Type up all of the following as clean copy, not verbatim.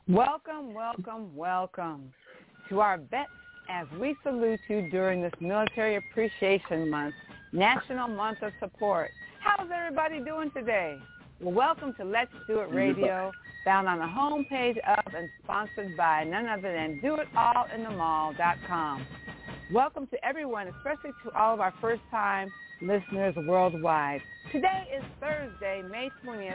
Welcome, welcome, welcome to our vets as we salute you during this Military Appreciation Month, National Month of Support. How's everybody doing today? Well, welcome to Let's Do It Radio, found on the homepage of and sponsored by none other than doitallinthemall.com. Welcome to everyone, especially to all of our first-time listeners worldwide. Today is Thursday, May 20th,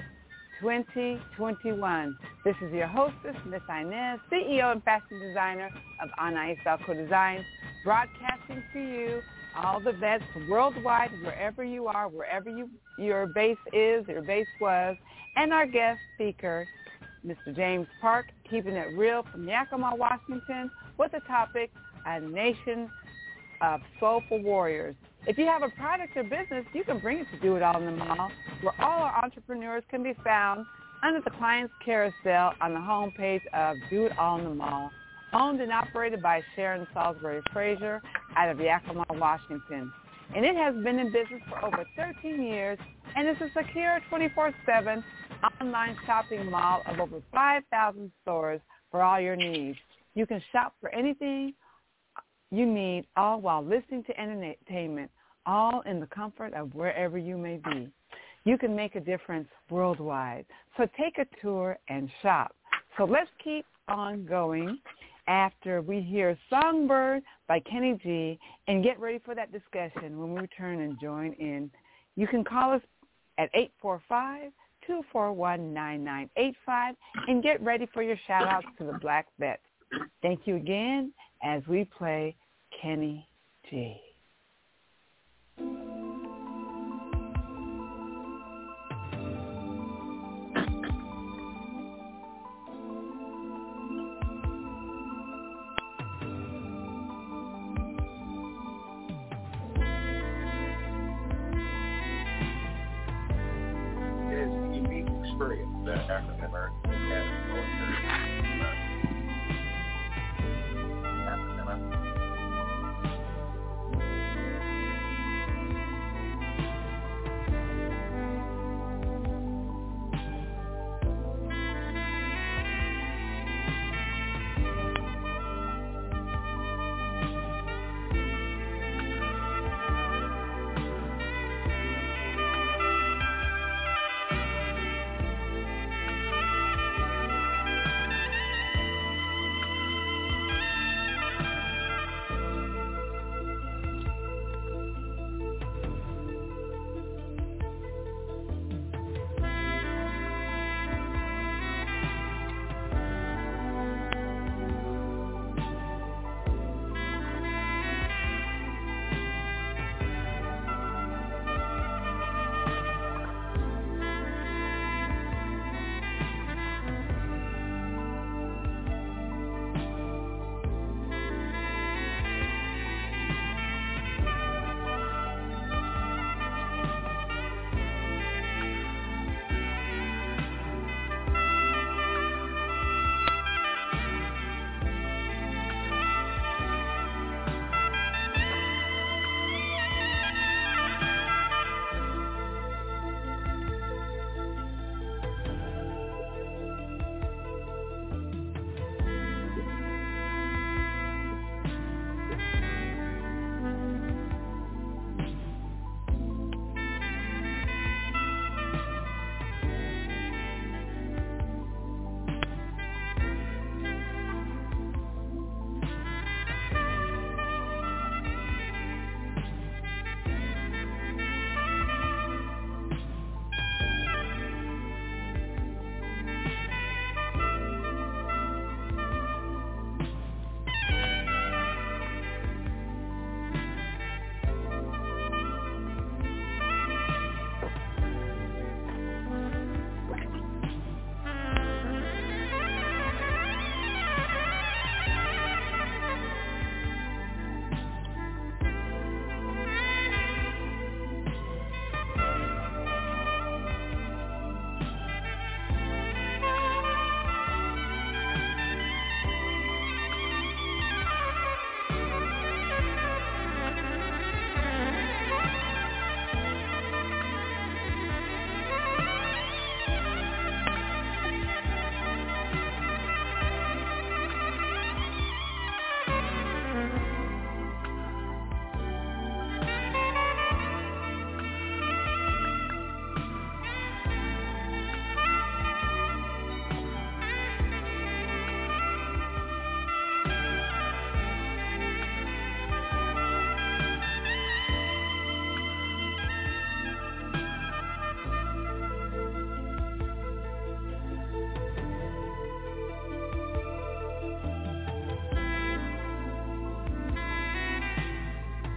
2021. This is your hostess, Miss Inez, CEO and fashion designer of Anais Valco Designs, broadcasting to you, all the vets worldwide, wherever you are, wherever your base is, your base was, and our guest speaker, Mr. James Park, keeping it real from Yakima, Washington, with the topic, A Nation of Soulful Warriors. If you have a product or business, you can bring it to Do It All in the Mall, where all our entrepreneurs can be found under the Client's Carousel on the homepage of Do It All in the Mall, owned and operated by Sharon Salisbury Frazier out of Yakima, Washington. And it has been in business for over 13 years, and it's a secure 24/7 online shopping mall of over 5,000 stores for all your needs. You can shop for anything you need, all while listening to entertainment, all in the comfort of wherever you may be. You can make a difference worldwide. So take a tour and shop. So let's keep on going after we hear Songbird by Kenny G and get ready for that discussion when we return and join in. You can call us at 845-241-9985 and get ready for your shout-outs to the Black Vets. Thank you again as we play Kenny G. It is a unique experience that African Americans have in the military.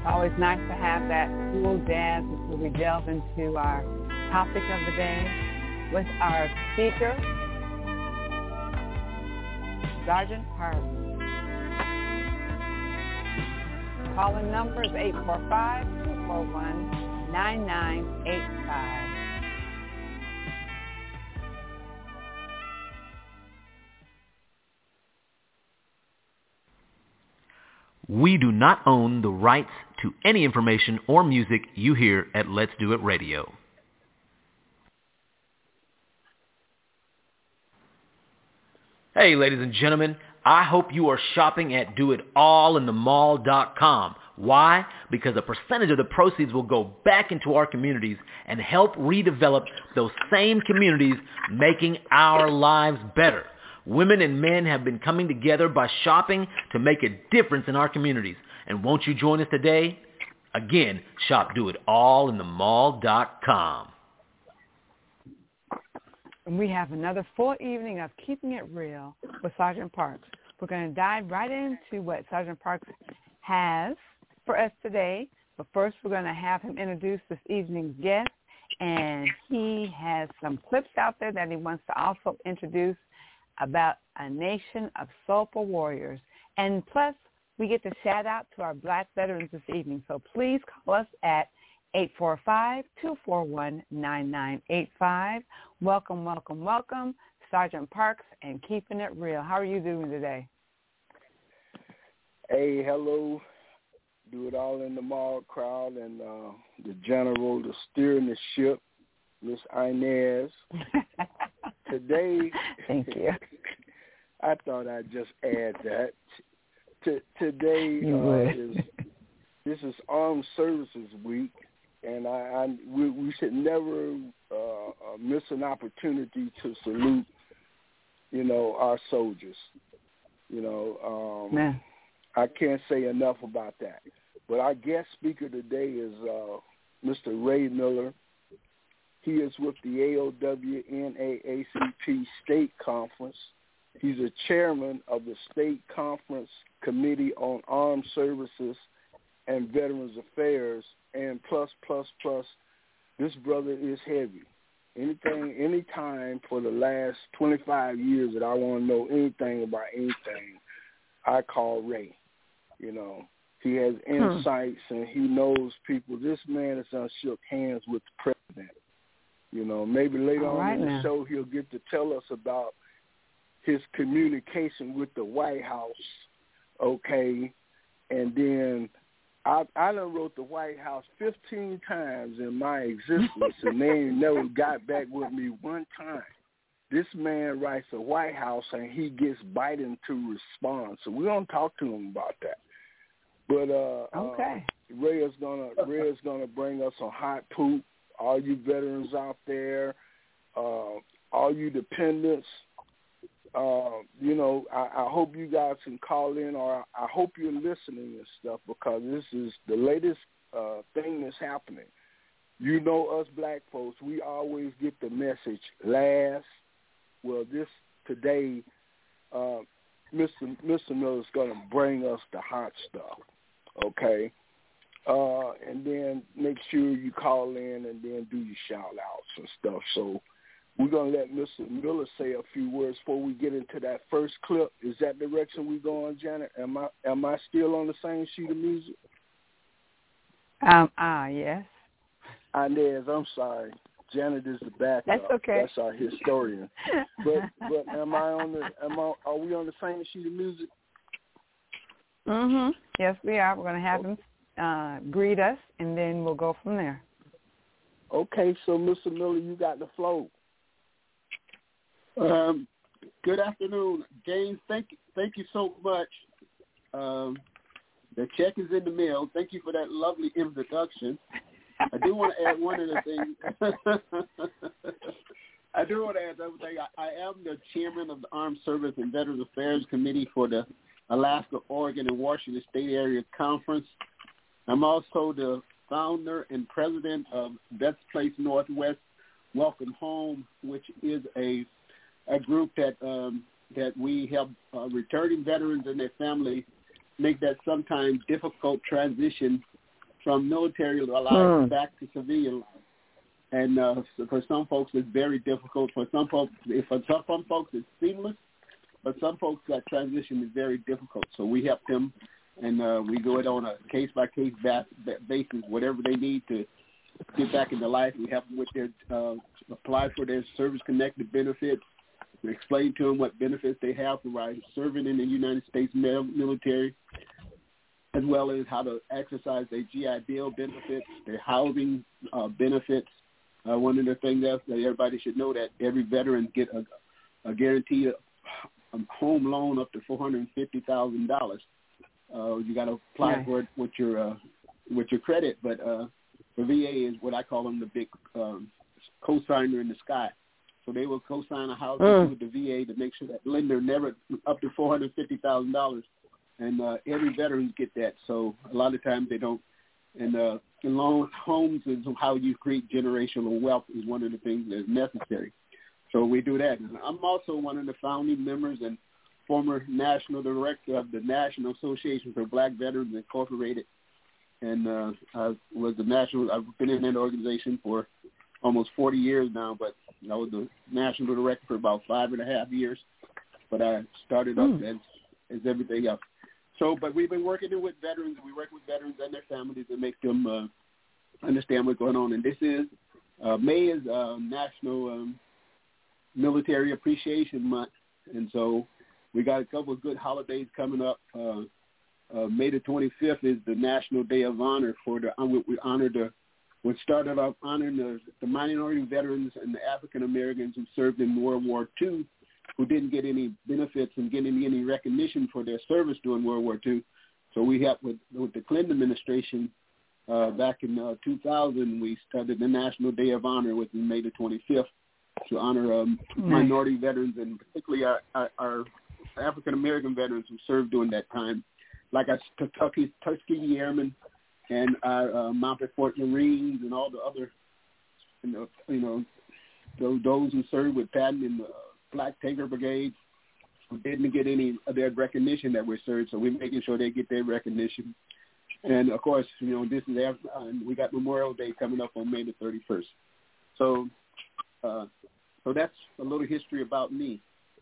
always nice to have that cool jazz before we delve into our topic of the day with our speaker, Sergeant Parks. Calling number is 845-241-9985. We do not own the rights to any information or music you hear at Let's Do It Radio. Hey, ladies and gentlemen, I hope you are shopping at doitallinthemall.com. Why? Because a percentage of the proceeds will go back into our communities and help redevelop those same communities, making our lives better. Women and men have been coming together by shopping to make a difference in our communities. And won't you join us today? Again, shop doitallinthemall.com. And we have another full evening of Keeping It Real with Sergeant Parks. We're going to dive right into what Sergeant Parks has for us today. But first, we're going to have him introduce this evening's guest. And he has some clips out there that he wants to also introduce about a nation of soulful warriors. And plus, we get to shout out to our black veterans this evening. So please call us at 845-241-9985. Welcome, welcome, welcome, Sergeant Parks and Keeping It Real. How are you doing today? Hey, hello. Do it all in the mall crowd and the general, the steering the ship, Miss Inez. Today, thank you. I thought I'd just add that. Today this is Armed Services Week, and we should never miss an opportunity to salute, our soldiers. I can't say enough about that. But our guest speaker today is Mr. Ray Miller. He is with the AOW-NAACP State Conference. He's a chairman of the State Conference Committee on Armed Services and Veterans Affairs. And plus, this brother is heavy. Anytime for the last 25 years that I want to know anything about anything, I call Ray. He has insights and he knows people. This man has done shook hands with the president. Maybe later on in the show he'll get to tell us about his communication with the White House, okay? And then I done wrote the White House 15 times in my existence, and they ain't never got back with me one time. This man writes the White House, and he gets Biden to respond. So we're going to talk to him about that. But Ray is gonna bring us some hot poop. All you veterans out there, all you dependents, I hope you guys can call in, or I hope you're listening and stuff, because this is the latest thing that's happening. Us black folks, we always get the message last. Well, today, Mr. Miller is going to bring us the hot stuff, okay? And then make sure you call in and then do your shout-outs and stuff. So we're going to let Mr. Miller say a few words before we get into that first clip. Is that the direction we going, Janet? Am I still on the same sheet of music? Yes. Inez, I'm sorry. Janet is the backup. That's okay. That's our historian. But are we on the same sheet of music? Mhm. Yes, we are. We're going to have him greet us, and then we'll go from there. Okay, so Mr. Miller, you got the flow. Good afternoon, James. Thank you so much. The check is in the mail. Thank you for that lovely introduction. I do want to add one other thing. I am the chairman of the Armed Service and Veterans Affairs Committee for the Alaska, Oregon, and Washington State Area Conference. I'm also the founder and president of Vets Place Northwest Welcome Home, which is a group that we help returning veterans and their family make that sometimes difficult transition from military life back to civilian life. And so for some folks, it's very difficult. For some folks, it's seamless. But some folks, that transition is very difficult. So we help them, and we do it on a case-by-case basis. Whatever they need to get back into life, we help them with their apply for their service-connected benefits. We explain to them what benefits they have for serving in the United States military, as well as how to exercise their GI Bill benefits, their housing benefits. One of the things that everybody should know that every veteran get a guaranteed home loan up to $450,000. You got to apply for it with your credit, but the VA is what I call them, the big co-signer in the sky. So they will co-sign a house with the VA to make sure that lender never up to $450,000, and every veteran get that. So a lot of times they don't. And loan homes is how you create generational wealth is one of the things that's necessary. So we do that. And I'm also one of the founding members and former national director of the National Association for Black Veterans Incorporated. And I was I've been in that organization for almost 40 years now, but I was the national director for about 5.5 years. But I started up as everything else. So, but we've been working with veterans. We work with veterans and their families to make them understand what's going on. And this is, May is National Military Appreciation Month. And so we got a couple of good holidays coming up. May the 25th is the National Day of Honor we honor what started off honoring the minority veterans and the African Americans who served in World War II, who didn't get any benefits and getting any recognition for their service during World War II. So we helped with the Clinton administration back in 2000. We started the National Day of Honor, which is May the 25th, to honor minority veterans, and particularly our African-American veterans who served during that time, like our Tuskegee Airmen and our Mounted Fort Marines and all the other, those who served with Patton and the Black Tanker Brigade, who didn't get any of their recognition that we served. So we're making sure they get their recognition. And, of course, this is after, we got Memorial Day coming up on May the 31st. So that's a little history about me.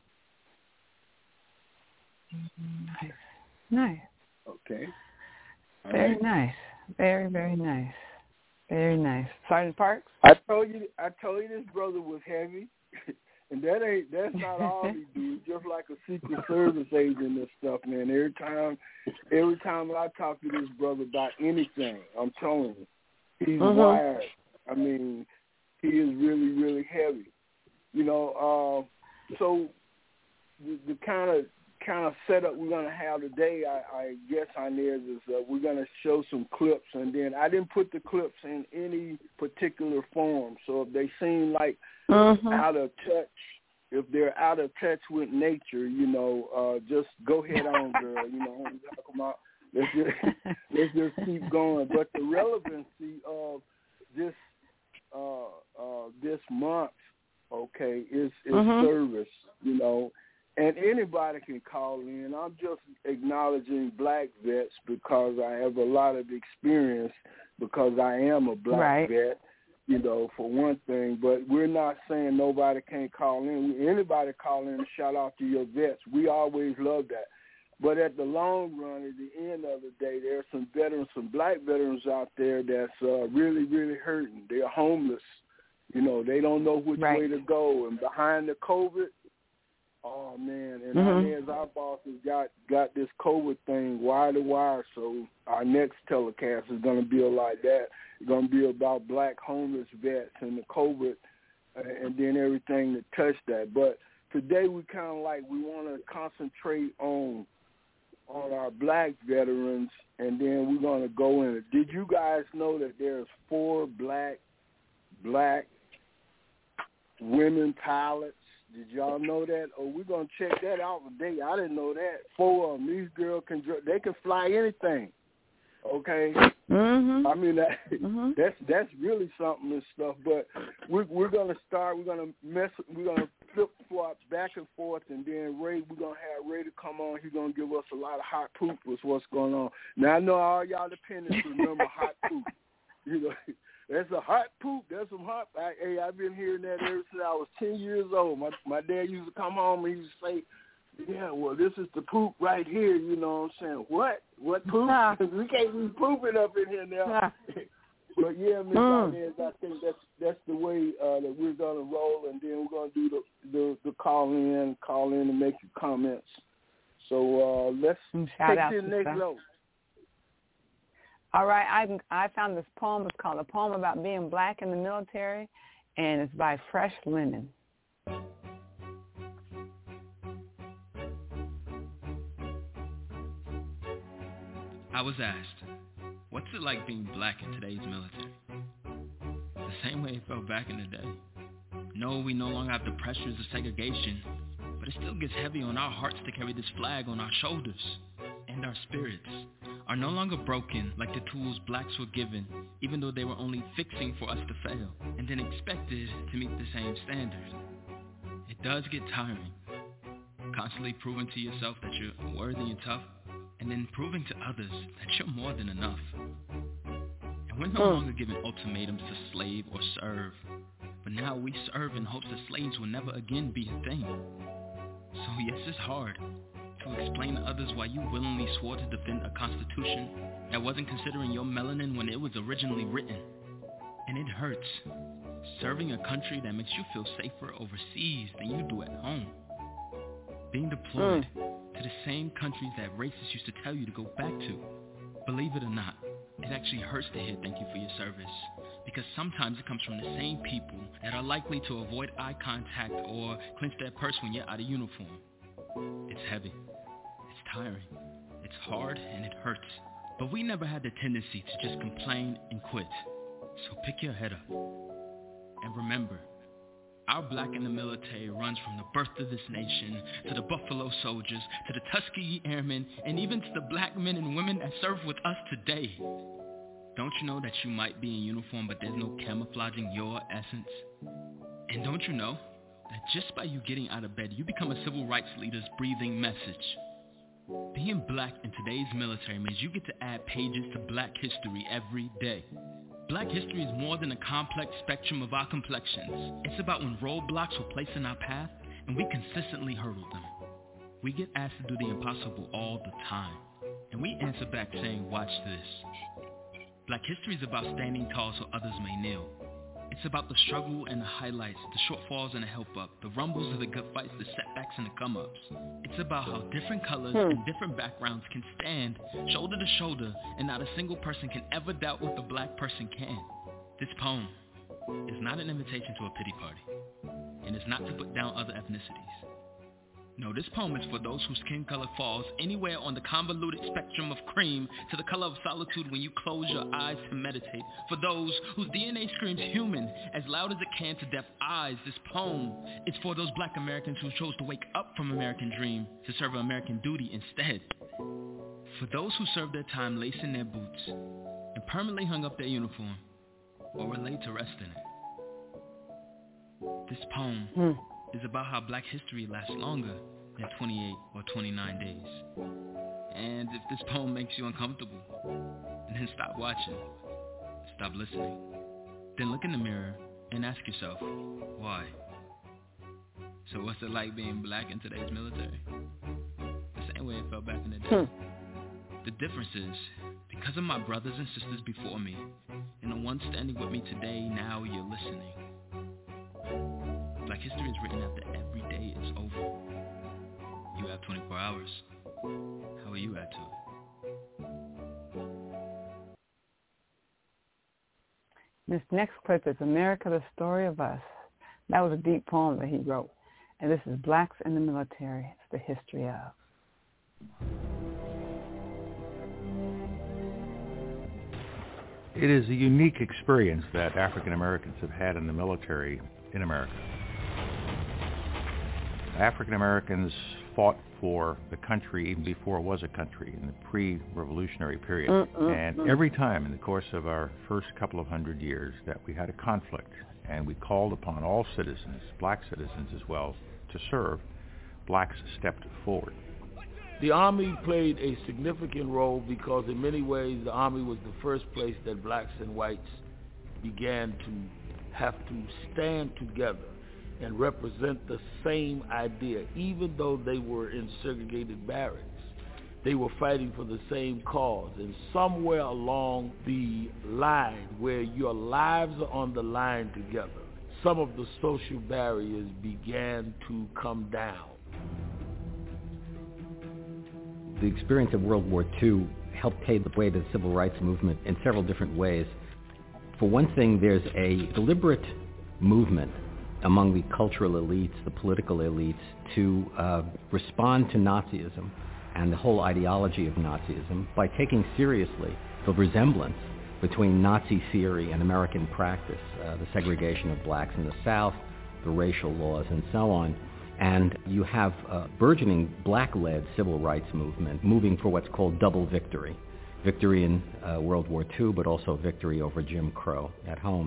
Nice. Okay. Very nice. Very, very nice. Very nice. Sergeant Parks? I told you this brother was heavy. And that's not all he do. Just like a Secret Service agent and stuff, man. Every time I talk to this brother about anything, I'm telling you, he's wired. I mean, he is really, really heavy. So the kind of setup we're gonna have today, I guess, on there is we're gonna show some clips, and then I didn't put the clips in any particular form. So if they seem like out of touch, if they're out of touch with nature, just go ahead on, girl. Let's just keep going. But the relevancy of this month, is service, and anybody can call in. I'm just acknowledging black vets because I have a lot of experience, because I am a black vet, for one thing. But we're not saying nobody can't call in. Anybody call in and shout out to your vets. We always love that. But at the long run, at the end of the day, there are some veterans, some black veterans out there that's really, really hurting. They're homeless. They don't know which way to go. And behind the COVID, oh, man, and our bosses got this COVID thing wire to wire, so our next telecast is going to be like that. It's going to be about black homeless vets and the COVID and then everything that touched that. But today we want to concentrate on our black veterans, and then we're going to go in. Did you guys know that there's 4 black women pilots? Did y'all know that? Oh, we're going to check that out today. I didn't know that. 4 of them. These girls can fly anything. Okay? I mean, that's really something and stuff. But we're going to start. We're going to flip-flop back and forth, and then Ray, we're going to have Ray to come on. He's going to give us a lot of hot poop with what's going on. Now, I know all y'all dependents remember hot poop. You know, that's a hot poop. That's some hot. I've been hearing that ever since I was 10 years old. My dad used to come home and he used to say, yeah, well, this is the poop right here. You know what I'm saying? What poop? We can't be pooping up in here now. But, yeah, Ms. Inez, I think that's the way that we're going to roll, and then we're going to do the call in and make your comments. So let's take to the next level. All right, I found this poem. It's called A Poem About Being Black in the Military, and it's by Fresh Linen. I was asked, what's it like being black in today's military? The same way it felt back in the day. No, we no longer have the pressures of segregation, but it still gets heavy on our hearts to carry this flag on our shoulders. And our spirits are no longer broken like the tools blacks were given, even though they were only fixing for us to fail, and then expected to meet the same standard. It does get tiring, constantly proving to yourself that you're worthy and tough, and then proving to others that you're more than enough. And we're no longer giving ultimatums to slave or serve, but now we serve in hopes that slaves will never again be a thing. So yes, it's hard to explain to others why you willingly swore to defend a constitution that wasn't considering your melanin when it was originally written. And it hurts, serving a country that makes you feel safer overseas than you do at home. Being deployed to the same countries that racists used to tell you to go back to. Believe it or not, it actually hurts to hear thank you for your service, because sometimes it comes from the same people that are likely to avoid eye contact or clench their purse when you're out of uniform. It's heavy, it's tiring, it's hard, and it hurts. But we never had the tendency to just complain and quit. So pick your head up. And remember, our black in the military runs from the birth of this nation, to the Buffalo Soldiers, to the Tuskegee Airmen, and even to the black men and women that serve with us today. Don't you know that you might be in uniform, but there's no camouflaging your essence? And don't you know that just by you getting out of bed, you become a civil rights leader's breathing message? Being black in today's military means you get to add pages to black history every day. Black history is more than a complex spectrum of our complexions. It's about when roadblocks were placed in our path and we consistently hurdled them. We get asked to do the impossible all the time, and we answer back saying, watch this. Black history is about standing tall so others may kneel. It's about the struggle and the highlights, the shortfalls and the help up, the rumbles of the good fights, the setbacks and the come-ups. It's about how different colors and different backgrounds can stand shoulder to shoulder, and not a single person can ever doubt what the black person can. This poem is not an invitation to a pity party, and it's not to put down other ethnicities. No, this poem is for those whose skin color falls anywhere on the convoluted spectrum of cream to the color of solitude when you close your eyes to meditate. For those whose DNA screams human as loud as it can to deaf eyes, this poem is for those black Americans who chose to wake up from American dream to serve American duty instead. For those who served their time lacing their boots and permanently hung up their uniform or were laid to rest in it. This poem is about how black history lasts longer than 28 or 29 days. And if this poem makes you uncomfortable, then stop watching, stop listening. Then look in the mirror and ask yourself, why? So what's it like being black in today's military? The same way it felt back in the day. The difference is, because of my brothers and sisters before me, and the ones standing with me today, now you're listening. Black history is written after every day is over. You have 24 hours. How will you add to it? This next clip is America, the Story of Us. That was a deep poem that he wrote. And this is Blacks in the Military. It's the history of. It is a unique experience that African Americans have had in the military in America. African Americans fought for the country even before it was a country in the pre-revolutionary period. And every time in the course of our first couple of 100 years that we had a conflict and we called upon all citizens, black citizens as well, to serve, blacks stepped forward. The Army played a significant role because in many ways the Army was the first place that blacks and whites began to have to stand together and represent the same idea. Even though they were in segregated barracks, they were fighting for the same cause. And somewhere along the line where your lives are on the line together, some of the social barriers began to come down. The experience of World War II helped pave the way to the civil rights movement in several different ways. For one thing, there's a deliberate movement among the cultural elites, the political elites, to respond to Nazism and the whole ideology of Nazism by taking seriously the resemblance between Nazi theory and American practice, the segregation of blacks in the South, the racial laws, and so on. And you have a burgeoning black-led civil rights movement moving for what's called double victory. Victory in World War II, but also victory over Jim Crow at home.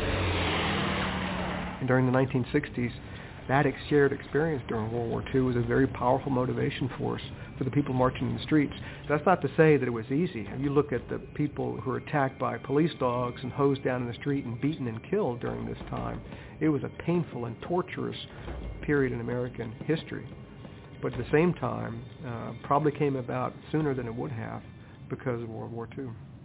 And during the 1960s, that shared experience during World War II was a very powerful motivation force for the people marching in the streets. That's not to say that it was easy. If you look at the people who were attacked by police dogs and hosed down in the street and beaten and killed during this time, it was a painful and torturous period in American history. But at the same time, probably came about sooner than it would have because of World War II.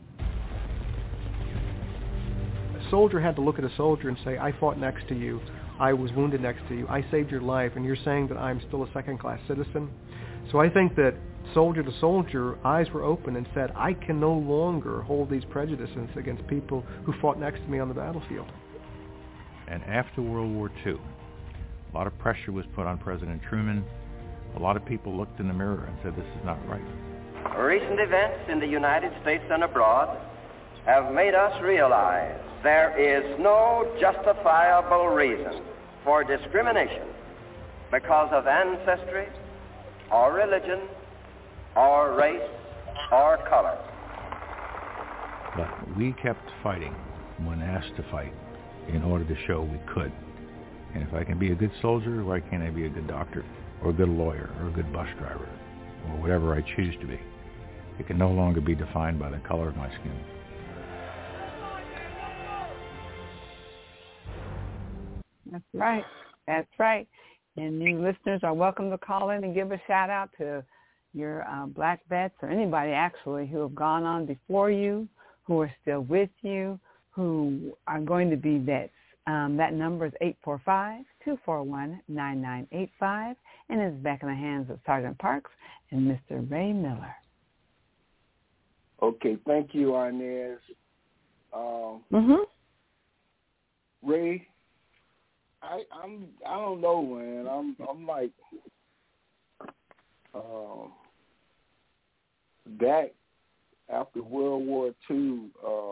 A soldier had to look at a soldier and say, I fought next to you, I was wounded next to you, I saved your life, and you're saying that I'm still a second-class citizen? So I think that soldier to soldier, eyes were open and said, I can no longer hold these prejudices against people who fought next to me on the battlefield. And after World War II, a lot of pressure was put on President Truman. A lot of people looked in the mirror and said, this is not right. Recent events in the United States and abroad have made us realize there is no justifiable reason for discrimination because of ancestry or religion or race or color. But we kept fighting when asked to fight in order to show we could. And if I can be a good soldier, why can't I be a good doctor or a good lawyer or a good bus driver or whatever I choose to be? It can no longer be defined by the color of my skin. That's right. That's right. And you listeners are welcome to call in and give a shout out to your black vets or anybody actually who have gone on before you, who are still with you, who are going to be vets. That number is 845-241-9985 and is back in the hands of Sergeant Parks and Mr. Ray Miller. Okay, thank you, Inez. Ray, I don't know, man. I'm like that after World War II,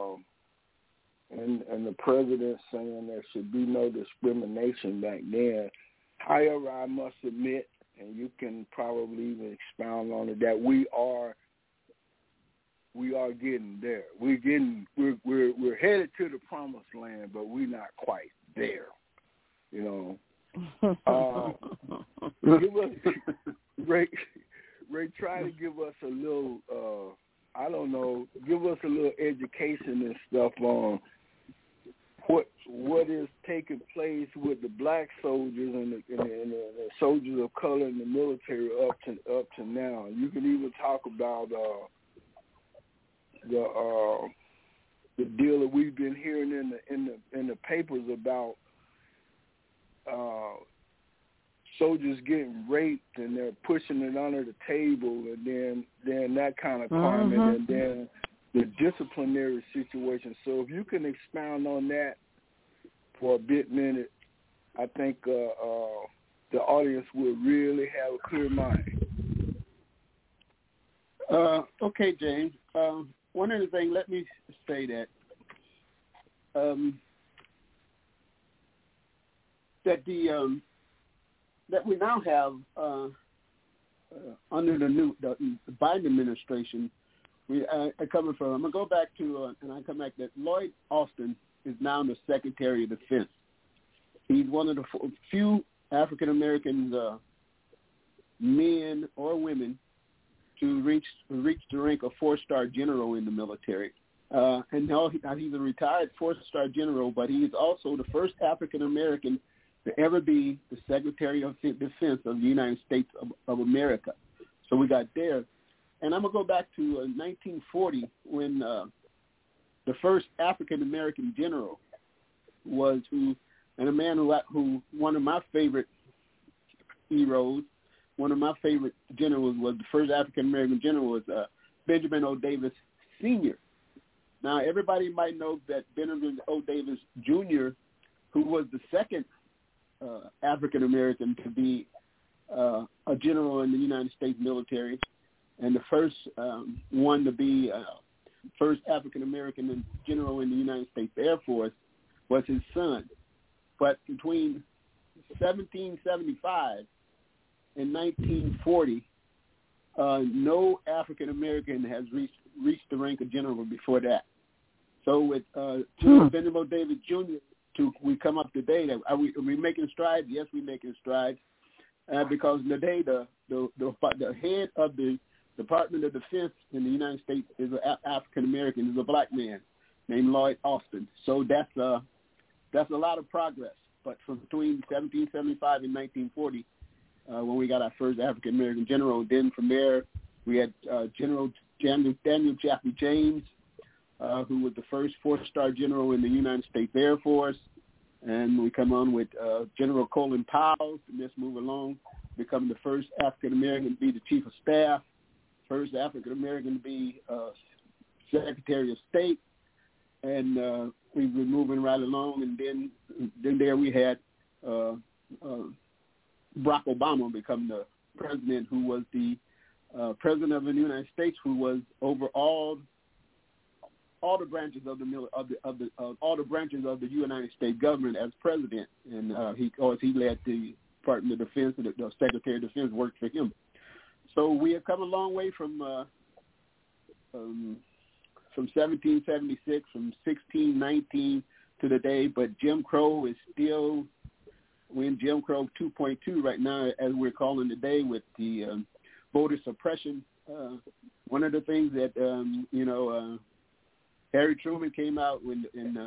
and the president saying there should be no discrimination back then. However, I must admit, and you can probably even expound on it, that we are getting there. We're headed to the promised land, but we're not quite there. You know, give us, Ray, try to give us a little, give us a little education and stuff on what is taking place with the black soldiers and the soldiers of color in the military up to now. You can even talk about the deal that we've been hearing in the papers about soldiers getting raped and they're pushing it under the table, and then that kind of climate, and then the disciplinary situation. So if you can expound on that for a minute, I think the audience will really have a clear mind. Okay, James. One of the things, let me say that that the that we now have under the Biden administration, I'm going to go back to, and I come back that Lloyd Austin is now the Secretary of Defense. He's one of the few African American men or women to reach the rank of 4-star general in the military. And now he's a retired 4-star general, but he is also the first African American to ever be the Secretary of Defense of the United States of America. So we got there. And I'm going to go back to 1940 when the first African American general was and a man who one of my favorite heroes, one of my favorite generals was the first African American general was Benjamin O. Davis Sr. Now, everybody might know that Benjamin O. Davis Jr., who was the second African American to be a general in the United States military, and the first one to be first African American general in the United States Air Force was his son. But between 1775 and 1940, no African American has reached the rank of general before that. So with Benjamin O. Davis Jr., we come up today. Are we making strides? Yes, we're making strides. Because today the head of the Department of Defense in the United States is an African American, is a black man named Lloyd Austin. So that's a lot of progress. But from between 1775 and 1940, when we got our first African American general, then from there we had General Daniel Jaffe James, who was the first 4-star general in the United States Air Force. And we come on with General Colin Powell, and let's move along, become the first African-American to be the Chief of Staff, first African-American to be Secretary of State, and we've been moving right along. And then there we had Barack Obama become the president, who was the president of the United States, who was over all the branches of all the branches of the United States government as president, and he led the Department of Defense, and the Secretary of Defense worked for him. So we have come a long way from 1776, from 1619 to today. But Jim Crow is still, we're in Jim Crow 2.2 right now, as we're calling today, with the voter suppression. One of the things that Harry Truman came out in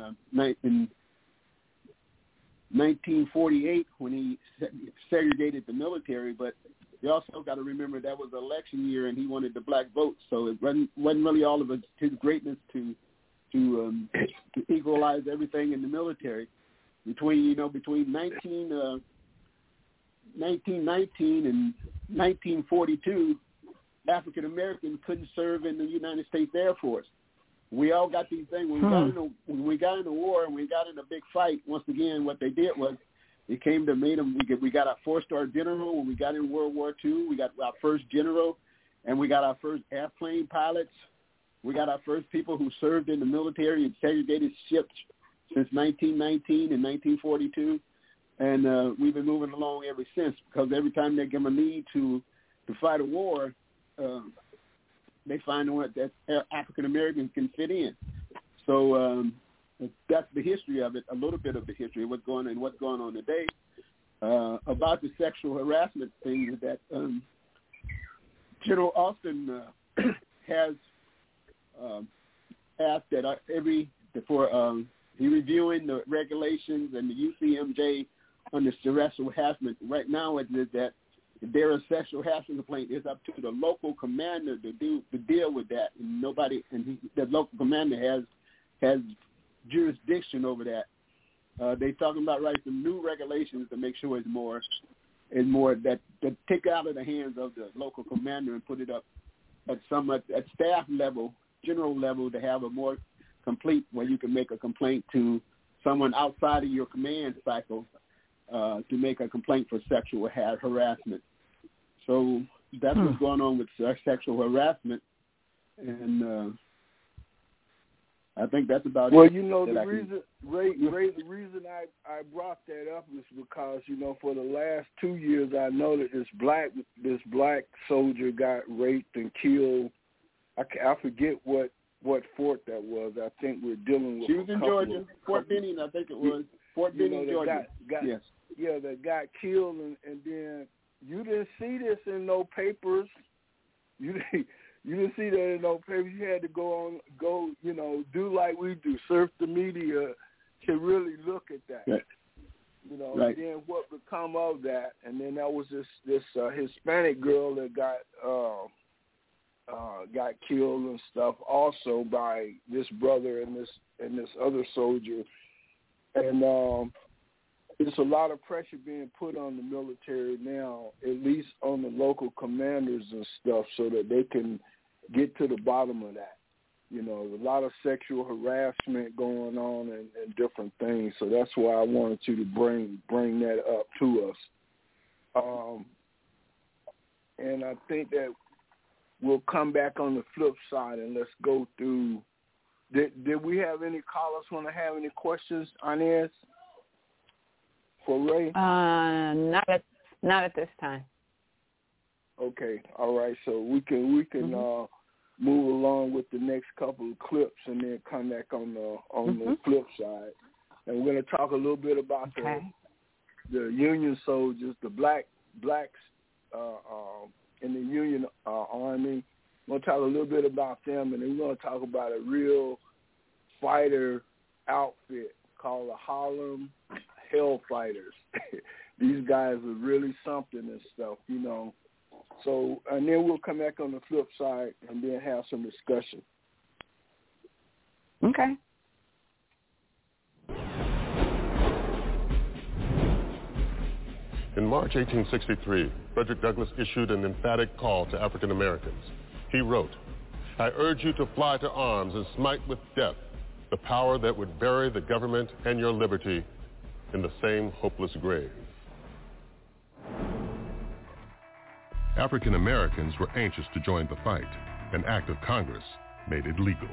1948 when he segregated the military, but you also got to remember that was an election year and he wanted the black vote, so it wasn't really all of his greatness to equalize everything in the military. Between 1919 and 1942, African Americans couldn't serve in the United States Air Force. We all got these things. When we got in the war and we got in a big fight, once again, what they did was it came to made them. We got our 4-star general when we got in World War II. We got our first general, and we got our first airplane pilots. We got our first people who served in the military and segregated ships since 1919 and 1942, and we've been moving along ever since. Because every time they give them a need to fight a war, they find that African Americans can fit in. So that's the history of it, a little bit of the history of what's going on today. About the sexual harassment thing is that General Austin has asked that he reviewing the regulations and the UCMJ on the sexual harassment. Right now it is that if there is a sexual harassment complaint, it's up to the local commander to deal with that, and the local commander has jurisdiction over that. They're talking about writing some new regulations to make sure it's more that take out of the hands of the local commander and put it up at staff level, general level, to have a more complete where you can make a complaint to someone outside of your command cycle to make a complaint for sexual harassment. So that's what's going on with sexual harassment. And I think that's about well, it. Well, you know, the reason, Ray, the reason I brought that up is because, you know, for the last 2 years, I know that this black soldier got raped and killed. I forget what fort that was. I think we're dealing with. She was in Georgia, Fort Benning, I think it was. Fort Benning, Georgia. Yes. Yeah, that got killed, and then you didn't see this in no papers. You didn't see that in no papers. You had to go, you know, do like we do, surf the media to really look at that. Right. You know, right. And then what become of that, and then that was this Hispanic girl that got killed and stuff, also by this brother and this other soldier, and there's a lot of pressure being put on the military now, at least on the local commanders and stuff, so that they can get to the bottom of that. You know, a lot of sexual harassment going on and different things. So that's why I wanted you to bring that up to us. And I think that we'll come back on the flip side and let's go through. Did we have any callers want to have any questions, Inez, for Ray? Not at this time. Okay, all right. So we can move along with the next couple of clips and then come back on the flip side, and we're going to talk a little bit about the Union soldiers, the blacks in the Union Army. We're going to talk a little bit about them, and then we're going to talk about a real fighter outfit called the Harlem Hellfighters. These guys are really something and stuff, you know. So, and then we'll come back on the flip side and then have some discussion. Okay. In March 1863, Frederick Douglass issued an emphatic call to African Americans. He wrote, "I urge you to fly to arms and smite with death the power that would bury the government and your liberty in the same hopeless grave." African Americans were anxious to join the fight. An act of Congress made it legal.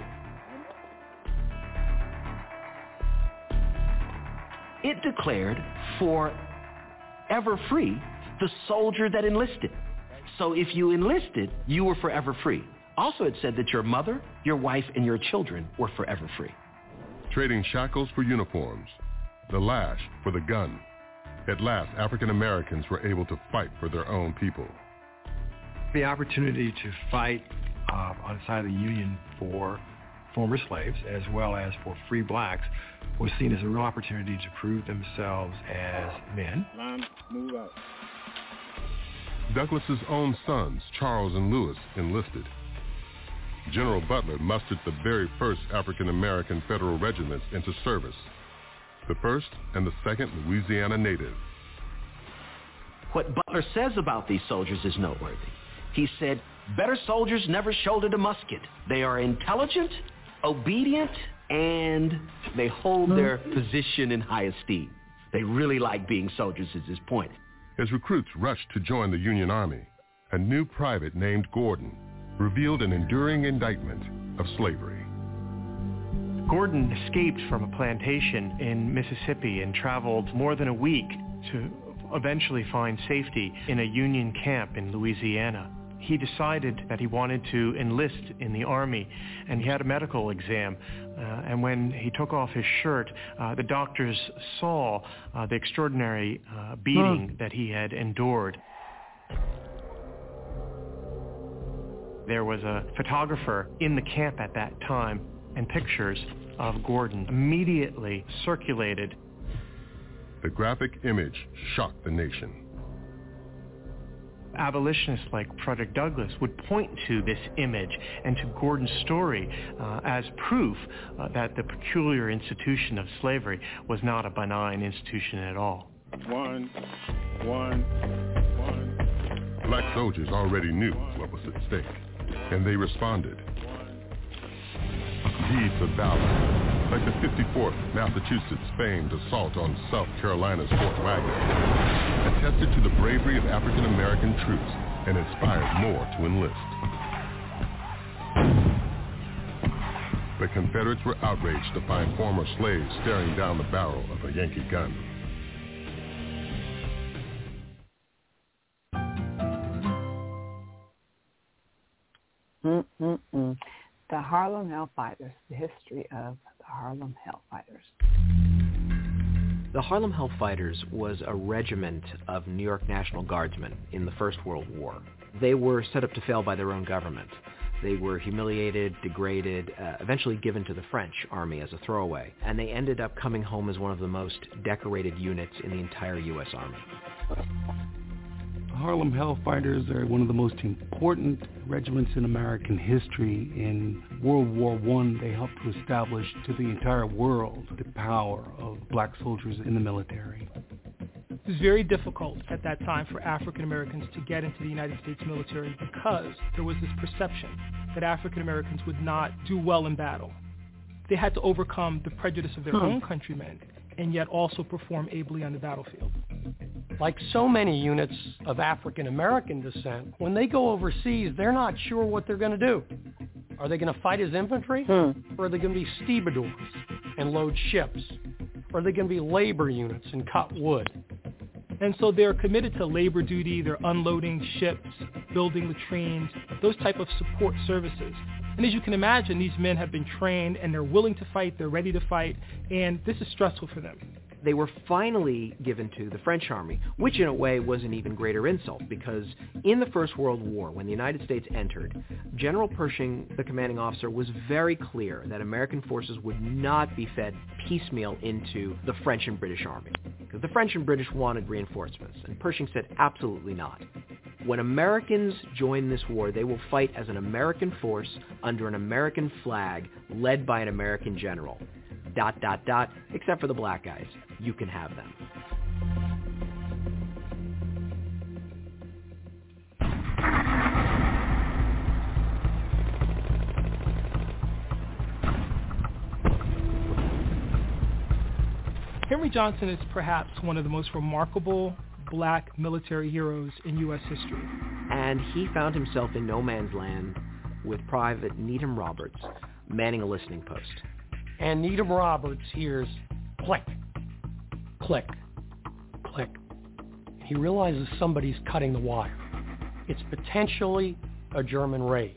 It declared forever free the soldier that enlisted. So if you enlisted, you were forever free. Also, it said that your mother, your wife, and your children were forever free. Trading shackles for uniforms, the lash for the gun. At last, African Americans were able to fight for their own people. The opportunity to fight on the side of the Union for former slaves as well as for free blacks was seen as a real opportunity to prove themselves as men. Move out. Douglas's own sons, Charles and Lewis, enlisted. General Butler mustered the very first African American federal regiments into service, the 1st and the 2nd Louisiana Native. What Butler says about these soldiers is noteworthy. He said, "Better soldiers never shouldered a musket. They are intelligent, obedient, and they hold their position in high esteem." They really like being soldiers, is his point. As recruits rushed to join the Union Army, a new private named Gordon revealed an enduring indictment of slavery. Gordon escaped from a plantation in Mississippi and traveled more than a week to eventually find safety in a Union camp in Louisiana. He decided that he wanted to enlist in the Army, and he had a medical exam. And when he took off his shirt, the doctors saw the extraordinary beating that he had endured. There was a photographer in the camp at that time, and pictures of Gordon immediately circulated. The graphic image shocked the nation. Abolitionists like Frederick Douglass would point to this image and to Gordon's story as proof that the peculiar institution of slavery was not a benign institution at all. One. Black soldiers already knew what was at stake, and they responded. Deeds of valor, like the 54th Massachusetts famed assault on South Carolina's Fort Wagner, attested to the bravery of African American troops and inspired more to enlist. The Confederates were outraged to find former slaves staring down the barrel of a Yankee gun. The Harlem Hellfighters, the history of the Harlem Hellfighters. The Harlem Hellfighters was a regiment of New York National Guardsmen in the First World War. They were set up to fail by their own government. They were humiliated, degraded, eventually given to the French army as a throwaway, and they ended up coming home as one of the most decorated units in the entire U.S. Army. The Harlem Hellfighters are one of the most important regiments in American history. In World War I, they helped to establish to the entire world the power of black soldiers in the military. It was very difficult at that time for African Americans to get into the United States military because there was this perception that African Americans would not do well in battle. They had to overcome the prejudice of their own countrymen and yet also perform ably on the battlefield. Like so many units of African American descent, when they go overseas, they're not sure what they're going to do. Are they going to fight as infantry? Or are they going to be stevedores and load ships? Or are they going to be labor units and cut wood? And so they're committed to labor duty, they're unloading ships, building latrines, those type of support services. And as you can imagine, these men have been trained and they're willing to fight, they're ready to fight, and this is stressful for them. They were finally given to the French army, which in a way was an even greater insult because in the First World War, when the United States entered, General Pershing, the commanding officer, was very clear that American forces would not be fed piecemeal into the French and British army because the French and British wanted reinforcements, and Pershing said absolutely not. When Americans join this war, they will fight as an American force under an American flag led by an American general. ... except for the black guys. You can have them. Henry Johnson is perhaps one of the most remarkable black military heroes in U.S. history. And he found himself in no man's land with Private Needham Roberts manning a listening post. And Needham Roberts hears click, click, click. He realizes somebody's cutting the wire. It's potentially a German raid.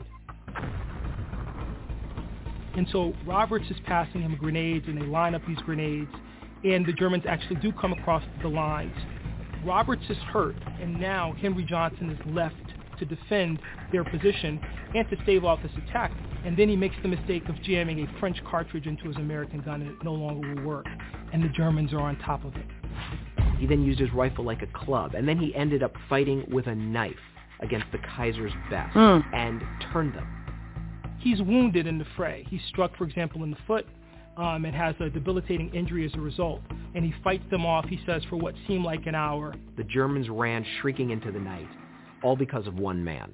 And so Roberts is passing him grenades, and they line up these grenades, and the Germans actually do come across the lines. Roberts is hurt, and now Henry Johnson is left to defend their position and to stave off this attack. And then he makes the mistake of jamming a French cartridge into his American gun, and it no longer will work. And the Germans are on top of it. He then used his rifle like a club, and then he ended up fighting with a knife against the Kaiser's best and turned them. He's wounded in the fray. He's struck, for example, in the foot and has a debilitating injury as a result. And he fights them off, he says, for what seemed like an hour. The Germans ran shrieking into the night, all because of one man.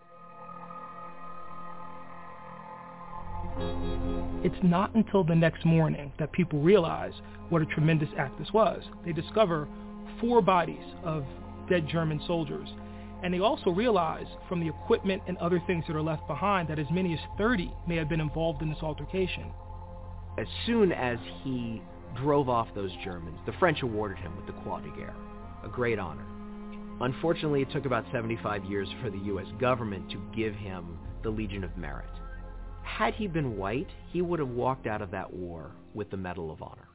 It's not until the next morning that people realize what a tremendous act this was. They discover 4 bodies of dead German soldiers. And they also realize from the equipment and other things that are left behind that as many as 30 may have been involved in this altercation. As soon as he drove off those Germans, the French awarded him with the Croix de Guerre, a great honor. Unfortunately, it took about 75 years for the U.S. government to give him the Legion of Merit. Had he been white, he would have walked out of that war with the Medal of Honor.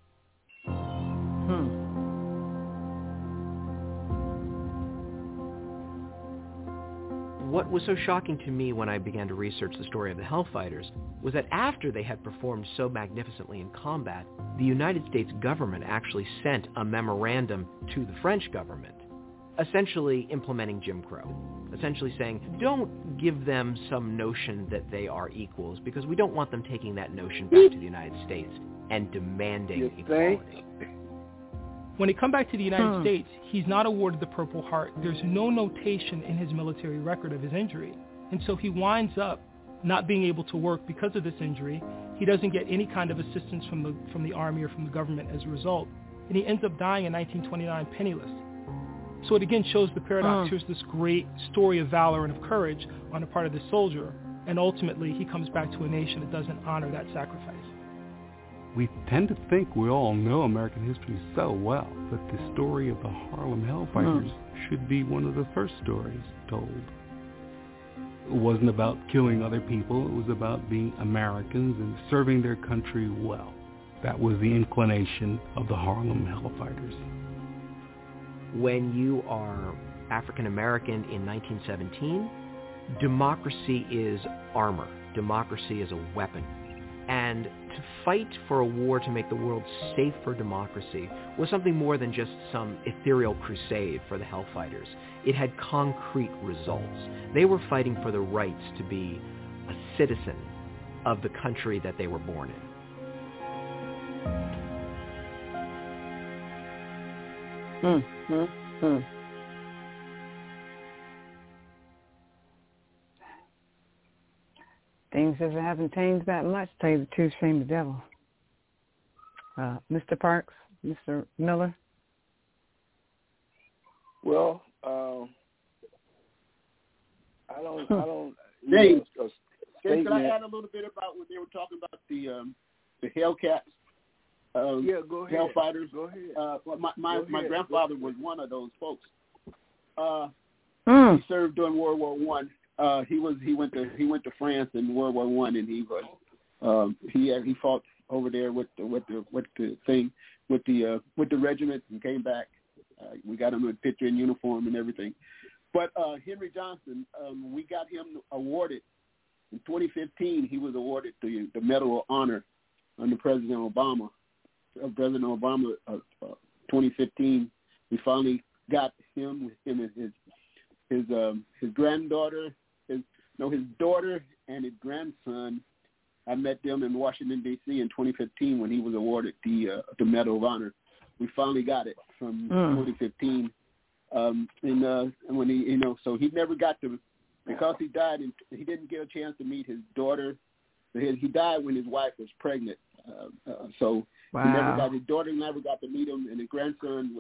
What was so shocking to me when I began to research the story of the Hellfighters was that after they had performed so magnificently in combat, the United States government actually sent a memorandum to the French government, essentially implementing Jim Crow, essentially saying, don't give them some notion that they are equals, because we don't want them taking that notion back to the United States and demanding equality. When they come back to the United States, he's not awarded the Purple Heart. There's no notation in his military record of his injury. And so he winds up not being able to work because of this injury. He doesn't get any kind of assistance from the Army or from the government as a result. And he ends up dying in 1929 penniless. So it again shows the paradox. Here's this great story of valor and of courage on the part of this soldier, And ultimately, he comes back to a nation that doesn't honor that sacrifice. We tend to think we all know American history so well, but the story of the Harlem Hellfighters should be one of the first stories told. It wasn't about killing other people. It was about being Americans and serving their country well. That was the inclination of the Harlem Hellfighters. When you are African American in 1917, democracy is armor. Democracy is a weapon. And to fight for a war to make the world safe for democracy was something more than just some ethereal crusade for the Hellfighters. It had concrete results. They were fighting for the rights to be a citizen of the country that they were born in. Things just haven't changed that much. Tell you the truth, shame the devil. Mr. Parks, Mr. Miller. Well, I don't. James, can I add a little bit about what they were talking about the Hellcats? Yeah, go ahead. Hellfighters. Go ahead. My grandfather was one of those folks. He served during World War One. He went to France in World War One, and he fought over there with the regiment and came back. We got him a picture in uniform and everything. But Henry Johnson, we got him awarded in 2015. He was awarded the Medal of Honor under President Obama. 2015, we finally got him and his granddaughter. His daughter and his grandson. I met them in Washington, D.C. in 2015 when he was awarded the Medal of Honor. We finally got it from 2015. And when he, so he never got to, because he died, and he didn't get a chance to meet his daughter. He died when his wife was pregnant. So he never got, his daughter never got to meet him, and his grandson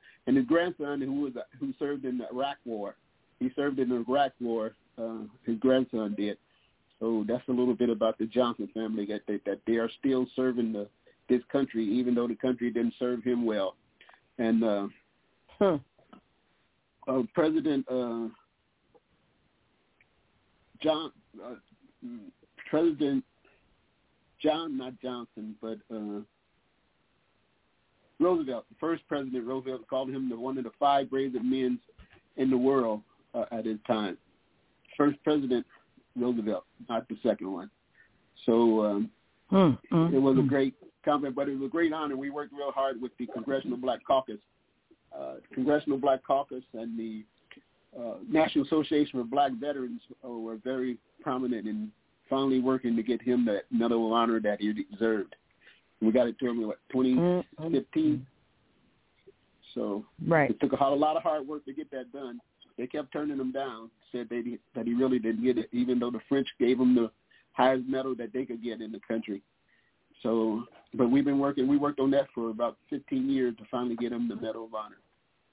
who served in the Iraq War. He served in the Iraq War. His grandson did. So that's a little bit about the Johnson family, that they are still serving this country, even though the country didn't serve him well. And President Roosevelt, the first President Roosevelt, called him one of the 5 bravest men in the world at his time. First President Roosevelt, not the second one. So it was a great compliment, but it was a great honor. We worked real hard with the Congressional Black Caucus. Congressional Black Caucus and the National Association of Black Veterans were very prominent in finally working to get him that Medal of Honor that he deserved. We got it to him in 2015. So it took a lot of hard work to get that done. They kept turning him down, said that he really didn't get it, even though the French gave him the highest medal that they could get in the country. So, but we worked on that for about 15 years to finally get him the Medal of Honor.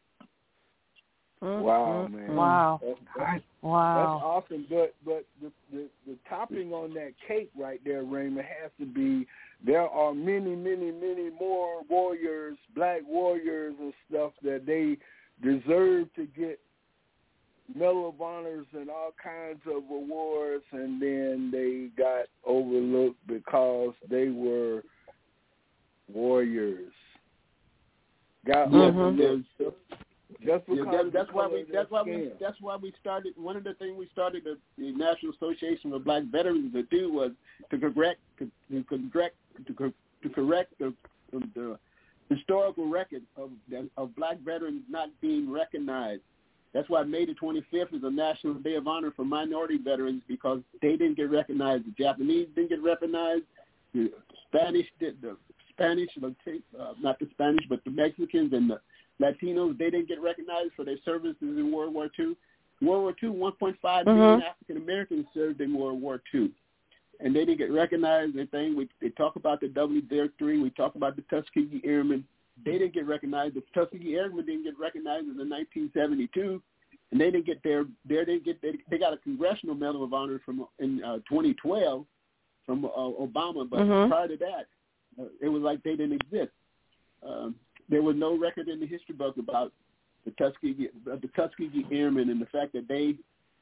Wow, man! Wow, that's awesome. But the topping on that cake right there, Raymond, has to be there are many more warriors, black warriors and stuff that they deserve to get Medal of Honors and all kinds of awards, and then they got overlooked because they were warriors. Overlooked. Just because that's why we started. One of the things we started the National Association of Black Veterans to do was to correct the historical record of black veterans not being recognized. That's why May the 25th is a National Day of Honor for minority veterans, because they didn't get recognized. The Japanese didn't get recognized. The Spanish not the Spanish, but the Mexicans and the Latinos, they didn't get recognized for their services in World War II. World War II, 1.5 million African Americans served in World War II, and they didn't get recognized. They talk about the W-3. We talk about the Tuskegee Airmen. They didn't get recognized. The Tuskegee Airmen didn't get recognized in 1972. and they didn't get they got a Congressional Medal of Honor in 2012 from Obama, but prior to that, it was like they didn't exist. There was no record in the history book about the Tuskegee Airmen and the fact that they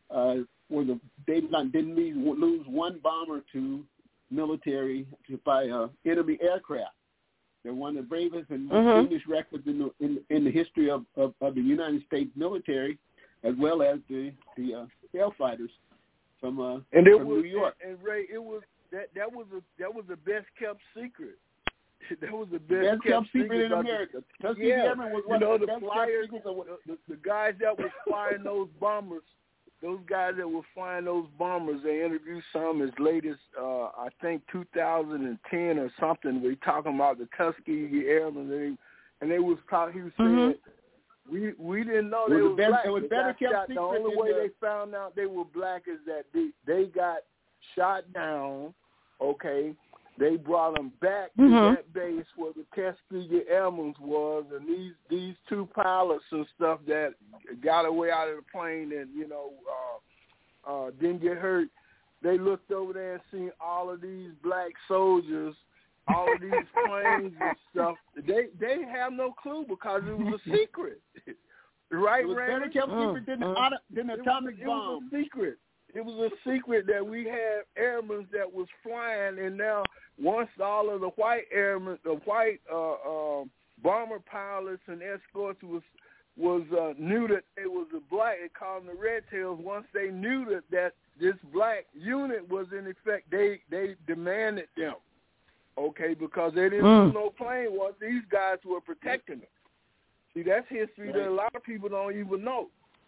didn't lose one bomber to military by enemy aircraft. They're one of the bravest and most distinguished records in the history of the United States military, as well as the air fighters from New York. And Ray, it was that was the best kept secret. That was the best kept secret in America. Tuskegee Airmen was one of the best flyers, kept secrets. The guys that were flying those bombers. Those guys that were flying those bombers, they interviewed some as late as, I think, 2010 or something. We talking about the Tuskegee Airmen, and they was talking. He was saying, we didn't know they were black. It was better kept secret. The only way they found out they were black is that they got shot down. Okay, they brought them back to that base where the Tuskegee Airmen was, and these two pilots and stuff that got away out of the plane and didn't get hurt. They looked over there and seen all of these black soldiers, all of these planes and stuff. They have no clue because it was a secret, right? It was better kept secret than the atomic bomb. It was a secret. It was a secret that we had airmen that was flying, and now once all of the white airmen, the white bomber pilots and escorts was knew that they was a black, they called them the Red Tails. Once they knew that this black unit was in effect, they demanded them, okay, because they didn't do no plane. Once these guys were protecting them. See, that's history that a lot of people don't even know,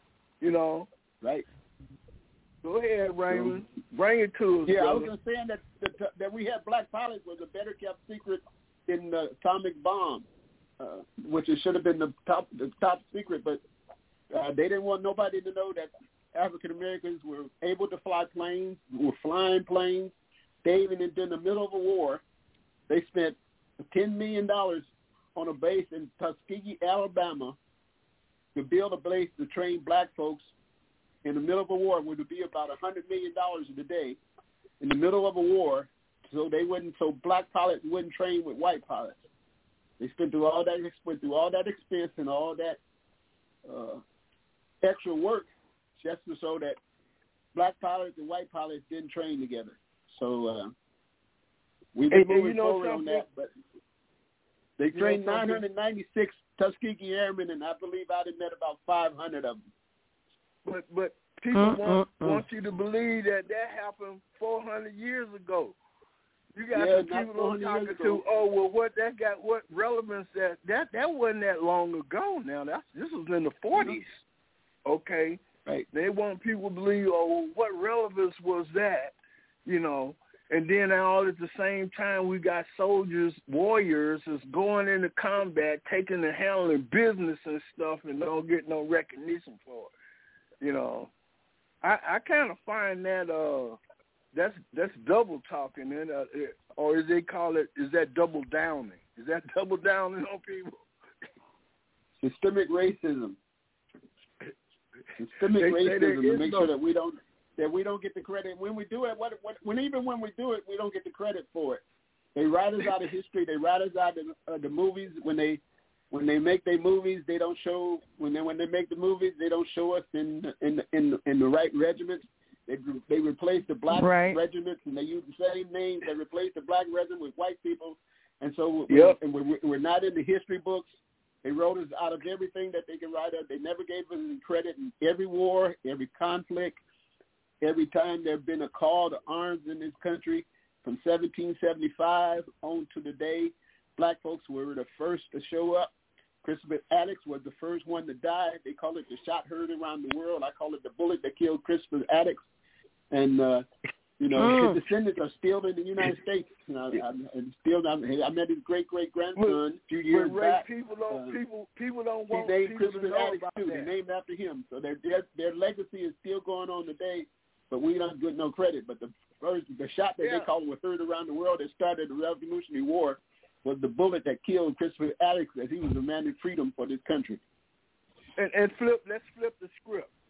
Right. Go ahead, Raymond. Bring it to us. Yeah, brother. I was just saying that we had black pilots was a better kept secret than the atomic bomb, which it should have been the top secret. But they didn't want nobody to know that African Americans were able to fly planes, were flying planes. They even in the middle of a war, they spent $10 million on a base in Tuskegee, Alabama, to build a base to train black folks. In the middle of a war, would be about $100 million a day. In the middle of a war, so black pilots wouldn't train with white pilots. They went through all that expense and all that extra work just so that black pilots and white pilots didn't train together. So we've been moving forward on that, but they trained 996 Tuskegee Airmen, and I believe I'd have met about 500 of them. But people want you to believe that happened 400 years ago. You got some people on talking to, what relevance that wasn't that long ago. Now this was in the 40s. Okay, right. They want people to believe, what relevance was that? And then all at the same time we got soldiers, warriors is going into combat, taking and handling business and stuff, and don't get no recognition for it. I kind of find that that's double talking, and or as they call it, is that double downing? Is that double downing on people? Systemic racism. Systemic racism to make sure that we don't get the credit when we do it. When we do it, we don't get the credit for it. They write us out of history. They write us out of the movies when they make their movies, they don't show when they make the movies, they don't show us in the right regiments. They replace the black regiments, and they use the same names. They replace the black regiment with white people, and so we're not in the history books. They wrote us out of everything that they could write up. They never gave us any credit in every war, every conflict, every time there's been a call to arms in this country from 1775 on to the day. Black folks were the first to show up. Christopher Attucks was the first one to die. They call it the shot heard around the world. I call it the bullet that killed Christopher Attucks. And, his descendants are still in the United States. I met his great-great-grandson a few years back. People don't want named people to Christopher know Attucks, about too. that. They're named after him. So their legacy is still going on today, but we don't get no credit. But the shot that they call was heard around the world that started the Revolutionary War was the bullet that killed Christopher Attucks as he was demanding freedom for this country. And let's flip the script.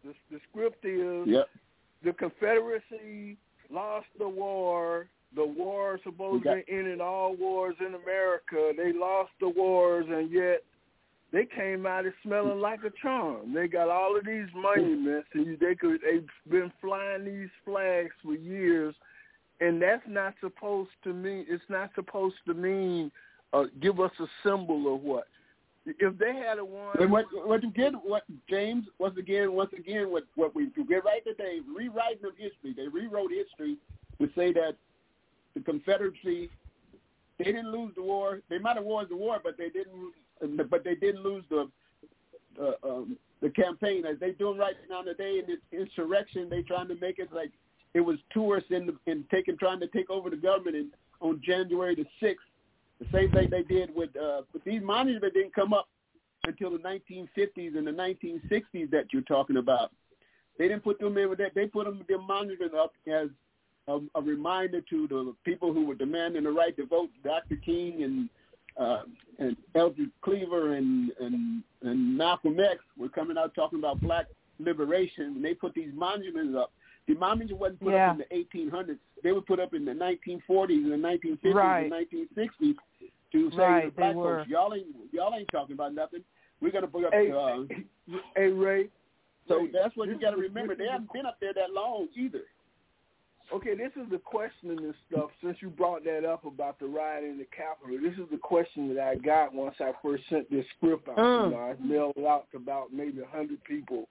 The script is the Confederacy lost the war. The war supposed to be ending all wars in America. They lost the wars, and yet they came out as smelling like a charm. They got all of these monuments, and they've been flying these flags for years, and that's not supposed to mean. It's not supposed to mean give us a symbol of what. If they had a one, what James once again what we do right today, rewriting of history. They rewrote history to say that the Confederacy, they didn't lose the war. They might have won the war, but they didn't lose the campaign as they doing right now today in this insurrection. They trying to make it like it was tourists trying to take over the government on January the 6th. The same thing they did with these monuments that didn't come up until the 1950s and the 1960s that you're talking about. They didn't put them in with that. They put their monuments up as a reminder to the people who were demanding the right to vote. Dr. King and Eldridge Cleaver and Malcolm X were coming out talking about black liberation, and they put these monuments up. The monuments wasn't put up in the 1800s. They were put up in the 1940s and the 1950s and 1960s to say to black folks, y'all ain't talking about nothing. We're going to put up Hey, Ray. So that's what you got to remember. They haven't been up there that long either. Okay, this is the question in this stuff. Since you brought that up about the riot in the Capitol, this is the question that I got once I first sent this script out. I mailed it out to about maybe 100 people,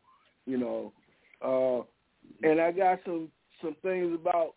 and I got some things about,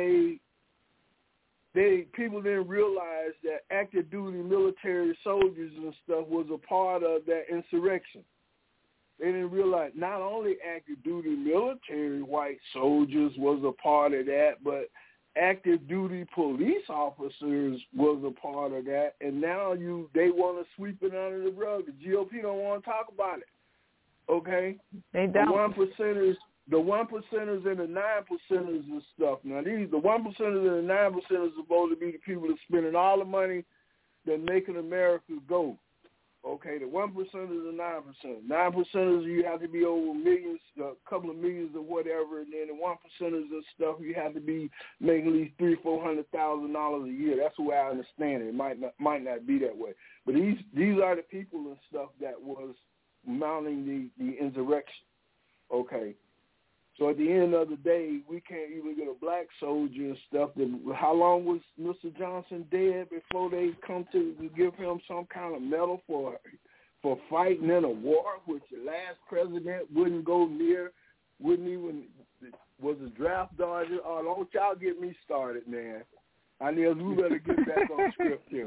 people didn't realize that active duty military soldiers and stuff was a part of that insurrection. They didn't realize not only active duty military white soldiers was a part of that, but active duty police officers was a part of that. And now they want to sweep it under the rug. The GOP don't want to talk about it. Okay? They don't. The 1%ers and the 9%ers and stuff. Now, the 1%ers and the 9%ers are supposed to be the people that's spending all the money that making America go. Okay, the 1%ers and 9%. 9%ers, you have to be over millions, a couple of millions or whatever, and then the 1%ers and stuff, you have to be making at least $300,000-$400,000 a year. That's the way I understand it. It might not be that way, but these are the people and stuff that was mounting the insurrection. Okay. So at the end of the day, we can't even get a black soldier and stuff. How long was Mr. Johnson dead before they come to give him some kind of medal for fighting in a war, which the last president wouldn't go near, wouldn't even, was a draft dodger? Oh, don't y'all get me started, man. I know we better get back on script here.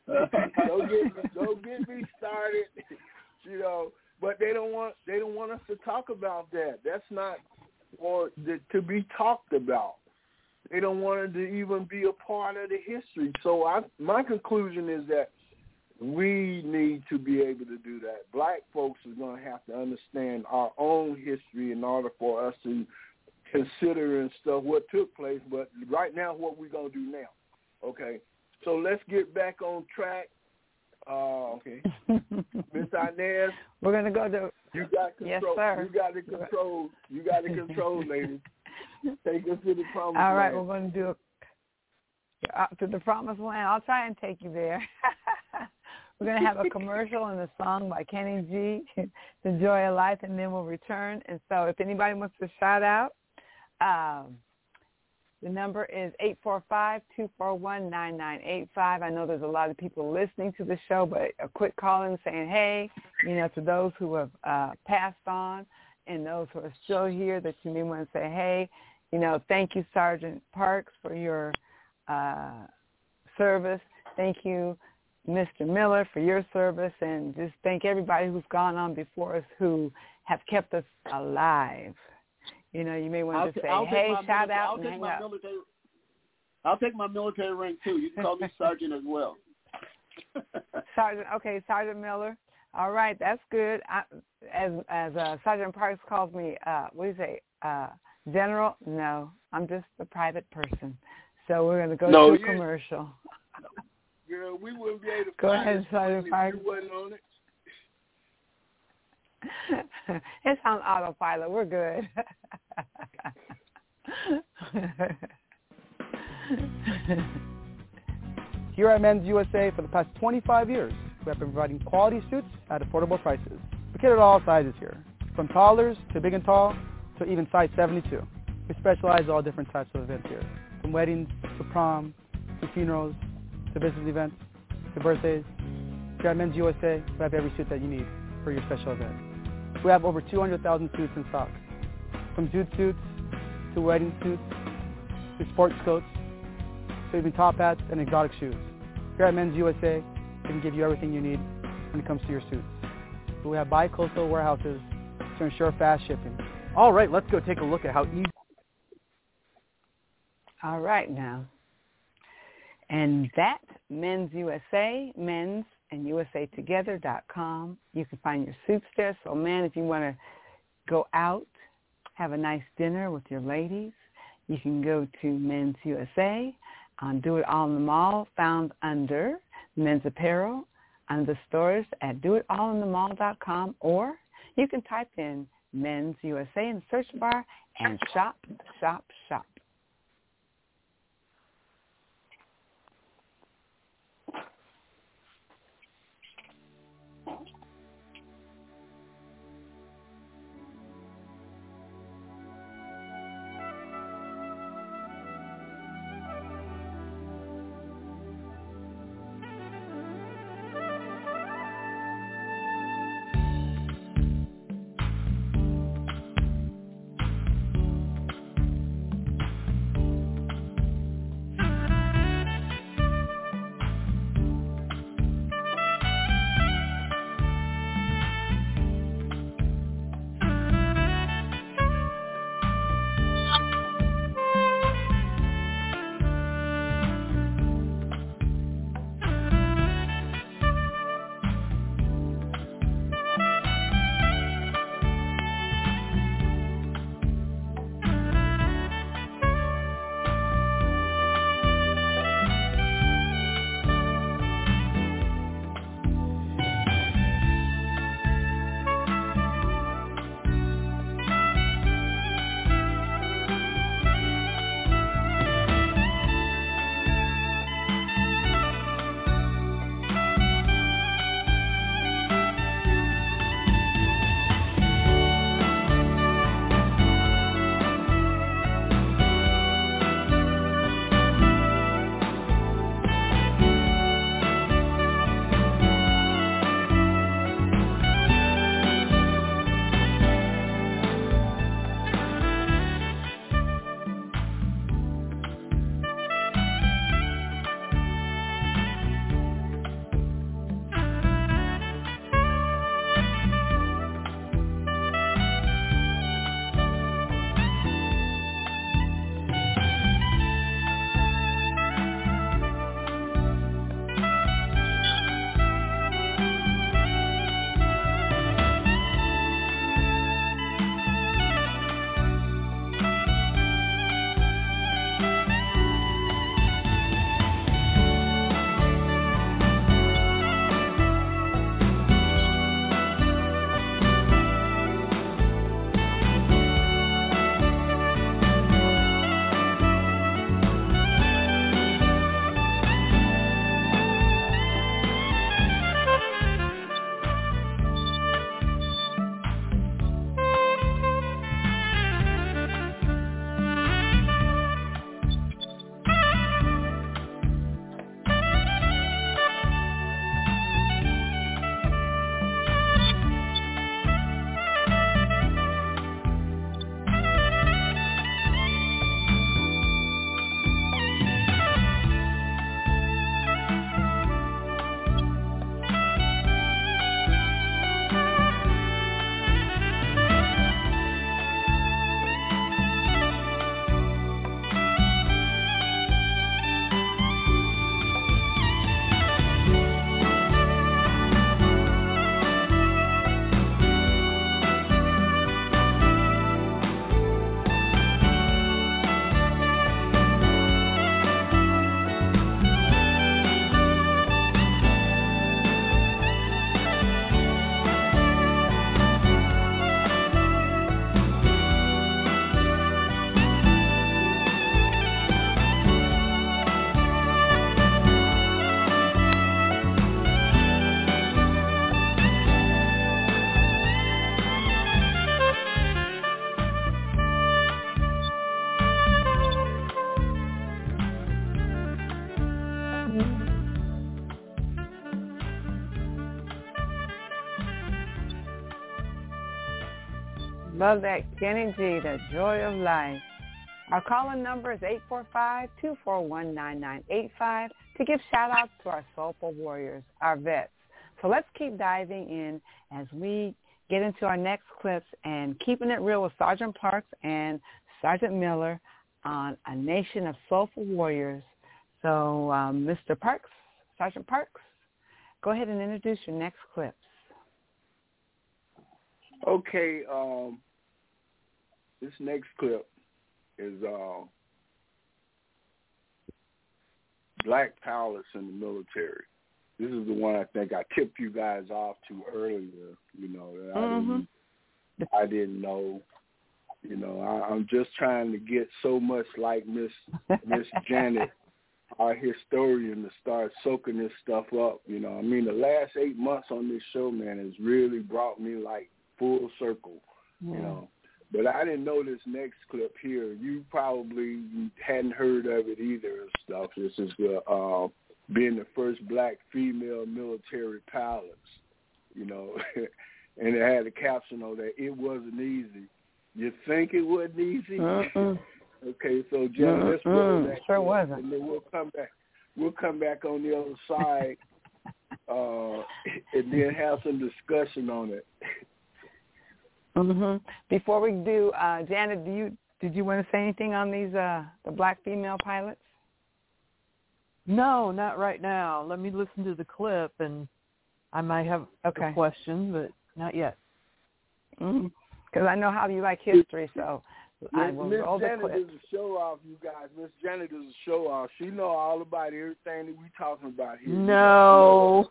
Don't get me started, But they don't want us to talk about that. That's not to be talked about. They don't want it to even be a part of the history. So my conclusion is that we need to be able to do that. Black folks are going to have to understand our own history in order for us to consider and stuff what took place. But right now, what we're going to do now. Okay, so let's get back on track. Okay, Ms. Inez, we're going to go to. You got control. Yes, sir. You got the control. You got the control, lady. Take us to the promised land. All right, we're going to do to the promised land. I'll try and take you there. We're going to have a commercial and a song by Kenny G, The Joy of Life, and then we'll return. And so if anybody wants to shout out, the number is 845-241-9985. I know there's a lot of people listening to the show, but a quick call in saying, hey, to those who have passed on and those who are still here, that you may want to say, hey, thank you, Sergeant Parks, for your service. Thank you, Mr. Miller, for your service. And just thank everybody who's gone on before us who have kept us alive. You may want to say, hey, shout out and hang up. I'll take my military rank, too. You can call me Sergeant as well. Sergeant, okay, Sergeant Miller. All right, that's good. As Sergeant Parks calls me, what do you say, General? No, I'm just a private person. So we're going to go to a commercial. Girl, we wouldn't be able to go ahead, Sergeant Parks. You wasn't on it. It's on autopilot. We're good. Here at Men's USA, for the past 25 years, we have been providing quality suits at affordable prices. We cater to all sizes here, from toddlers to big and tall to even size 72. We specialize in all different types of events here, from weddings to prom to funerals to business events to birthdays. Here at Men's USA, we have every suit that you need for your special event. We have over 200,000 suits in stock, from dude suits to wedding suits to sports coats to even top hats and exotic shoes. Here at Men's USA, we can give you everything you need when it comes to your suits. We have bi-coastal warehouses to ensure fast shipping. All right, let's go take a look at how easy. All right now. And that Men's USA, men's and usatogether.com. You can find your suits there. So, man, if you want to go out, have a nice dinner with your ladies, you can go to Men's USA on Do It All in the Mall, found under Men's Apparel, under the stores at doitallinthemall.com, or you can type in Men's USA in the search bar and shop, shop, shop. Love that. Kenny G, the joy of life. Our call-in number is 845-241-9985 to give shout-outs to our soulful warriors, our vets. So let's keep diving in as we get into our next clips and keeping it real with Sergeant Parks and Sergeant Miller on A Nation of Soulful Warriors. So, Mr. Parks, Sergeant Parks, go ahead and introduce your next clips. Okay, this next clip is black pilots in the military. This is the one I think I tipped you guys off to earlier, that I didn't know. I'm just trying to get so much like Miss Janet, our historian, to start soaking this stuff up. The last 8 months on this show, man, has really brought me like full circle, But I didn't know this next clip here. You probably hadn't heard of it either and stuff. This is being the first black female military pilots, and it had a caption on that, it wasn't easy. You think it wasn't easy? Okay, so Jen, let's roll that. Sure wasn't. And then we'll come back. We'll come back on the other side and then have some discussion on it. Before we do, Janet, did you want to say anything on these the black female pilots? No, not right now. Let me listen to the clip, and I might have a question, but not yet. Because I know how you like history, so I will roll the clip. Miss Janet is a show-off, you guys. Miss Janet is a show-off. She know all about everything that we talking about here. No.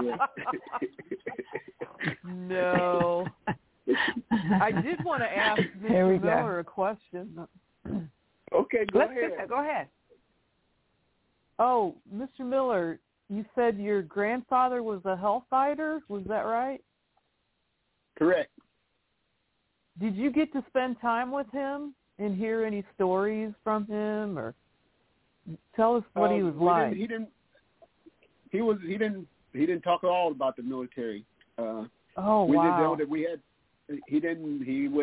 No. I did want to ask Mr. Miller a question. Okay, go ahead. Go ahead. Oh, Mr. Miller, you said your grandfather was a hellfighter. Was that right? Correct. Did you get to spend time with him and hear any stories from him, or tell us what he was like? He didn't talk at all about the military. Oh, wow. He didn't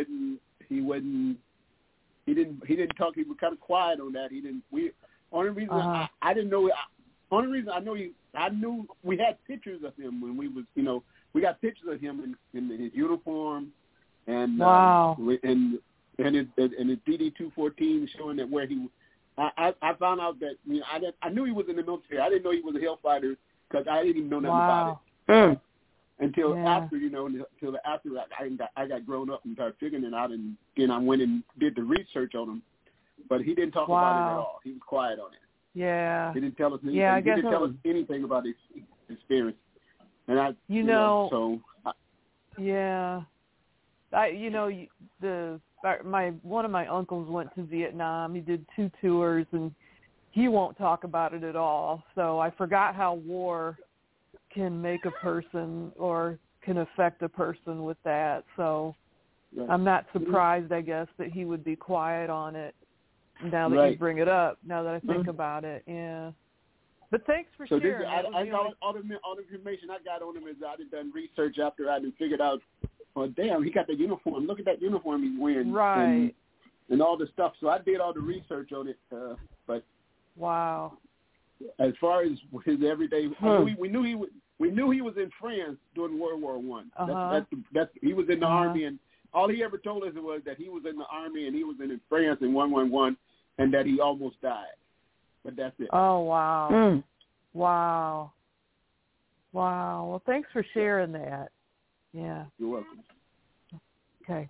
talk. He was kind of quiet on that. Only reason I didn't know. Only reason I knew we had pictures of him when we was, we got pictures of him in his uniform, and wow, and his DD-214 showing that where he. I found out that I knew he was in the military. I didn't know he was a hellfighter because I didn't even know nothing about it. Until after, until after I got grown up and started figuring it out, and then I went and did the research on him. But he didn't talk about it at all. He was quiet on it. Yeah. He didn't tell us anything. Yeah, he didn't tell us anything about his experience. And one of my uncles went to Vietnam. He did 2 tours, and he won't talk about it at all. So I forgot how war can make a person or can affect a person with that. So I'm not surprised, I guess, that he would be quiet on it now that you bring it up, now that I think about it. Yeah. But thanks for sharing. I got all the information I got on him is I had done research after I had figured out, damn, he got the uniform. Look at that uniform he's wearing. Right. And all the stuff. So I did all the research on it. But wow. As far as his everyday, we knew he was in France during World War I. He was in the Army, and all he ever told us was that he was in the Army and he was in France in 111, and that he almost died. But that's it. Oh, wow. Wow. Wow. Well, thanks for sharing that. Yeah. You're welcome. Okay.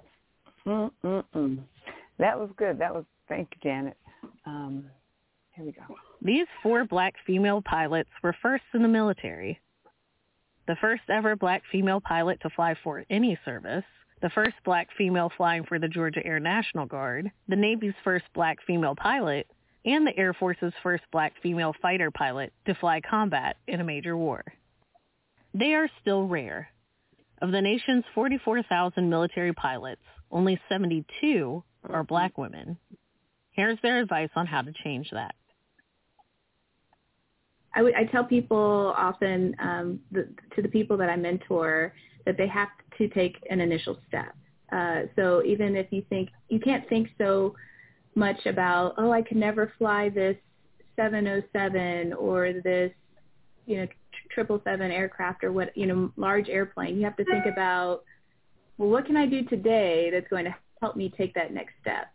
That was good. Thank you, Janet. Here we go. These 4 black female pilots were first in the military. The first ever black female pilot to fly for any service, the first black female flying for the Georgia Air National Guard, the Navy's first black female pilot, and the Air Force's first black female fighter pilot to fly combat in a major war. They are still rare. Of the nation's 44,000 military pilots, only 72 are black women. Here's their advice on how to change that. I tell people often, to the people that I mentor, that they have to take an initial step. So even if you can't think so much about, I could never fly this 707 or this, 777 aircraft or what, large airplane. You have to think about, well, what can I do today that's going to help me take that next step?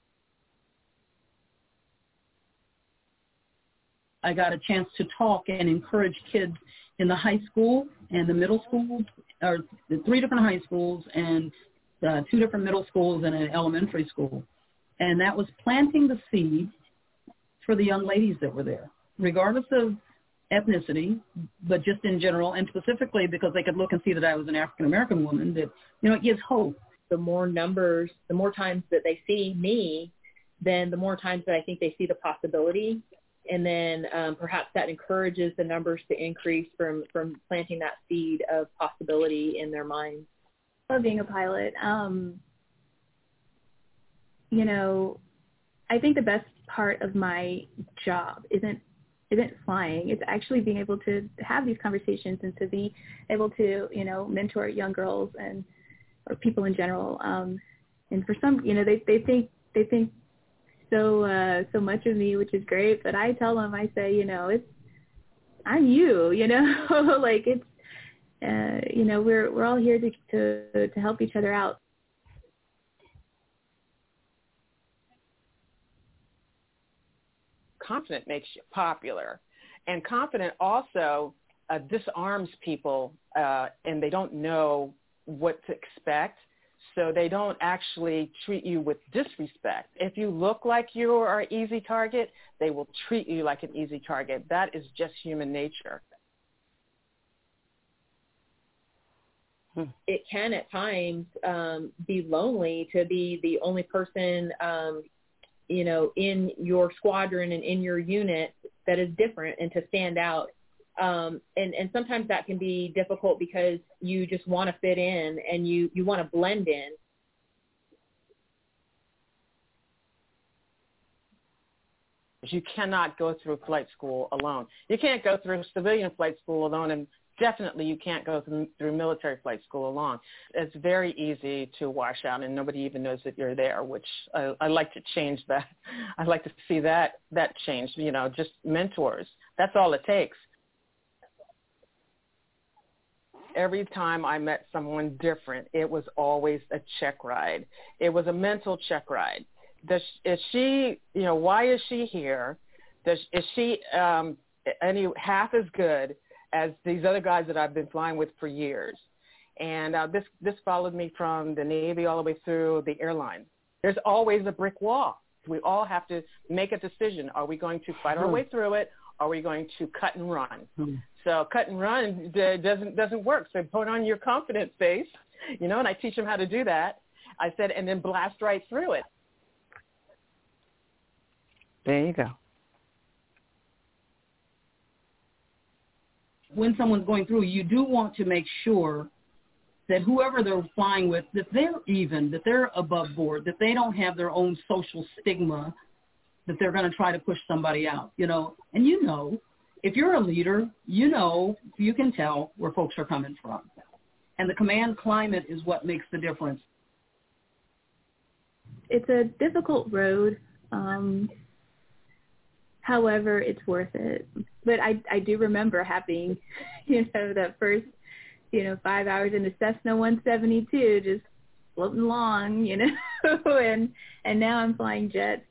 I got a chance to talk and encourage kids in the high school and the middle school, or the 3 different high schools and 2 different middle schools and an elementary school. And that was planting the seed for the young ladies that were there, regardless of ethnicity, but just in general, and specifically because they could look and see that I was an African-American woman, that, it gives hope. The more numbers, the more times that they see me, then the more times that I think they see the possibility. And then perhaps that encourages the numbers to increase from planting that seed of possibility in their minds. I love being a pilot. I think the best part of my job isn't flying. It's actually being able to have these conversations and to be able to, mentor young girls or people in general. And for some, they think so much of me, which is great. But I tell them, I say, I'm you. Like it's, we're all here to help each other out. Confident makes you popular, and confident also disarms people, and they don't know what to expect, so they don't actually treat you with disrespect. If you look like you are an easy target, they will treat you like an easy target. That is just human nature. It can at times be lonely to be the only person in your squadron and in your unit that is different and to stand out. And sometimes that can be difficult because you just want to fit in and you want to blend in. You cannot go through flight school alone. You can't go through civilian flight school alone, and definitely you can't go through military flight school alone. It's very easy to wash out and nobody even knows that you're there, which I like to change that. I like to see that change, just mentors. That's all it takes. Every time I met someone different, it was always a check ride. It was a mental check ride. Is she, why is she here? Is she any half as good as these other guys that I've been flying with for years? And this followed me from the Navy all the way through the airline. There's always a brick wall. We all have to make a decision. Are we going to fight our way through it? Or are we going to cut and run? So cut and run doesn't work. So put on your confident face, and I teach them how to do that. I said, and then blast right through it. There you go. When someone's going through, you do want to make sure that whoever they're flying with, that they're even, that they're above board, that they don't have their own social stigma, that they're going to try to push somebody out, And if you're a leader, you can tell where folks are coming from. And the command climate is what makes the difference. It's a difficult road. However, it's worth it. But I do remember having, that first, 5 hours in the Cessna 172, just floating along, and now I'm flying jets.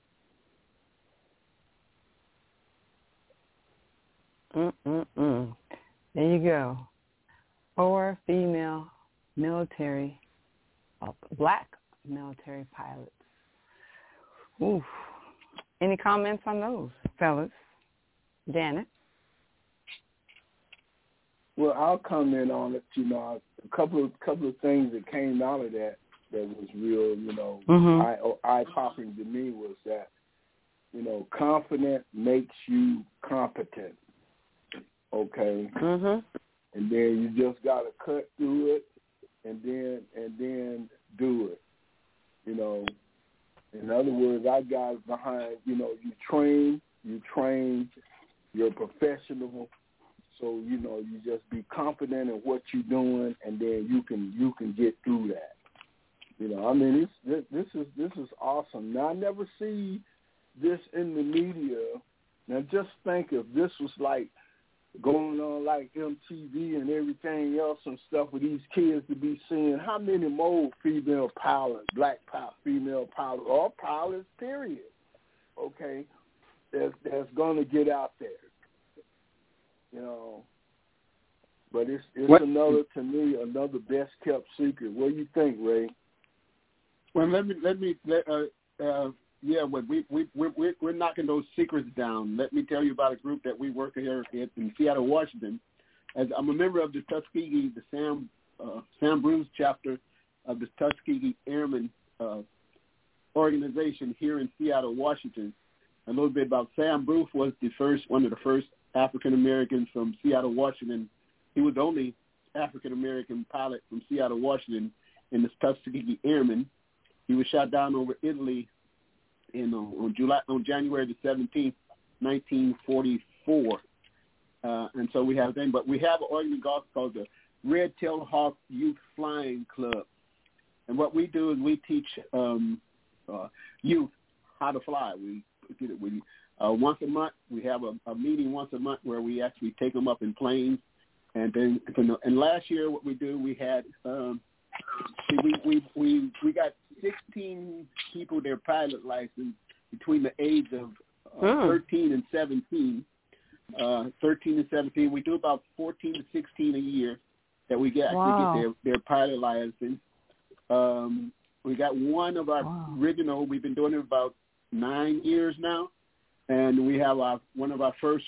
There you go. 4 female military, black military pilots. Ooh. Any comments on those, fellas? Janet? Well, I'll comment on it. A couple of things that came out of that was real, eye-popping to me was that, confident makes you competent. Okay. And then you just gotta cut through it, and then do it. In other words, I got it behind. You train, you're professional, so you just be confident in what you're doing, and then you can get through that. I mean, this is awesome. Now, I never see this in the media. Now, just think if this was like going on like MTV and everything else and stuff with these kids to be seeing how many more female pilots, black female pilots, or pilots, period, okay, that's going to get out there, But it's another best kept secret. What do you think, Ray? Well, we're knocking those secrets down. Let me tell you about a group that we work here in Seattle, Washington. As I'm a member of the Tuskegee, the Sam Bruce chapter of the Tuskegee Airmen organization here in Seattle, Washington. A little bit about Sam Bruce was one of the first African Americans from Seattle, Washington. He was the only African American pilot from Seattle, Washington, in the Tuskegee Airmen. He was shot down over Italy on January the 17th, 1944. And so we have them, but we have an organization called the Red-Tailed Hawk Youth Flying Club. And what we do is we teach youth how to fly. Once a month, we have a meeting once a month where we actually take them up in planes. And then, last year, what we do, we had we got 16 people their pilot license between the age of 13 and 17. 13 and 17, we do about 14 to 16 a year that we get their pilot license. We got one of our original. We've been doing it about 9 years now, and we have one of our first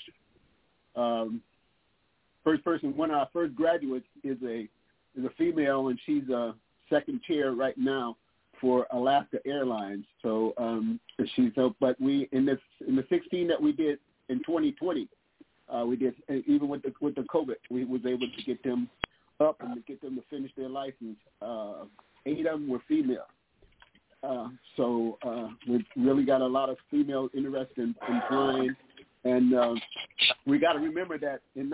person. One of our first graduates is a female, and she's a second chair right now for Alaska Airlines. So but we in the 16 that we did in 2020, we did even with the COVID, we was able to get them up and to get them to finish their license. 8 of them were female. So we've really got a lot of female interest in flying. And we got to remember that in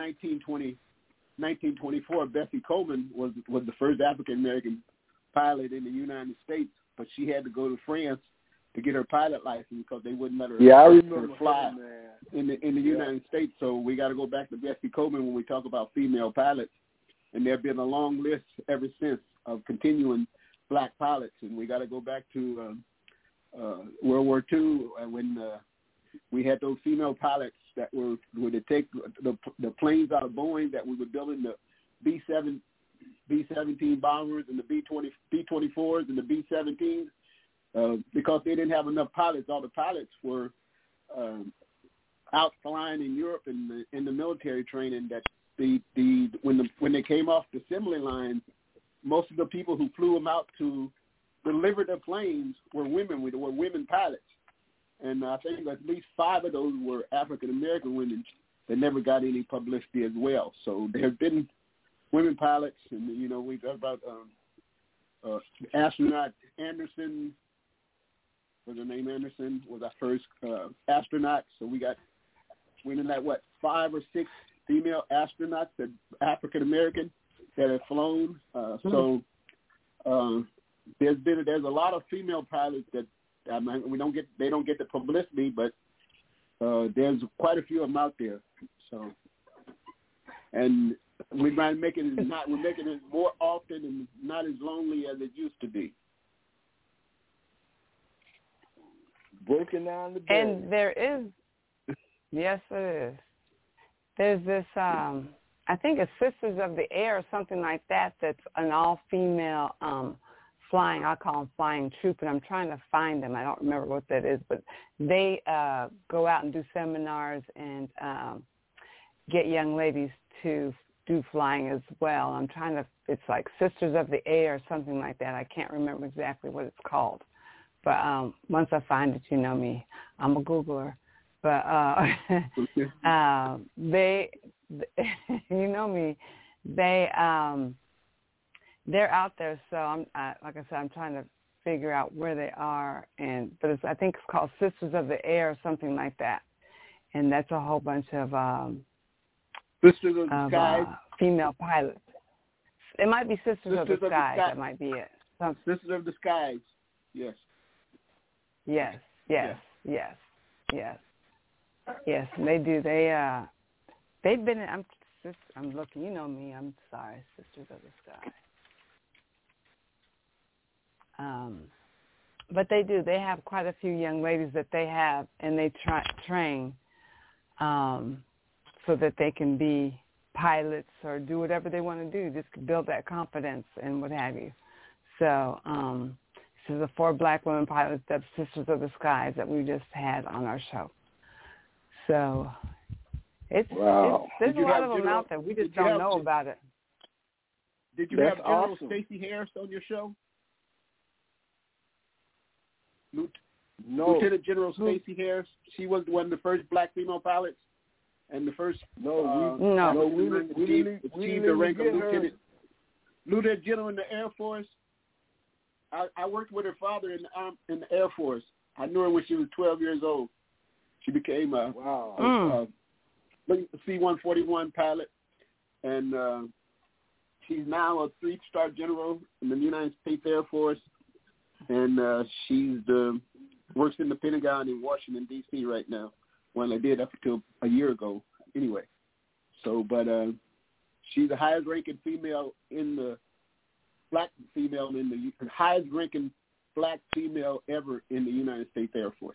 1924, Bessie Coleman was the first African-American pilot in the United States, but she had to go to France to get her pilot license because they wouldn't let her, fly in the United States. So we got to go back to Bessie Coleman when we talk about female pilots. And there have been a long list ever since of continuing black pilots. And we got to go back to World War II when we had those female pilots that were to take the planes out of Boeing that we were building, the B-17 bombers and the B-24s and the B-17s, because they didn't have enough pilots. All the pilots were out flying in Europe in the military training. That when they came off the assembly line, most of the people who flew them out to deliver the planes were women. Were women pilots. And I think at least 5 of those were African-American women that never got any publicity as well. So there have been women pilots, and, we talked about astronaut Anderson. Was her name Anderson? Was our first astronaut. So we got in that, 5 or 6 female astronauts, that African-American, that have flown. So there's a lot of female pilots that, they don't get the publicity, but there's quite a few of them out there. So, and we're making it more often and not as lonely as it used to be. Breaking down the barrier. And there is, yes, it is. There's this, I think it's Sisters of the Air or something like that. That's an all-female flying, I call them flying troop, and I'm trying to find them. I don't remember what that is, but they go out and do seminars and get young ladies to do flying as well. It's like Sisters of the Air or something like that. I can't remember exactly what it's called. But once I find it, you know me, I'm a Googler. But they, you know me, they're out there, so like I said, I'm trying to figure out where they are, but I think it's called Sisters of the Air or something like that, and that's a whole bunch of Sisters of the Skies, female pilots. It might be Sisters of the Skies. That might be it. Sisters of the Skies. Yes. Yes. And they do. They've been. I'm looking. You know me. I'm sorry. Sisters of the Sky. But they do. They have quite a few young ladies that they have, and they train so that they can be pilots or do whatever they want to do. Just build that confidence and what have you. So this is the 4 black women pilots of Sisters of the Skies that we just had on our show. So there's a lot of them out there. We just don't know about it. Did you have General Stacey Harris on your show? Lieutenant General Stacey Harris. She was one of the first black female pilots, and the first we didn't achieved the rank of Lieutenant General in the Air Force. I worked with her father in the Air Force. I knew her when she was 12 years old. She became a C-141 pilot, and she's now a 3-star general in the United States Air Force, and she works in the Pentagon in Washington, D.C. right now. Well, I did up until a year ago anyway. So, but she's the highest-ranking female in the black female in the highest-ranking black female ever in the United States Air Force.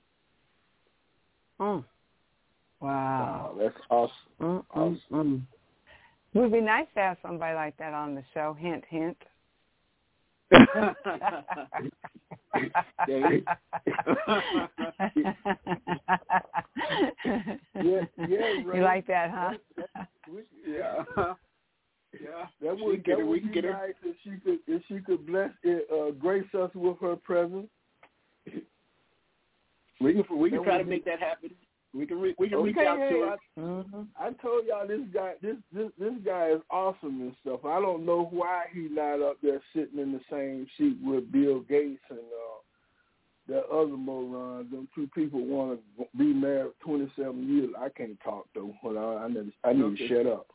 Wow, that's awesome. Awesome. It would be nice to have somebody like that on the show. Hint, hint. Right. You like that, huh? Yeah. That would be nice if she could bless grace us with her presence. We can try to make that happen. We can reach out to her. I told y'all this guy is awesome and stuff. I don't know why he's not up there sitting in the same seat with Bill Gates and that other morons. Them 2 people want to be married 27 years. I can't talk though. I need to shut up.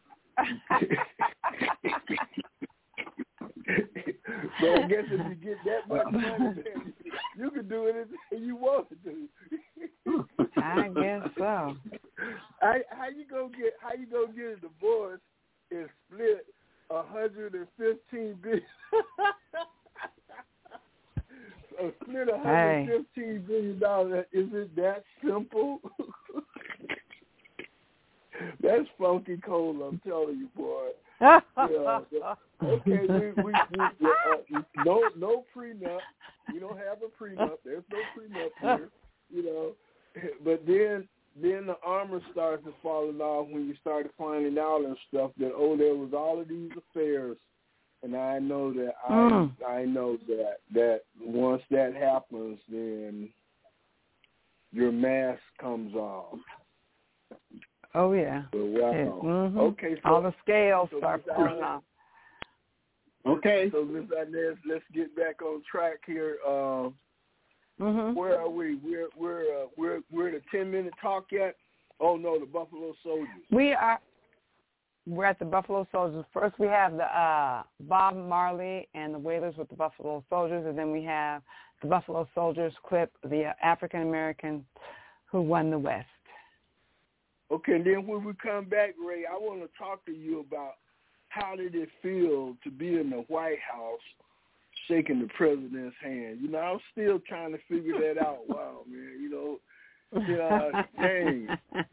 But I guess if you get that much money, you can do anything you want to do. I guess so. How you gonna get a divorce and split $115 billion? Split $115 billion. Is it that simple? That's funky cold, I'm telling you, boy. Okay, we no prenup. We don't have a prenup. There's no prenup here, But then the armor starts to falling off when you started finding out and stuff that there was all of these affairs, and I know that I know that once that happens, then your mask comes off. Oh yeah. So, wow. Okay. So, all the scales start falling off. Okay. So Ms. Inez, let's get back on track here. Where are we? We're at the 10-minute talk yet? Oh no, the Buffalo Soldiers. We're at the Buffalo Soldiers. First we have the Bob Marley and the Wailers with the Buffalo Soldiers, and then we have the Buffalo Soldiers clip, the African American who won the West. Okay, and then when we come back, Ray, I want to talk to you about how did it feel to be in the White House shaking the president's hand. I'm still trying to figure that out. Wow, man, dang.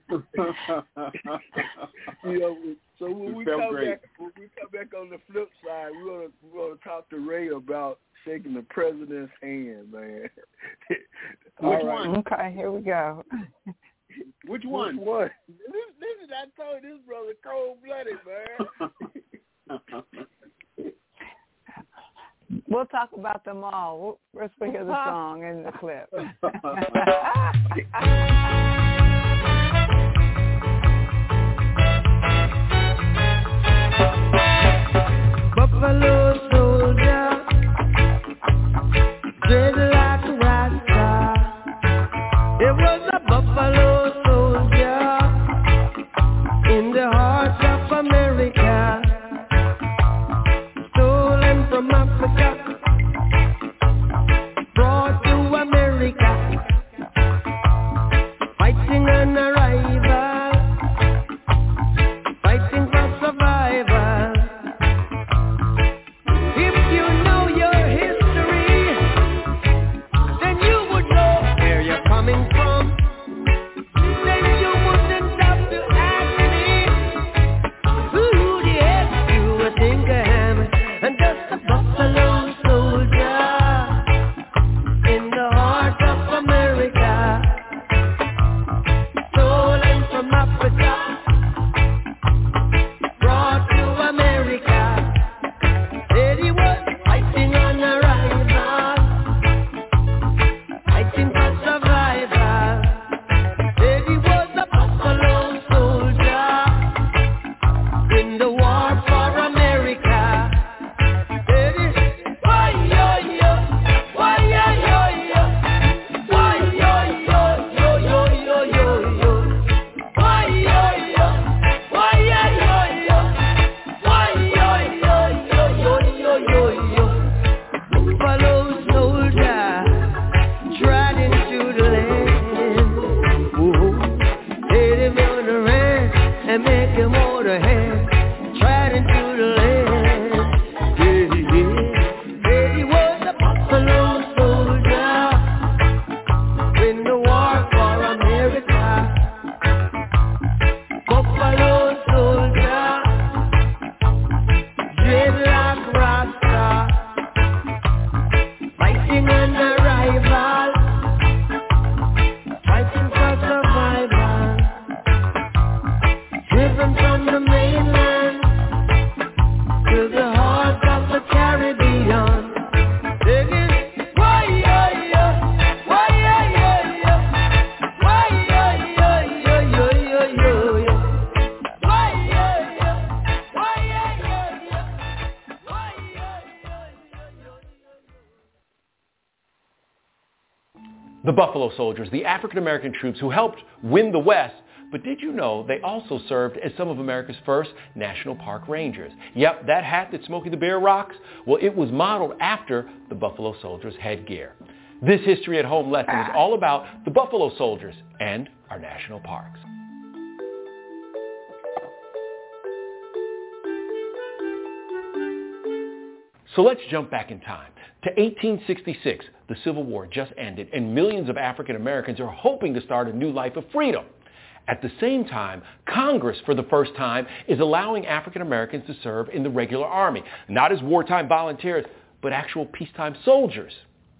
So when we come back on the flip side, we're gonna talk to Ray about shaking the president's hand, man. Which one? Okay, here we go. Which one? Listen, I told this brother cold-blooded, man. We'll talk about them all. Let's hear the song and the clip. Buffalo soldier, dreaded like a rock star. It was a buffalo soldier in the heart of America, stolen from Africa on arrival, fighting for survival. If you know your history, then you would know where you're coming from. Then you wouldn't have to ask me who the heck you would think I am. I'm just a buffalo soldier in the heart of America, stolen from Africa, brought to America. Said he was fighting on arrival, fighting for survival. Said he was a buffalo soldier in the war for America. Said he, why yo yo, why yo yo yo, why yo yo yo yo yo yo yo, why yo yo, why yo yo yo, why yo yo yo yo yo yo yo. Buffalo soldier trotting through the land. Ooh, let him on the ranch and make him hold a hand. Trotting through the land. Yeah, yeah. Said he was a buffalo soldier in the war for America. Buffalo soldier, dreadlock rasta, fighting on arrival, fighting for survival, driven from the mainland to the heart of the Caribbean. Singing, why yo yo, why yo yo yo, why yo yo yo yo yo yo yo, why yo yo, why yo yo yo, why yo yo yo yo. The Buffalo Soldiers, the African-American troops who helped win the West, but did you know they also served as some of America's first National Park Rangers? Yep, that hat that Smokey the Bear rocks, well, it was modeled after the Buffalo Soldiers' headgear. This History at Home lesson is all about the Buffalo Soldiers and our national parks. So let's jump back in time. To 1866, the Civil War just ended, and millions of African Americans are hoping to start a new life of freedom. At the same time, Congress, for the first time, is allowing African Americans to serve in the regular army, not as wartime volunteers, but actual peacetime soldiers.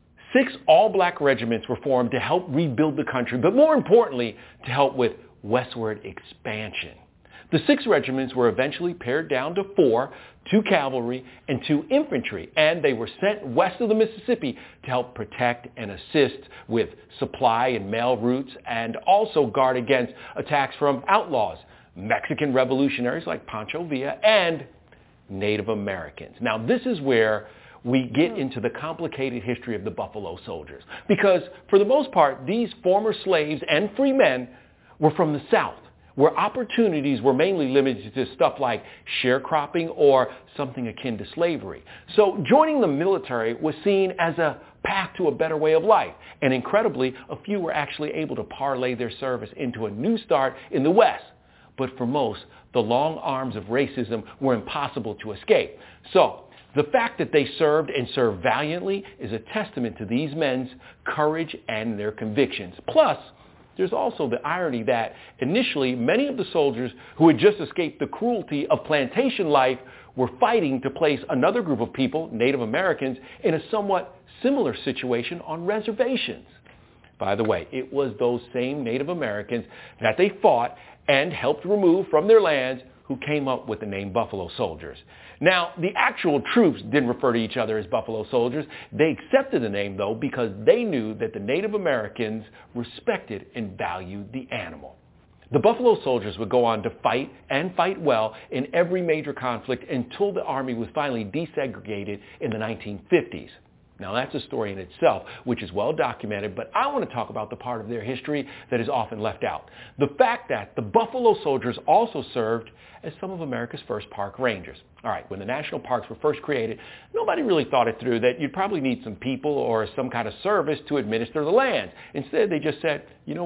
6 all-black regiments were formed to help rebuild the country, but more importantly, to help with westward expansion. The 6 regiments were eventually pared down to 4, 2 cavalry and 2 infantry, and they were sent west of the Mississippi to help protect and assist with supply and mail routes and also guard against attacks from outlaws, Mexican revolutionaries like Pancho Villa, and Native Americans. Now, this is where we get into the complicated history of the Buffalo Soldiers, because for the most part, these former slaves and free men were from the South, where opportunities were mainly limited to stuff like sharecropping or something akin to slavery. So joining the military was seen as a path to a better way of life. And incredibly, a few were actually able to parlay their service into a new start in the West. But for most, the long arms of racism were impossible to escape. So the fact that they served and served valiantly is a testament to these men's courage and their convictions. Plus, there's also the irony that initially many of the soldiers who had just escaped the cruelty of plantation life were fighting to place another group of people, Native Americans, in a somewhat similar situation on reservations. By the way, it was those same Native Americans that they fought and helped remove from their lands who came up with the name Buffalo Soldiers. Now, the actual troops didn't refer to each other as Buffalo Soldiers. They accepted the name, though, because they knew that the Native Americans respected and valued the animal. The Buffalo Soldiers would go on to fight and fight well in every major conflict until the Army was finally desegregated in the 1950s. Now, that's a story in itself, which is well documented, but I want to talk about the part of their history that is often left out. The fact that the Buffalo Soldiers also served as some of America's first park rangers. All right, when the national parks were first created, nobody really thought it through that you'd probably need some people or some kind of service to administer the land. Instead, they just said, you know what,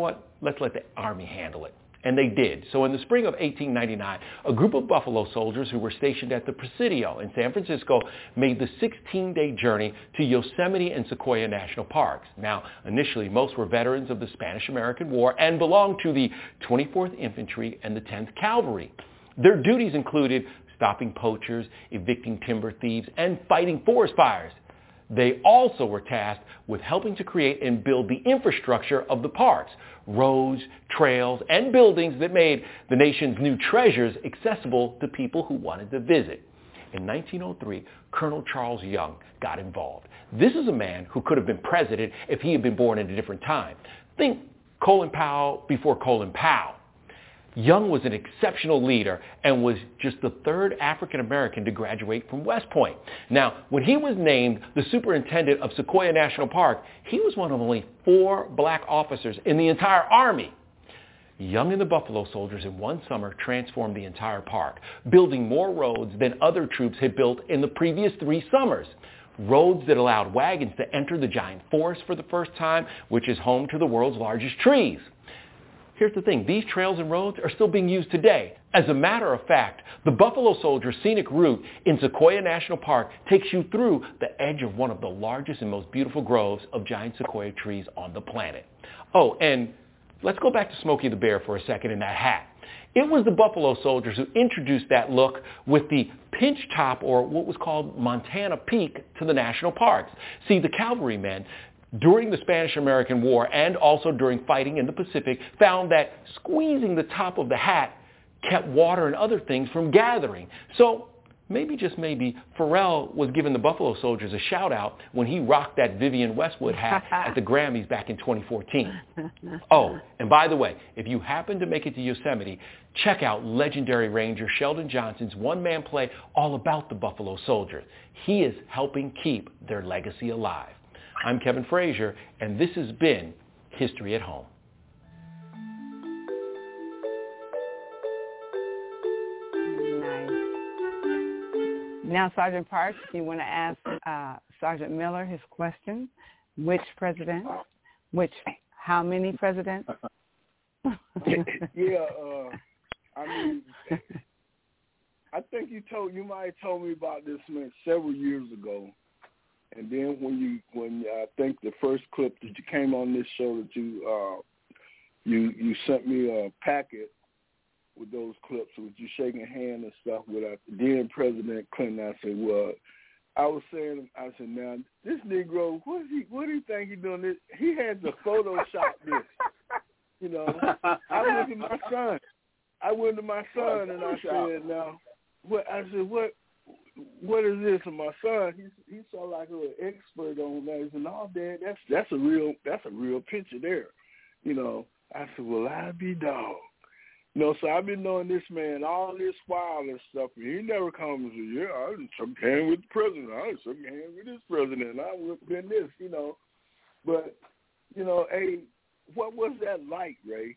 let's let the Army handle it. And they did. So in the spring of 1899, a group of Buffalo soldiers who were stationed at the Presidio in San Francisco made the 16-day journey to Yosemite and Sequoia National Parks. Now, initially, most were veterans of the Spanish-American War and belonged to the 24th Infantry and the 10th Cavalry. Their duties included stopping poachers, evicting timber thieves, and fighting forest fires. They also were tasked with helping to create and build the infrastructure of the parks, roads, trails, and buildings that made the nation's new treasures accessible to people who wanted to visit. In 1903, Colonel Charles Young got involved. This is a man who could have been president if he had been born at a different time. Think Colin Powell before Colin Powell. Young was an exceptional leader and was just the third African American to graduate from West Point. Now, when he was named the superintendent of Sequoia National Park, he was one of only 4 black officers in the entire Army. Young and the Buffalo Soldiers in one summer transformed the entire park, building more roads than other troops had built in the previous 3 summers. Roads that allowed wagons to enter the giant forest for the first time, which is home to the world's largest trees. Here's the thing, these trails and roads are still being used today. As a matter of fact, the Buffalo Soldier Scenic Route in Sequoia National Park takes you through the edge of one of the largest and most beautiful groves of giant sequoia trees on the planet. Oh, and let's go back to Smokey the Bear for a second in that hat. It was the Buffalo Soldiers who introduced that look with the pinch top, or what was called Montana Peak, to the national parks. See, the cavalrymen during the Spanish-American War and also during fighting in the Pacific found that squeezing the top of the hat kept water and other things from gathering. So maybe, just maybe, Pharrell was giving the Buffalo Soldiers a shout-out when he rocked that Vivienne Westwood hat at the Grammys back in 2014. Oh, and by the way, if you happen to make it to Yosemite, check out legendary Ranger Sheldon Johnson's one-man play all about the Buffalo Soldiers. He is helping keep their legacy alive. I'm Kevin Frazier, and this has been History at Home. Now, Sergeant Parks, if you want to ask Sergeant Miller his question, which president? How many presidents? Yeah, I mean, I think you might have told me about this man several years ago. And then when I think the first clip that you came on this show that you sent me a packet with those clips with you shaking hand and stuff with then President Clinton. I said, well, I said, now this Negro, what do you think he's doing? This? He had to Photoshop this. You know, I went to my son and I said, now, what is this? And my son, he saw like an expert on that. He said, no, Dad, that's a real picture there. You know, I said, well, I be dog. You know, so I've been knowing this man all this while and stuff. And he never comes and says, yeah, I shook hands with the president. I shook hands with this president. I would have been this, you know. But, you know, hey, what was that like, Ray?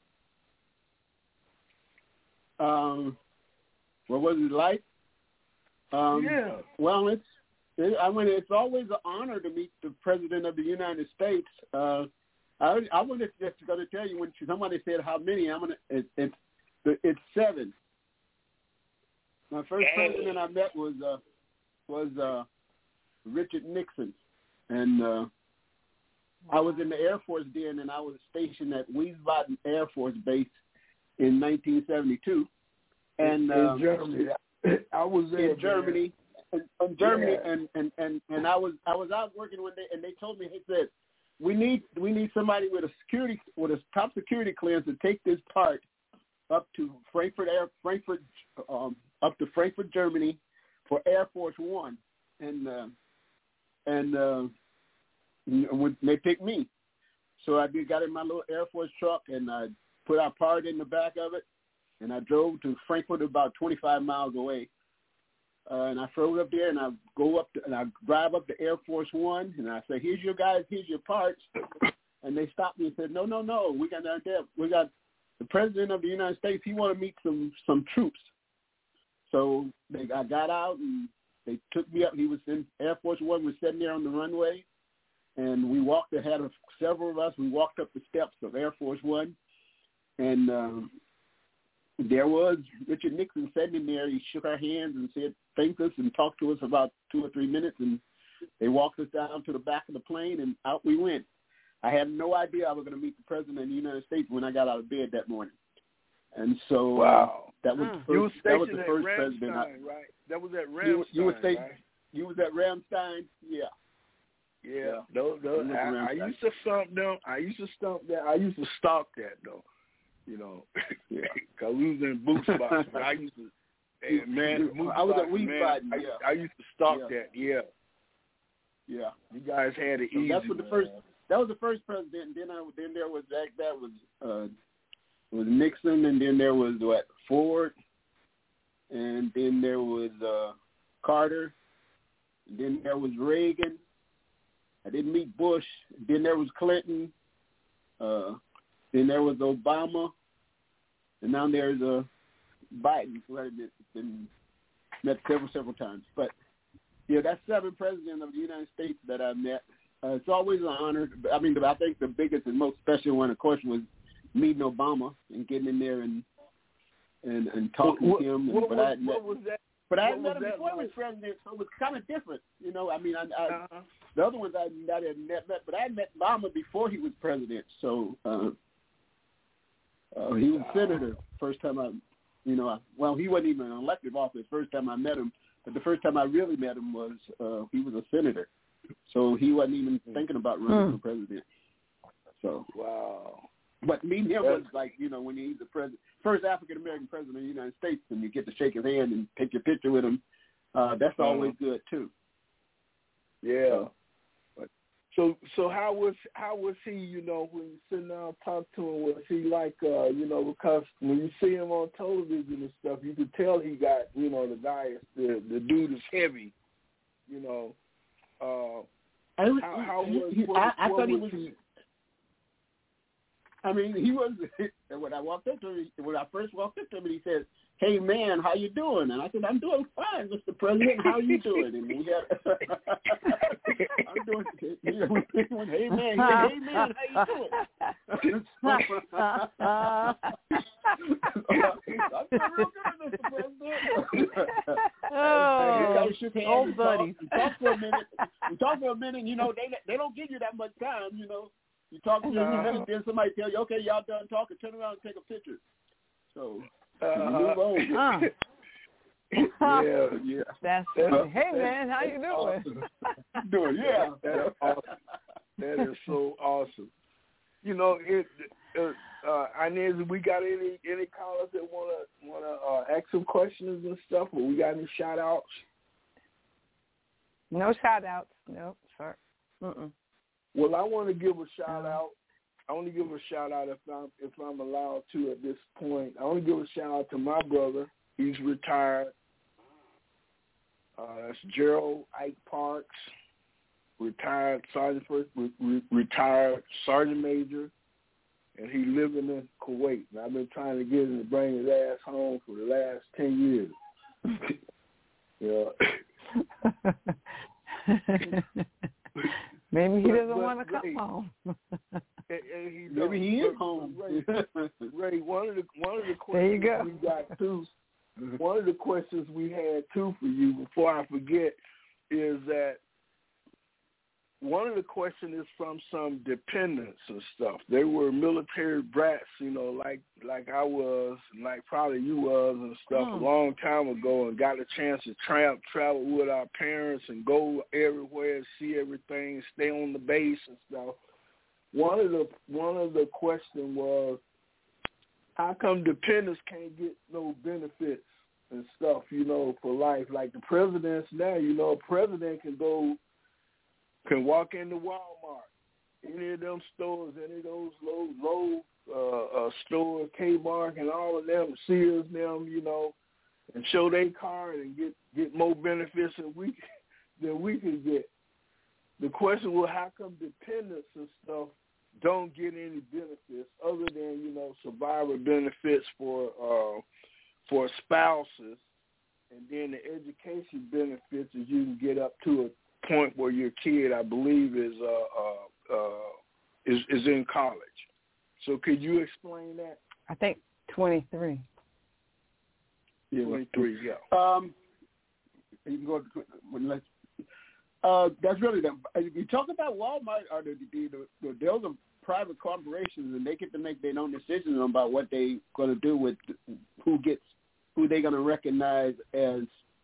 What was it like? Yeah. Well, it's always an honor to meet the President of the United States. I was just going to tell you when somebody said how many. It's 7. My first president I met was Richard Nixon, and I was in the Air Force then, and I was stationed at Wiesbaden Air Force Base in 1972, and in Germany. I was there in Germany, and I was out working one day, and they told me, they said, we need somebody with a top security clearance to take this part up to Frankfurt, Germany, for Air Force One, and they picked me. So I got in my little Air Force truck, and I put our part in the back of it, and I drove to Frankfurt, about 25 miles away. And I drove up there, and I drive up to Air Force One, and I say, here's your guys, here's your parts. And they stopped me and said, no, we got the President of the United States, he want to meet some troops. So I got out, and they took me up. He was in Air Force One, was sitting there on the runway, and we walked. There had several of us. We walked up the steps of Air Force One, and there was Richard Nixon sitting there. He shook our hands and said, thanked us and talked to us about 2 or 3 minutes, and they walked us down to the back of the plane, and out we went. I had no idea I was going to meet the President of the United States when I got out of bed that morning. And so that was the first, that was the first president. Right? That was at Ramstein, right? You was at Ramstein? Yeah. Yeah. I used to stump them. I used to stalk that, though. You know, because we was in boot spots. But I used to, I was at Weed Spot. I used to stalk that. Yeah. Yeah. You guys had it easy. That's what that was the first president. And then there was was Nixon, and then there was Ford, and then there was Carter, and then there was Reagan. I didn't meet Bush. Then there was Clinton. Then there was Obama, and now there's Biden, who I've been met several times. But yeah, that's 7 presidents of the United States that I've met. It's always an honor. I mean, I think the biggest and most special one, of course, was meeting Obama and getting in there and talking to him. But I had met him before he was president, so it was kind of different. You know, I mean, the other ones I had met, but I had met Obama before he was president. So he was senator first time he wasn't even in elective office first time I met him. But the first time I really met him was he was a senator. So he wasn't even thinking about running for president. So but meeting him was like, when he's the president, first African American president of the United States, and you get to shake his hand and take your picture with him. That's always good too. Yeah. So how was he? When you sit down and talk to him, was he like because when you see him on television and stuff, you could tell he got the guy is the dude is heavy. I thought he was. I mean, he was. When I first walked up to him, he said, "Hey man, how you doing?" And I said, "I'm doing fine, Mr. President. How you doing?" And we had, I'm doing. Hey man, how you doing? I'm doing real good, Mr. President. Old buddy. We talk for a minute. They don't give you that much time. You talk to them, and then somebody tell you, "Okay, y'all done talking. Turn around and take a picture." So move on. Yeah. That's hey man, how you doing? Doing That's awesome. That is so awesome. Inez, we got any callers that wanna ask some questions and stuff, or we got any shout outs? No shout outs. No, sir. Well, I want to give a shout out. I want to give a shout out if I'm allowed to at this point. I want to give a shout out to my brother. He's retired. That's Gerald Ike Parks, retired retired sergeant major, and he's living in Kuwait. And I've been trying to get him to bring his ass home for the last 10 years. Maybe he doesn't want to come home. Maybe he is home. Ray, one of the questions there you go. we got too. One of the questions we had too for you before I forget is that one of the questions is from some dependents and stuff. They were military brats, like I was, like probably you was and stuff a long time ago, and got a chance to travel with our parents and go everywhere, see everything, stay on the base and stuff. One of the question was, how come dependents can't get no benefits and stuff, for life? Like the presidents now, a president can walk into Walmart, any of them stores, any of those low stores, Kmart and all of them, Sears them, and show their card and get more benefits than we can get. The question was, how come dependents and stuff don't get any benefits other than, survivor benefits for spouses, and then the education benefits is you can get up to point where your kid, I believe, is in college. So could you explain that? I think 23. Yeah, 23. Yeah. You can go. That's really them. You talk about Walmart or those are private corporations, and they get to make their own decisions about what they're going to do with who they're going to recognize as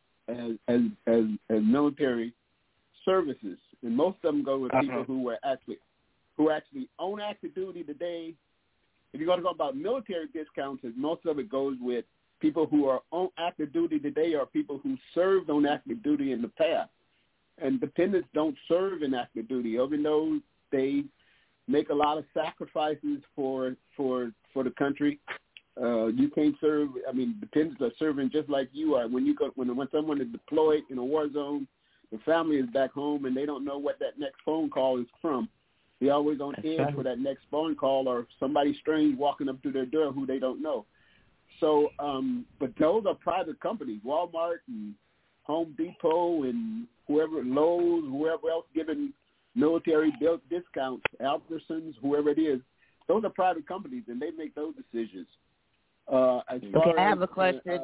military services, and most of them go with people who actually own active duty today. If you're going to go about military discounts, most of it goes with people who are on active duty today or people who served on active duty in the past. And dependents don't serve in active duty, even though they make a lot of sacrifices for the country. You can't serve. I mean, dependents are serving just like you are. When someone is deployed in a war zone, the family is back home and they don't know what that next phone call is from. They're always on edge for that next phone call or somebody strange walking up to their door who they don't know. So, but those are private companies, Walmart and Home Depot and Lowe's, whoever else giving military discounts, Albertsons, whoever it is. Those are private companies, and they make those decisions. I have a question.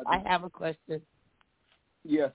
Yes.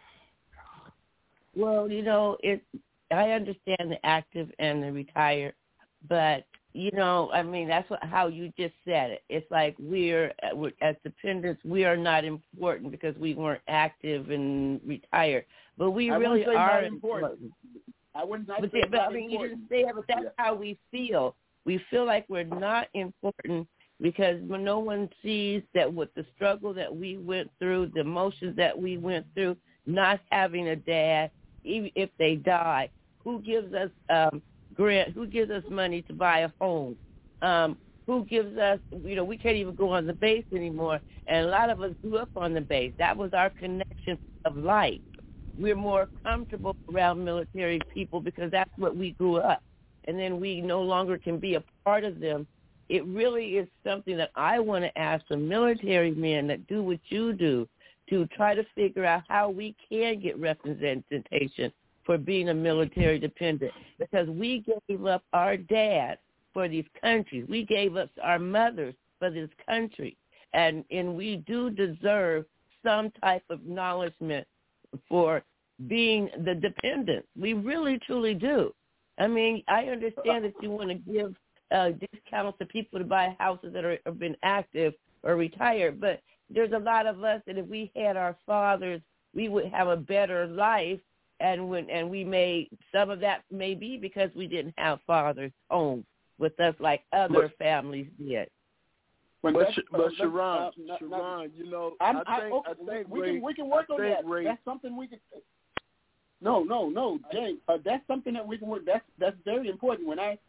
Well, I understand the active and the retired, but that's how you just said it. It's like we're as dependents, we are not important because we weren't active and retired, but we really are important. I wouldn't say but you didn't say it, but that's how we feel. We feel like we're not important because when no one sees that with the struggle that we went through, the emotions that we went through, not having a dad, even if they die, who gives us grant? Who gives us money to buy a home? Who gives us, we can't even go on the base anymore. And a lot of us grew up on the base. That was our connection of life. We're more comfortable around military people because that's what we grew up. And then we no longer can be a part of them. It really is something that I want to ask the military men that do what you do to try to figure out how we can get representation for being a military dependent, because we gave up our dads for these countries. We gave up our mothers for this country, and we do deserve some type of acknowledgement for being the dependents. We really, truly do. I mean, I understand that you want to give discounts to people to buy houses that have been active or retired, but there's a lot of us that if we had our fathers, we would have a better life. And we may, some of that may be because we didn't have fathers home with us like other families did. But Sharon, I think we can work on that. That's something we can. No, James. That's something that we can work. That's very important. When I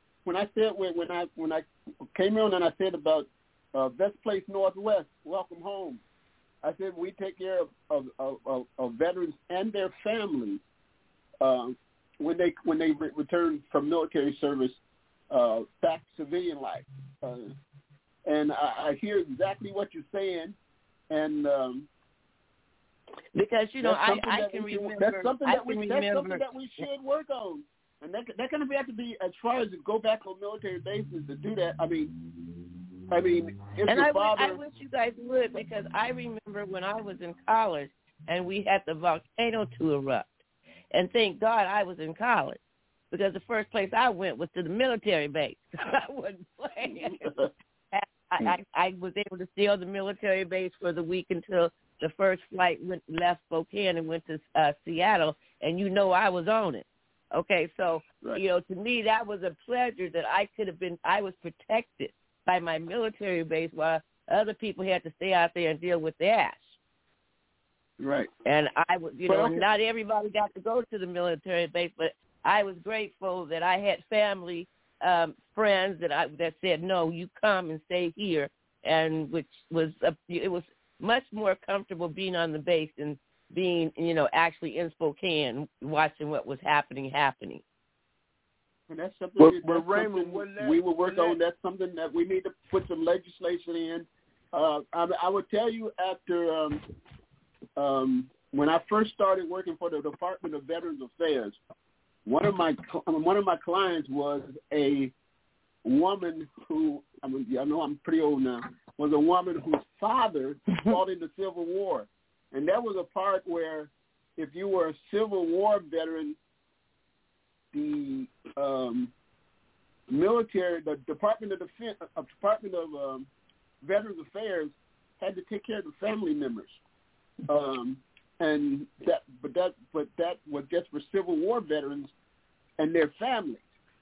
came in and I said about Best Place Northwest, welcome home. I said we take care of veterans and their families. When they return from military service back to civilian life, and I hear exactly what you're saying, and because I can remember that's something that we should work on, and that kind of have to be as far as to go back on military bases to do that. I mean, if and your father, I wish you guys would, because I remember when I was in college and we had the volcano to erupt. And thank God I was in college, because the first place I went was to the military base. I wasn't playing. I was able to stay on the military base for the week until the first flight left Spokane and went to Seattle, and I was on it. Okay, so, to me that was a pleasure that I was protected by my military base while other people had to stay out there and deal with the ash. Right. And I was, not everybody got to go to the military base, but I was grateful that I had family, friends that said, no, you come and stay here, and which was, it was much more comfortable being on the base than being, actually in Spokane watching what was happening. And that's something, Raymond, we will work on. That's something that we need to put some legislation in. I would tell you after when I first started working for the Department of Veterans Affairs, one of my clients was a woman who, I know I'm pretty old now, was a woman whose father fought in the Civil War. And that was a part where if you were a Civil War veteran, the military, the Department of Veterans Affairs had to take care of the family members. And that was just for Civil War veterans and their families.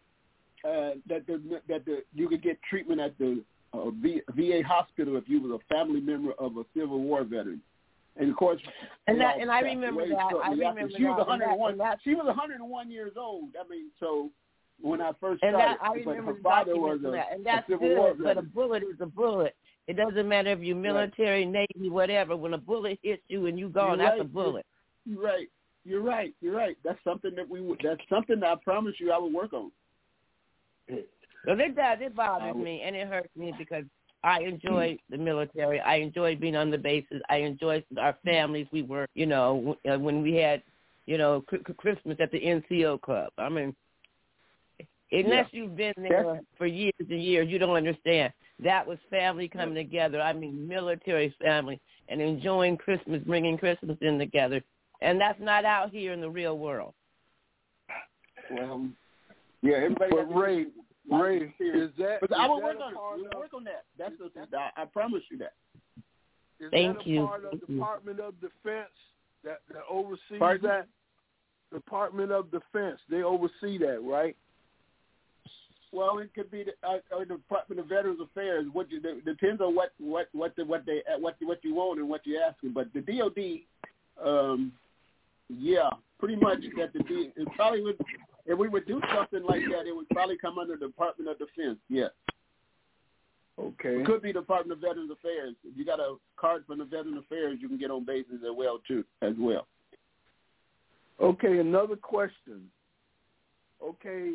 You could get treatment at the VA hospital if you was a family member of a Civil War veteran. And of course, I remember that. She was 101. She was 101 years old. I mean, so when I first started, her father was a Civil War veteran. But a bullet is a bullet. It doesn't matter if you're military, Navy, whatever. When a bullet hits you and you gone, that's a bullet. You're right. That's something that's something that I promise you I will work on. Well, it bothers me and it hurts me because I enjoy the military. I enjoy being on the bases. I enjoy our families. We were, when we had, Christmas at the NCO club. I mean, unless you've been there for years and years, you don't understand. That was family coming together. I mean, military family and enjoying Christmas, bringing Christmas in together. And that's not out here in the real world. Well, yeah, everybody. But Ray, is that? But I will work on it. We'll work on that. I promise you that. Is Thank that you. Part of the Department of Defense that oversees Pardon? that? Department of Defense, they oversee that, right? Well, it could be the Department of Veterans Affairs. Depends on what you want and what you're asking. But the DOD, pretty much that it probably would. If we would do something like that, it would probably come under the Department of Defense. Yes. Okay. It could be Department of Veterans Affairs. If you got a card from the Veterans Affairs, you can get on bases as well. Okay, another question. Okay,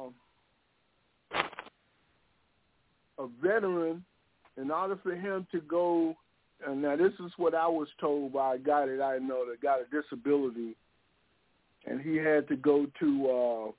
a veteran, in order for him to go, and now this is what I was told by a guy that I know that got a disability, and he had to go to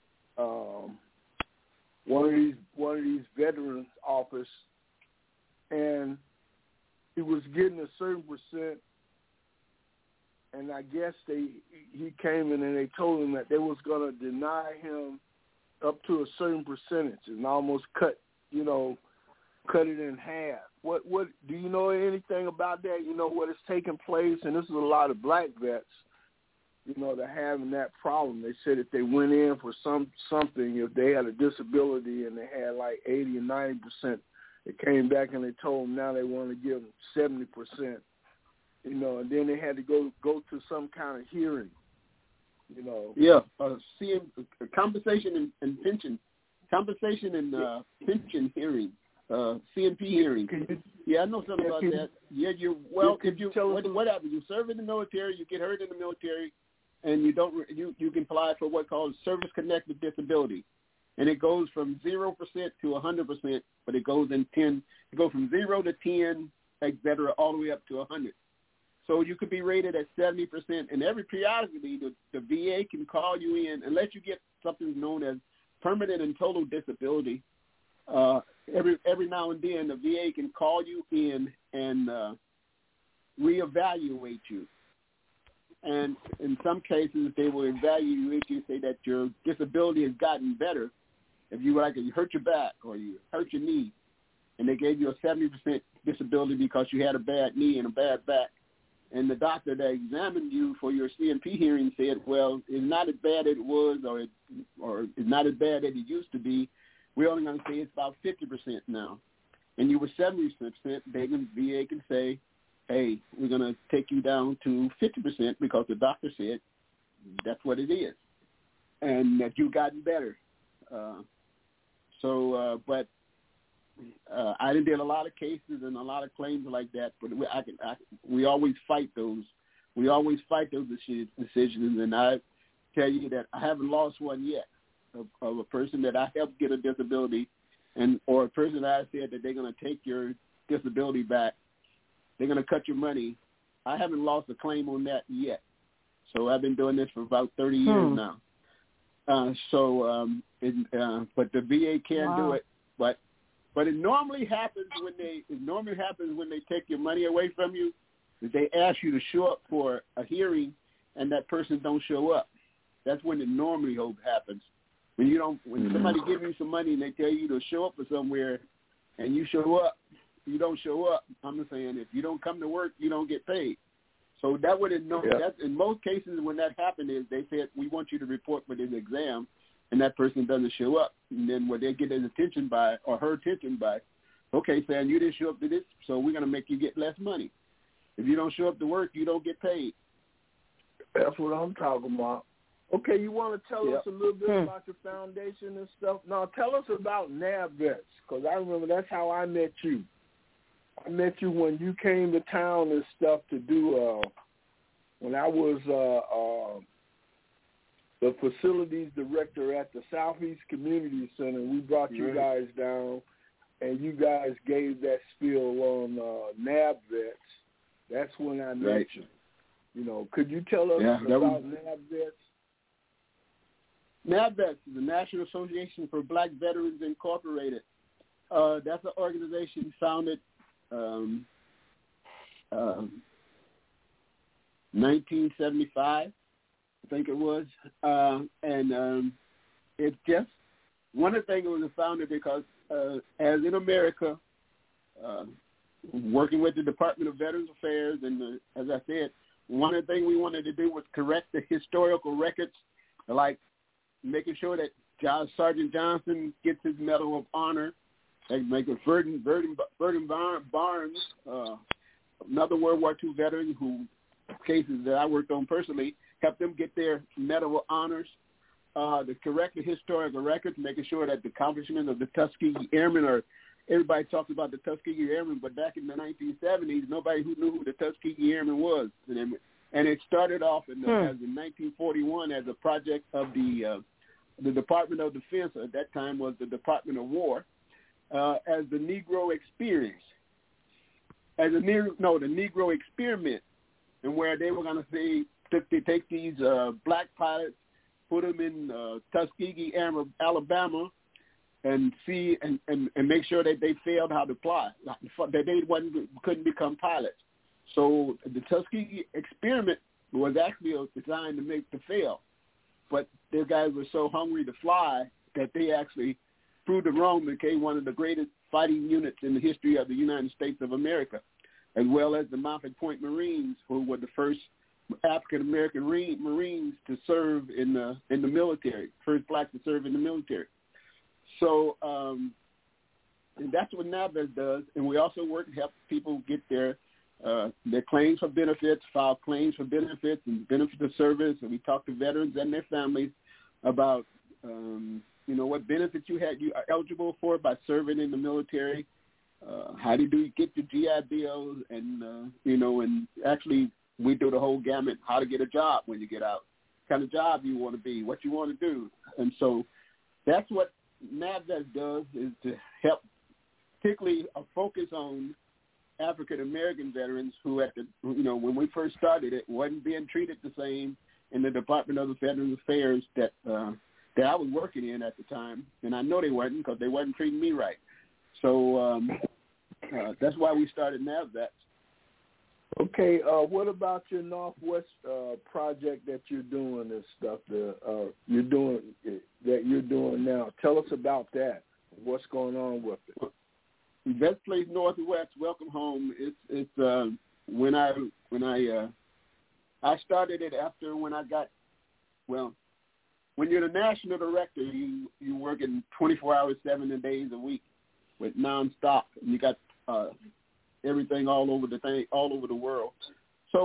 one of these veterans office, and he was getting a certain percent, and I guess he came in and they told him that they was going to deny him up to a certain percentage and almost cut it in half. What do you know anything about that? You know what is taking place, and this is a lot of black vets. They're having that problem. They said if they went in for something, if they had a disability and they had like 80 or 90%, they came back and they told them now they want to give them 70%. And then they had to go to some kind of hearing. Yeah, compensation and pension, pension hearing, CMP hearing. Yeah, I know something about that. Yeah, what happened? You serve in the military, you get hurt in the military, and you can apply for what's called service connected disability, and it goes from 0% to 100%, but it goes in 10. It goes from 0 to 10, etc., all the way up to 100. So you could be rated at 70%, and every periodically the VA can call you in unless you get something known as permanent and total disability. Every now and then the VA can call you in and reevaluate you. And in some cases they will evaluate you, say that your disability has gotten better. If you hurt your back or you hurt your knee, and they gave you a 70% disability because you had a bad knee and a bad back. And the doctor that examined you for your CMP hearing said, well, it's not as bad as it was or it's not as bad as it used to be. We're only going to say it's about 50% now. And you were 70%, VA can say, hey, we're going to take you down to 50% because the doctor said that's what it is and that you've gotten better. But I did a lot of cases and a lot of claims like that, but we always fight those. We always fight those decisions, and I tell you that I haven't lost one yet of a person that I helped get a disability, or a person that I said that they're going to take your disability back, they're going to cut your money. I haven't lost a claim on that yet. So I've been doing this for about 30 years now. But the VA can't do it. But it normally happens when they take your money away from you. That they ask you to show up for a hearing, and that person don't show up. That's when it normally happens. When somebody gives you some money and they tell you to show up for somewhere, and you show up, you don't show up. I'm just saying, if you don't come to work, you don't get paid. So that would that's in most cases when that happened is they said we want you to report for this exam, and that person doesn't show up, and then when they get his attention by or her attention by, okay, Sam, you didn't show up to this, so we're going to make you get less money. If you don't show up to work, you don't get paid. That's what I'm talking about. Okay, you want to tell us a little bit about your foundation and stuff? Now, tell us about NAVVETS, because I remember that's how I met you. I met you when you came to town and stuff to do, when I was the facilities director at the Southeast Community Center. We brought you guys down, and you guys gave that spiel on NAVVETS. That's when I met you. You know, could you tell us about NAVVETS? NAVVETS is the National Association for Black Veterans Incorporated. That's an organization founded 1975, I think it was. It's just one of the things it was founded because as in America, working with the Department of Veterans Affairs, and as I said, one of the things we wanted to do was correct the historical records, like making sure that Sergeant Johnson gets his Medal of Honor, like Verdun Barnes, another World War II veteran who cases that I worked on personally, helped them get their Medal of Honors, to correct the historical records, making sure that the accomplishments of the Tuskegee Airmen everybody talks about the Tuskegee Airmen, but back in the 1970s, nobody who knew who the Tuskegee Airmen was. And it started off in 1941 as a project of the Department of Defense, at that time was the Department of War, as the Negro Experience, the Negro Experiment, and where they were going to take these black pilots, put them in Tuskegee, Alabama, and see and make sure that they failed how to fly, that they couldn't become pilots. So the Tuskegee Experiment was actually designed to fail, but these guys were so hungry to fly that they actually proved it wrong, became one of the greatest fighting units in the history of the United States of America, as well as the Moffett Point Marines, who were the first African American Marines to serve in the military, first blacks to serve in the military. So and that's what NAVVETS does, and we also work to help people get their claims for benefits, file claims for benefits and benefits of service, and we talk to veterans and their families about what benefits you are eligible for by serving in the military. How do you get your GI Bill, and and actually we do the whole gamut. How to get a job when you get out, kind of job you want to be, what you want to do, and so that's what NAVVETS does, is to help, particularly a focus on African American veterans who, when we first started, it wasn't being treated the same in the Department of Veterans Affairs that I was working in at the time, and I know they wasn't, because they wasn't treating me right. So that's why we started NAVVETS. Okay, what about your Northwest project that you're doing and stuff that you're doing now? Tell us about that. What's going on with it? Best Place Northwest, Welcome Home. It's when I started it after when I got, when you're the national director, you working 24 hours, 7 days a week with nonstop. And you got everything all over the world. So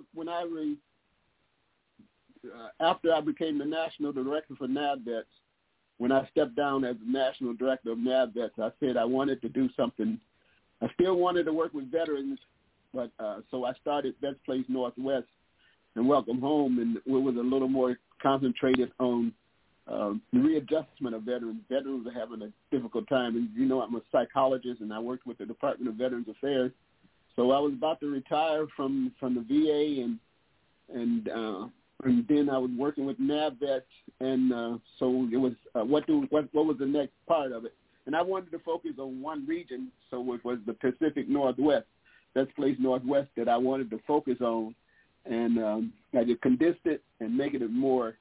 after I became the national director for NAVVETS, when I stepped down as the national director of NAVVETS, I said I wanted to do something. I still wanted to work with veterans, but so I started Best Place Northwest and Welcome Home, and it was a little more concentrated on the readjustment of veterans. Veterans are having a difficult time, and I'm a psychologist, and I worked with the Department of Veterans Affairs. So I was about to retire from the VA, and And then I was working with NAVVETS, and so it was what was the next part of it? And I wanted to focus on one region, so it was the Pacific Northwest, Best Place Northwest, that I wanted to focus on, and I just condensed it and make it more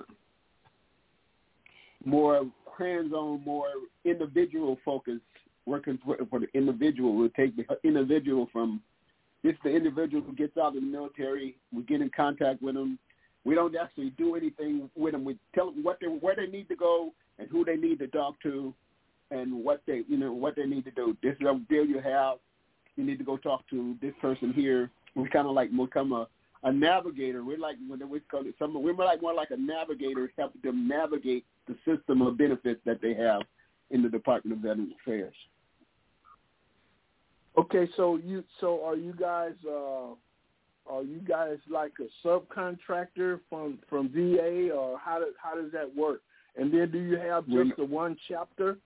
hands-on, more individual focused, working for the individual. We'll take the individual from this. The individual who gets out of the military, we get in contact with them. We don't actually do anything with them. We tell them where they need to go and who they need to talk to, and what they need to do. This is a deal you have. You need to go talk to this person here. We kind of like become a navigator. We're like we're like more like a navigator, helping them navigate the system of benefits that they have in the Department of Veterans Affairs. Okay, so are you guys like a subcontractor from VA, or how does that work? And then do you have just the one chapter?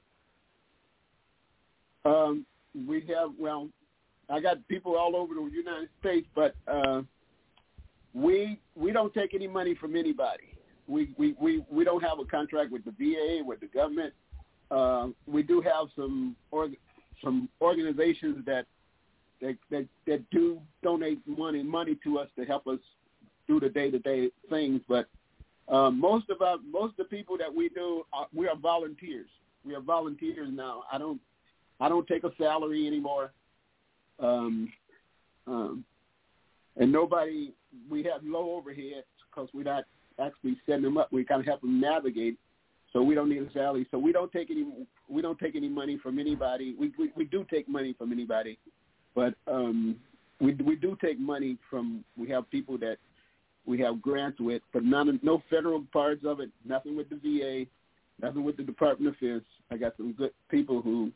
We have, I got people all over the United States, but we don't take any money from anybody. We don't have a contract with the VA, with the government. We do have some organizations that do donate money to us to help us do the day-to-day things, but most of the people that we do, we are volunteers. We are volunteers now. I don't take a salary anymore, and nobody. We have low overhead because we're not actually setting them up. We kind of help them navigate, so we don't need a salary. So we don't take any money from anybody. We do take money from anybody, but we do take money from. We have people that we have grants with, but no federal parts of it. Nothing with the VA, nothing with the Department of Defense. I got some good people who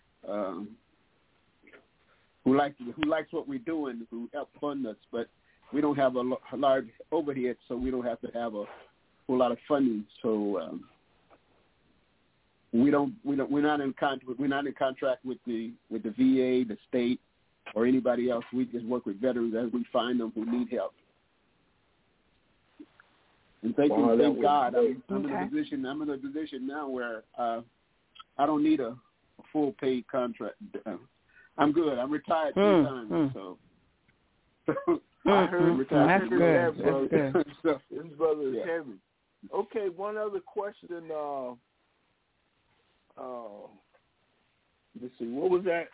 likes what we're doing, who help fund us, but we don't have a large overhead, so we don't have to have a whole lot of funding. So we're not in contract with the VA, the state, or anybody else. We just work with veterans as we find them who need help. And thank God, I'm in a position now where I don't need a full paid contract. I'm good. I'm retired 3 times, so. I heard that's good. So, this brother is heavy. Okay, one other question. Let's see, what was that?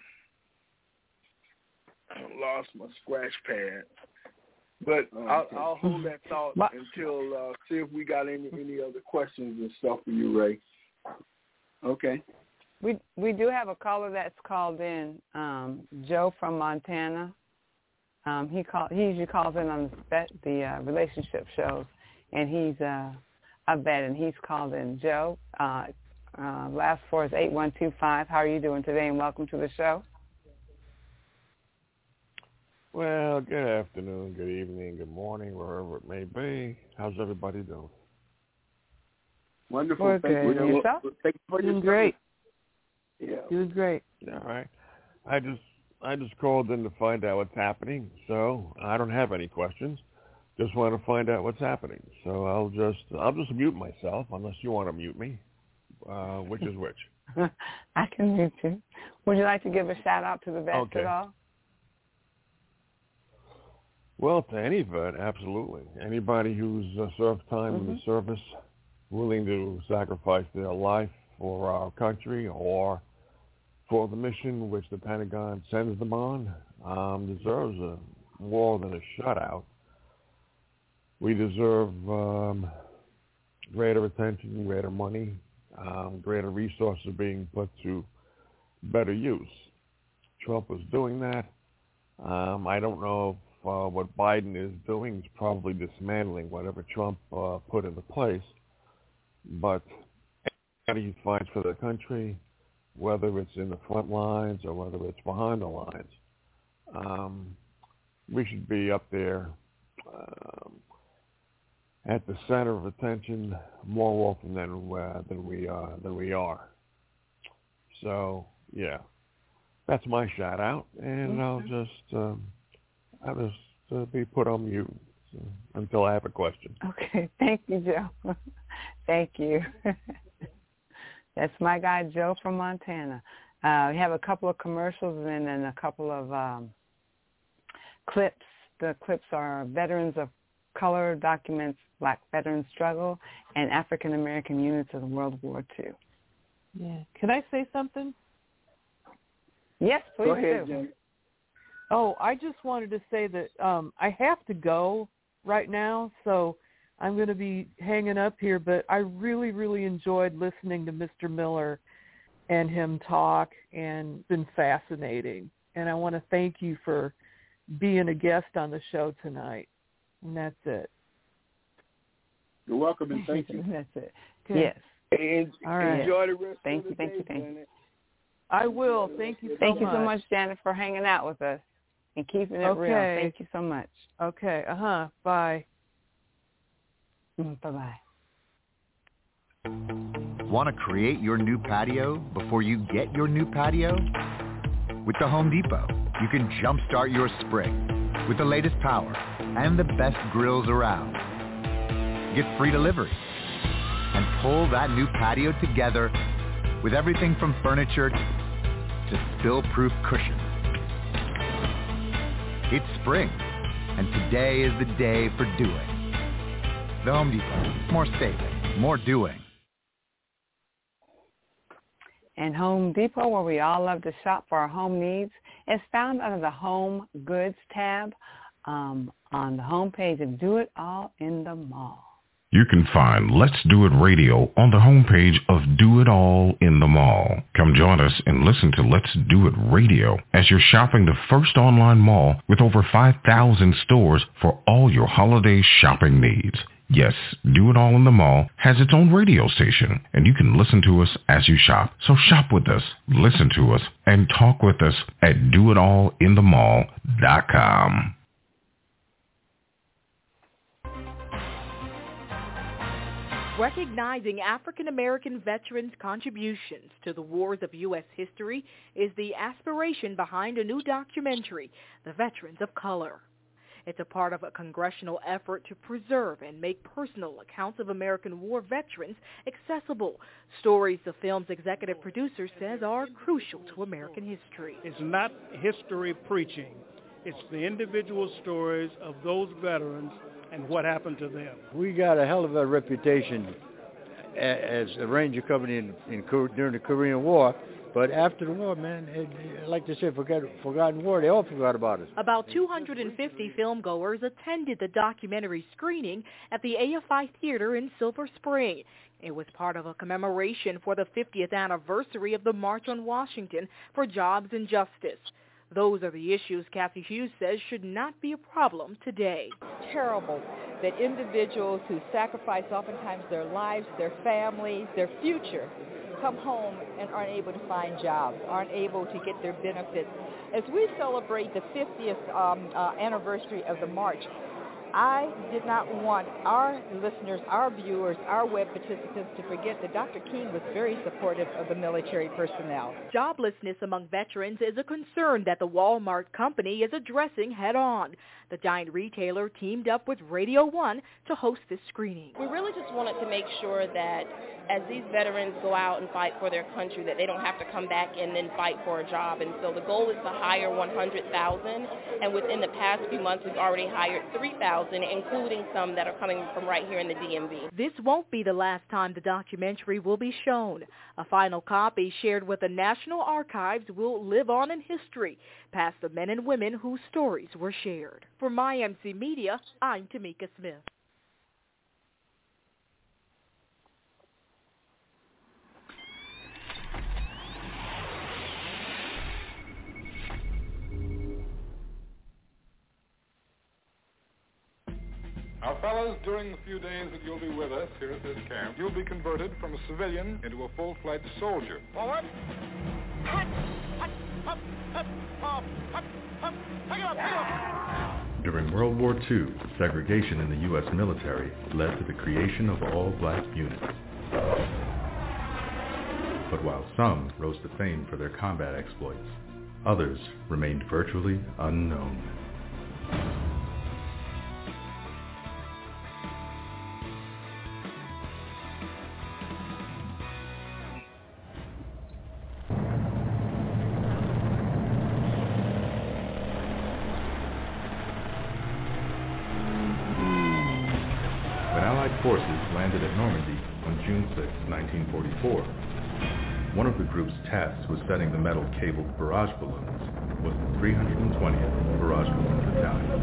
I lost my scratch pad. But I'll hold that thought until see if we got any other questions and stuff for you, Ray. Okay. We do have a caller that's called in, Joe from Montana. He usually calls in on the relationship shows, and he's a vet, and he's called in. Joe, last four is 8125. How are you doing today, and welcome to the show? Well, good afternoon, good evening, good morning, wherever it may be. How's everybody doing? Wonderful. We're good. Thank you. Yourself? Thank you for Doing great. Yeah. Doing great. All right. I just called in to find out what's happening, so I don't have any questions. Just want to find out what's happening. So I'll just mute myself unless you want to mute me. Which is which? I can mute you. Would you like to give a shout out to the vets at all? Well, to any vet, absolutely. Anybody who's served time in the service, willing to sacrifice their life for our country or for the mission which the Pentagon sends them on, deserves more than a shutout. We deserve greater attention, greater money, greater resources being put to better use. Trump was doing that. I don't know if what Biden is doing is probably dismantling whatever Trump put into place. But anybody who fights for the country, whether it's in the front lines or whether it's behind the lines, we should be up there at the center of attention more often than we are. So yeah, that's my shout out, and I'll just be put on mute until I have a question. Okay. Thank you, Joe. Thank you. That's my guy, Joe from Montana. We have a couple of commercials and then a couple of clips. The clips are Veterans of Color Documents Black Veterans Struggle and African American Units of World War II. Yeah. Can I say something? Yes, please. Go ahead, do. Jen. Oh, I just wanted to say that I have to go right now, so I'm going to be hanging up here, but I really, really enjoyed listening to Mr. Miller and him talk, and been fascinating. And I want to thank you for being a guest on the show tonight. And that's it. You're welcome, and thank you. That's it. Okay. Yes. And all right. Enjoy the rest thank of you, the thank day, you, thank you. Janet. I will. Thank you so much. Thank you so much, Janet, for hanging out with us and keeping it real. Thank you so much. Okay. Bye. Bye-bye. Want to create your new patio before you get your new patio? With the Home Depot, you can jumpstart your spring with the latest power and the best grills around. Get free delivery and pull that new patio together with everything from furniture to spill-proof cushions. It's spring, and today is the day for doing. The Home Depot. More saving, more doing. And Home Depot, where we all love to shop for our home needs, is found under the Home Goods tab on the homepage of Do It All in the Mall. You can find Let's Do It Radio on the homepage of Do It All in the Mall. Come join us and listen to Let's Do It Radio as you're shopping the first online mall with over 5,000 stores for all your holiday shopping needs. Yes, Do It All in the Mall has its own radio station, and you can listen to us as you shop. So shop with us, listen to us, and talk with us at doitallinthemall.com. Recognizing African American veterans' contributions to the wars of U.S. history is the aspiration behind a new documentary, The Veterans of Color. It's a part of a congressional effort to preserve and make personal accounts of American war veterans accessible, stories the film's executive producer says are crucial to American history. It's not history preaching. It's the individual stories of those veterans and what happened to them. We got a hell of a reputation as a Ranger company during the Korean War. But after the war, man, like they say, forgotten war, they all forgot about it. About 250 filmgoers attended the documentary screening at the AFI Theater in Silver Spring. It was part of a commemoration for the 50th anniversary of the March on Washington for Jobs and Justice. Those are the issues Kathy Hughes says should not be a problem today. Terrible that individuals who sacrifice oftentimes their lives, their families, their future, come home and aren't able to find jobs, aren't able to get their benefits. As we celebrate the 50th anniversary of the March, I did not want our listeners, our viewers, our web participants to forget that Dr. King was very supportive of the military personnel. Joblessness among veterans is a concern that the Walmart company is addressing head-on. The giant retailer teamed up with Radio 1 to host this screening. We really just wanted to make sure that as these veterans go out and fight for their country, that they don't have to come back and then fight for a job. And so the goal is to hire 100,000. And within the past few months, we've already hired 3,000, including some that are coming from right here in the DMV. This won't be the last time the documentary will be shown. A final copy shared with the National Archives will live on in history, past the men and women whose stories were shared. For MyMC Media, I'm Tamika Smith. Now, fellas, during the few days that you'll be with us here at this camp, you'll be converted from a civilian into a full-fledged soldier. Forward. During World War II, segregation in the U.S. military led to the creation of all-black units. But while some rose to fame for their combat exploits, others remained virtually unknown. forces landed at Normandy on June 6, 1944. One of the group's tasks was setting the metal-cabled barrage balloons, was the 320th Barrage Balloon Battalion.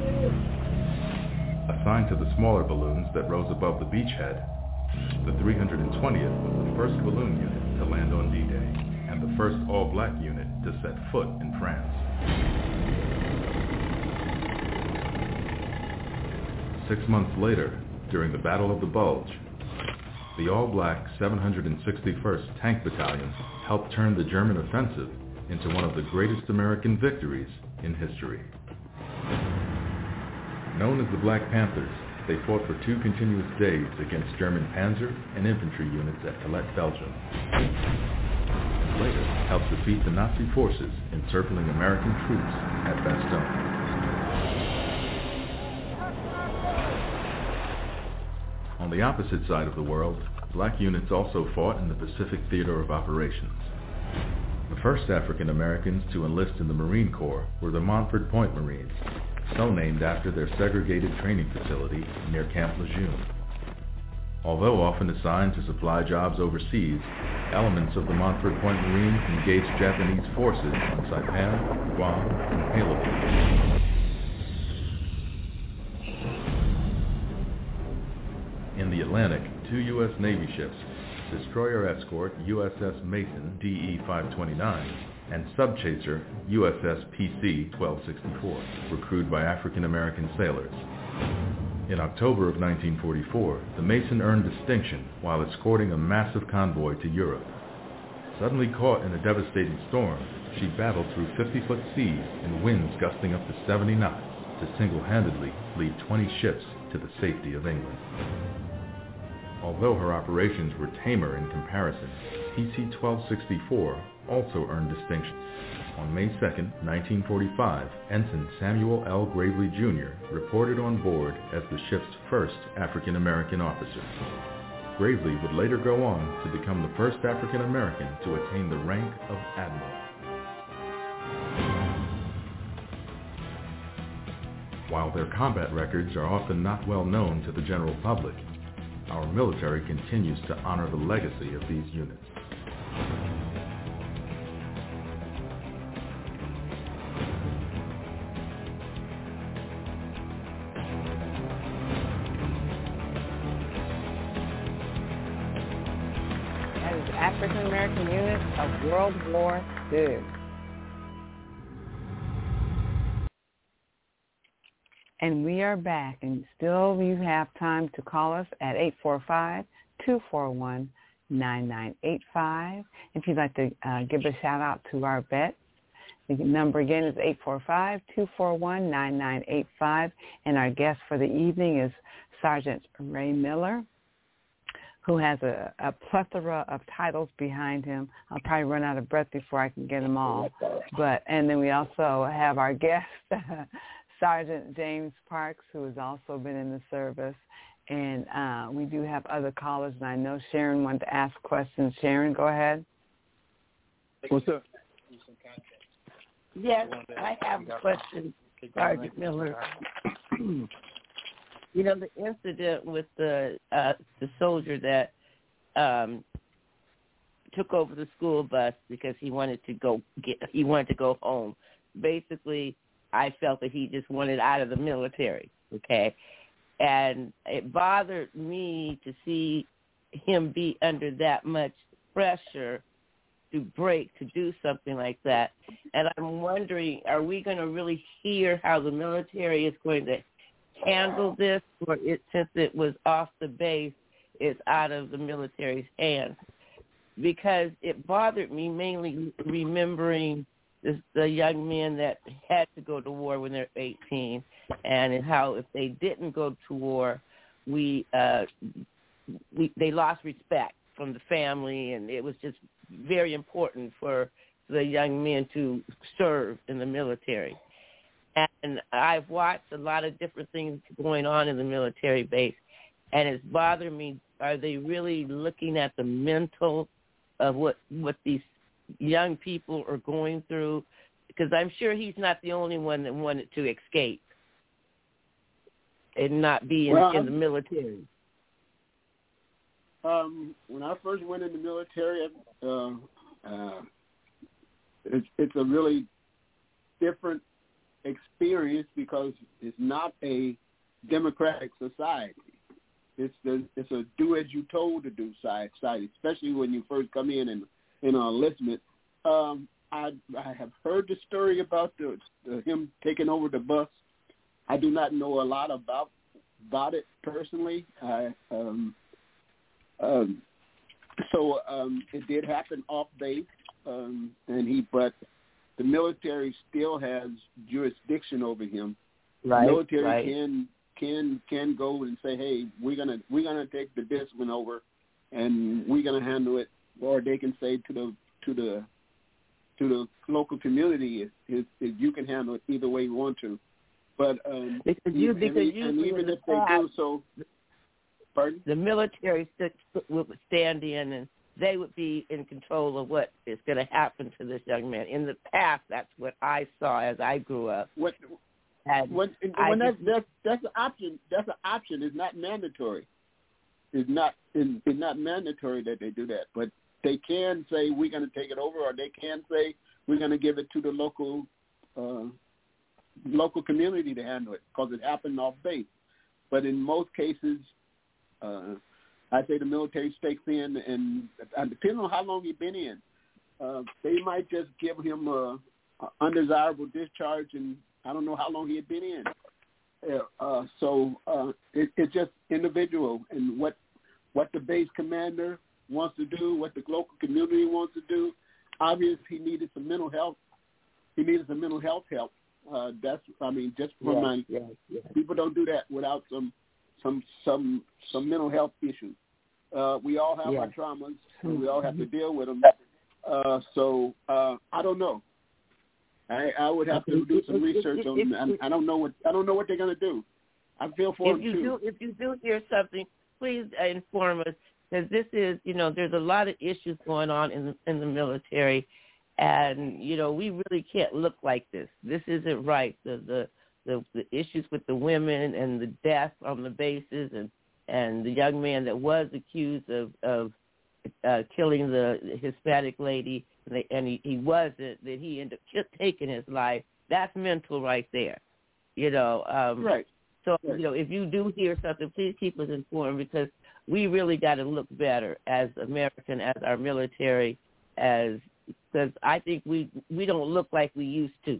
Assigned to the smaller balloons that rose above the beachhead, the 320th was the first balloon unit to land on D-Day and the first all-black unit to set foot in France. 6 months later, during the Battle of the Bulge, the all-black 761st Tank Battalion helped turn the German offensive into one of the greatest American victories in history. Known as the Black Panthers, they fought for 2 continuous days against German panzer and infantry units at Calais, Belgium. Later, helped defeat the Nazi forces encircling American troops at Bastogne. On the opposite side of the world, black units also fought in the Pacific Theater of Operations. The first African Americans to enlist in the Marine Corps were the Montford Point Marines, so named after their segregated training facility near Camp Lejeune. Although often assigned to supply jobs overseas, elements of the Montford Point Marines engaged Japanese forces on Saipan, Guam, and Palebang. In the Atlantic, 2 U.S. Navy ships, destroyer escort USS Mason DE-529 and subchaser USS PC-1264 were crewed by African American sailors. In October of 1944, the Mason earned distinction while escorting a massive convoy to Europe. Suddenly caught in a devastating storm, she battled through 50-foot seas and winds gusting up to 70 knots to single-handedly lead 20 ships to the safety of England. Although her operations were tamer in comparison, PC-1264 also earned distinction. On May 2, 1945, Ensign Samuel L. Gravely, Jr. reported on board as the ship's first African-American officer. Gravely would later go on to become the first African-American to attain the rank of Admiral. While their combat records are often not well known to the general public, our military continues to honor the legacy of these units. That is African American units of World War II. And we are back, and still you have time to call us at 845-241-9985. If you'd like to give a shout-out to our vets, the number again is 845-241-9985. And our guest for the evening is Sergeant Ray Miller, who has a plethora of titles behind him. I'll probably run out of breath before I can get them all. And then we also have our guest, Sergeant James Parks, who has also been in the service. And we do have other callers, and I know Sharon wanted to ask questions. Sharon, go ahead. What's up? Yes, I have a question, Sergeant Miller. You know, the incident with the soldier that took over the school bus because he wanted to go home. Basically, I felt that he just wanted out of the military, okay? And it bothered me to see him be under that much pressure to break, to do something like that. And I'm wondering, are we going to really hear how the military is going to handle this, or since it was off the base, it's out of the military's hands? Because it bothered me mainly remembering the young men that had to go to war when they're 18, and how if they didn't go to war, they lost respect from the family, and it was just very important for the young men to serve in the military. And I've watched a lot of different things going on in the military base, and it's bothered me. Are they really looking at the mental of what these young people are going through? Because I'm sure he's not the only one that wanted to escape and not be in the military. When I first went in the military, it's a really different experience because it's not a democratic society. It's a do as you told to do society, especially when you first come in and enlistment. I have heard the story about him taking over the bus. I do not know a lot about it personally. So it did happen off base, but the military still has jurisdiction over him. Right. The military right. can go and say, hey, we're gonna take the discipline over, and we're gonna handle it, or they can say to the local community, if you can handle it either way you want to. But even if they do so, pardon? The military would stand in and they would be in control of what is going to happen to this young man. In the past, that's what I saw as I grew up. That's an option. That's an option. It's not mandatory. It's not mandatory that they do that. But they can say we're going to take it over, or they can say we're going to give it to the local community to handle it because it happened off base. But in most cases, I say the military stakes in, and depending on how long he's been in, they might just give him a undesirable discharge, and I don't know how long he had been in. So it's just individual, and what the base commander wants to do, what the local community wants to do. Obviously, he needed some mental health. He needed some mental health help. People don't do that without some mental health issues. We all have our traumas, and we all have to deal with them. So I don't know. I would have to do some research on them. I don't know what they're going to do. I feel for them too. If you do hear something, please inform us, because this is, there's a lot of issues going on in the military, and we really can't look like this. This isn't right. The issues with the women and the death on the bases, and the young man that was accused of killing the Hispanic lady, and he wasn't, that he ended up taking his life. That's mental right there, Right. So, if you do hear something, please keep us informed, because we really got to look better as American, as our military, because I think we don't look like we used to.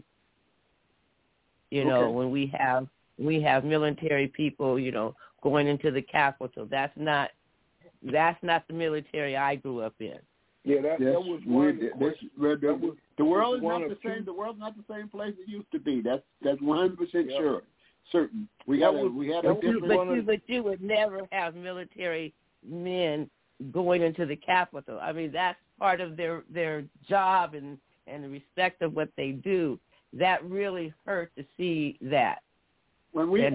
When we have military people, going into the Capitol, that's not the military I grew up in. Yeah, that was one. The world is not the same. The world's not the same place it used to be. That's 100% sure. Certain. We had a different. But you would never have military men going into the Capitol. I mean, that's part of their job and the respect of what they do. That really hurt to see that. When you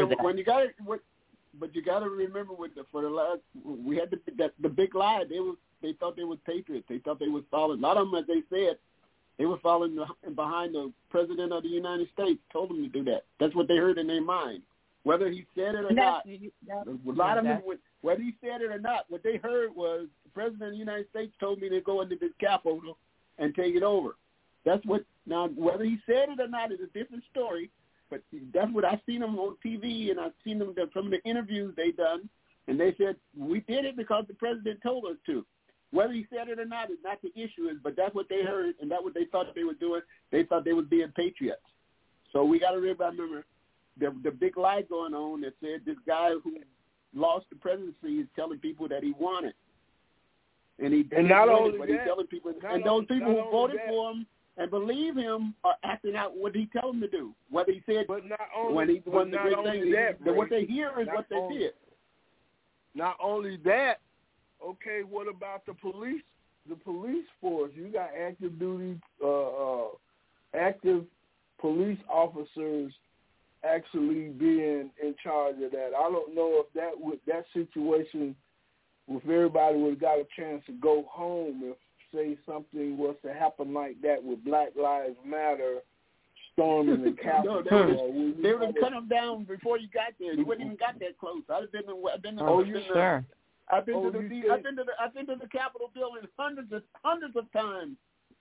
got to remember we had the big lie. They thought they were patriots. They thought they were following. A lot of them, as they said, they were following behind the president of the United States. Told them to do that. That's what they heard in their mind, whether he said it or not. A lot of them, whether he said it or not, what they heard was the president of the United States told me to go into this Capitol and take it over. That's what. Now, whether he said it or not is a different story. But that's what I've seen them on TV, and I've seen them some of the interviews they done, and they said we did it because the president told us to. Whether he said it or not is not the issue, but that's what they heard, and that's what they thought they were doing. They thought they was being patriots. So we got to remember the big lie going on that said this guy who lost the presidency is telling people that he won it, and he didn't. And not only it, but that, he's telling people, and those people who voted for him and believe him are acting out what he tell them to do. Whether he said, but not only, what they hear is what they did. Not only that, okay, what about the police? The police force, you got active duty, active police officers actually being in charge of that. I don't know if that situation, if everybody would have got a chance to go home, if say something was to happen like that with Black Lives Matter storming the Capitol. They would have cut him down before you got there. You wouldn't even got that close. I'd have been. Sure. I've been to the Capitol building hundreds of times.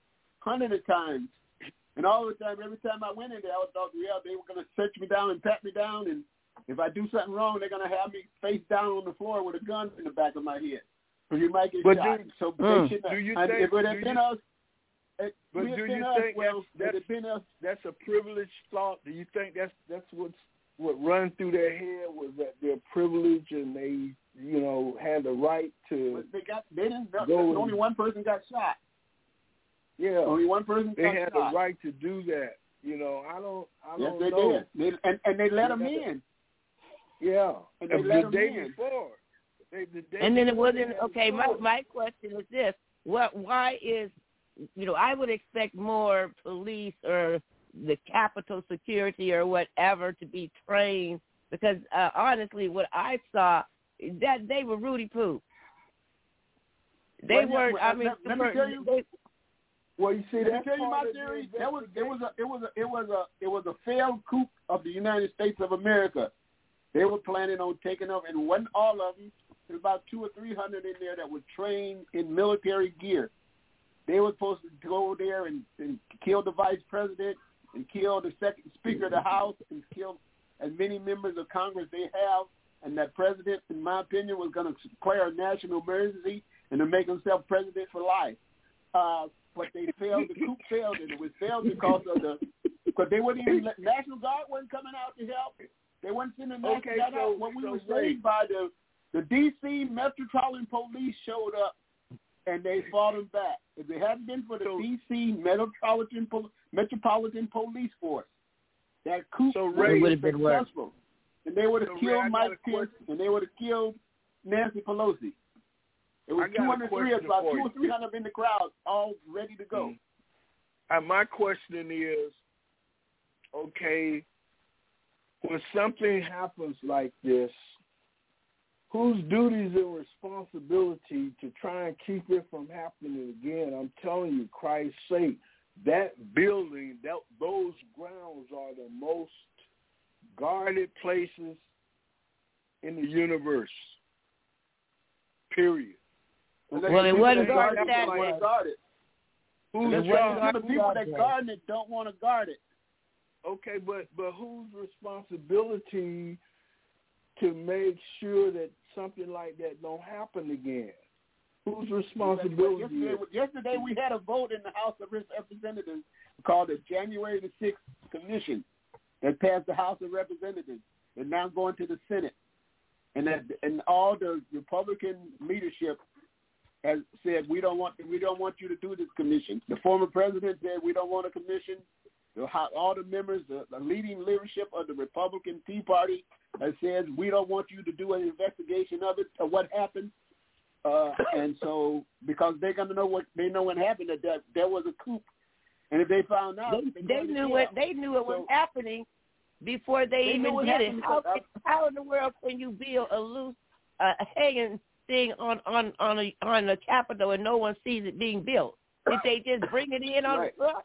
And all the time, every time I went in there, I was thought, they were going to search me down and pat me down, and if I do something wrong, they're going to have me face down on the floor with a gun in the back of my head, so you might get shot. Do you think that's a privileged thought? Do you think that's what run through their head, was that they're privileged and they, had the right to? Only one person got shot. Yeah, only one person got shot. They had the right to do that. I don't yes, they know. Did. And they let them in. Yeah, and they let them in. Before. And then it wasn't okay. My question is this: why is I would expect more police or the Capitol security or whatever to be trained, because honestly, what I saw that they were Rudy Poo. They weren't. Let me tell you. Well, you see, let me tell you my theory. It was a failed coup of the United States of America. They were planning on taking over, and wasn't all of them. There's about 200 or 300 in there that were trained in military gear. They were supposed to go there and kill the vice president and kill the second speaker of the House and kill as many members of Congress they have. And that president, in my opinion, was going to declare a national emergency and to make himself president for life. But they failed. The coup failed, and it was failed because they wouldn't even National Guard wasn't coming out to help. They weren't sending National Guard out. When we were saved by the D.C. Metropolitan Police showed up, and they fought them back. If it hadn't been for the D.C. Metropolitan Police Force, that coup would have been successful. And they would have killed Mike Pence, and they would have killed Nancy Pelosi. It was 203, about 200 or 300 in the crowd, all ready to go. My question is, okay, when something happens like this, whose duties and responsibility to try and keep it from happening again? I'm telling you, Christ's sake, that building, those grounds are the most guarded places in the universe, period. Well, it wasn't guarded that way. The people that guard it don't want to guard it. Okay, but whose responsibility to make sure that something like that don't happen again? Whose responsibility? Yesterday we had a vote in the House of Representatives called the January the 6th Commission that passed the House of Representatives. They're now going to the Senate, and all the Republican leadership has said we don't want you to do this commission. The former president said we don't want a commission. All the members, the leading leadership of the Republican Tea Party has said we don't want you to do an investigation of it or what happened. And so because they're going to know what happened, that there was a coup, and if they found out, they knew it was happening before they even did it. How in the world can you build a loose hanging thing on the Capitol and no one sees it being built? Did they just bring it in on the truck?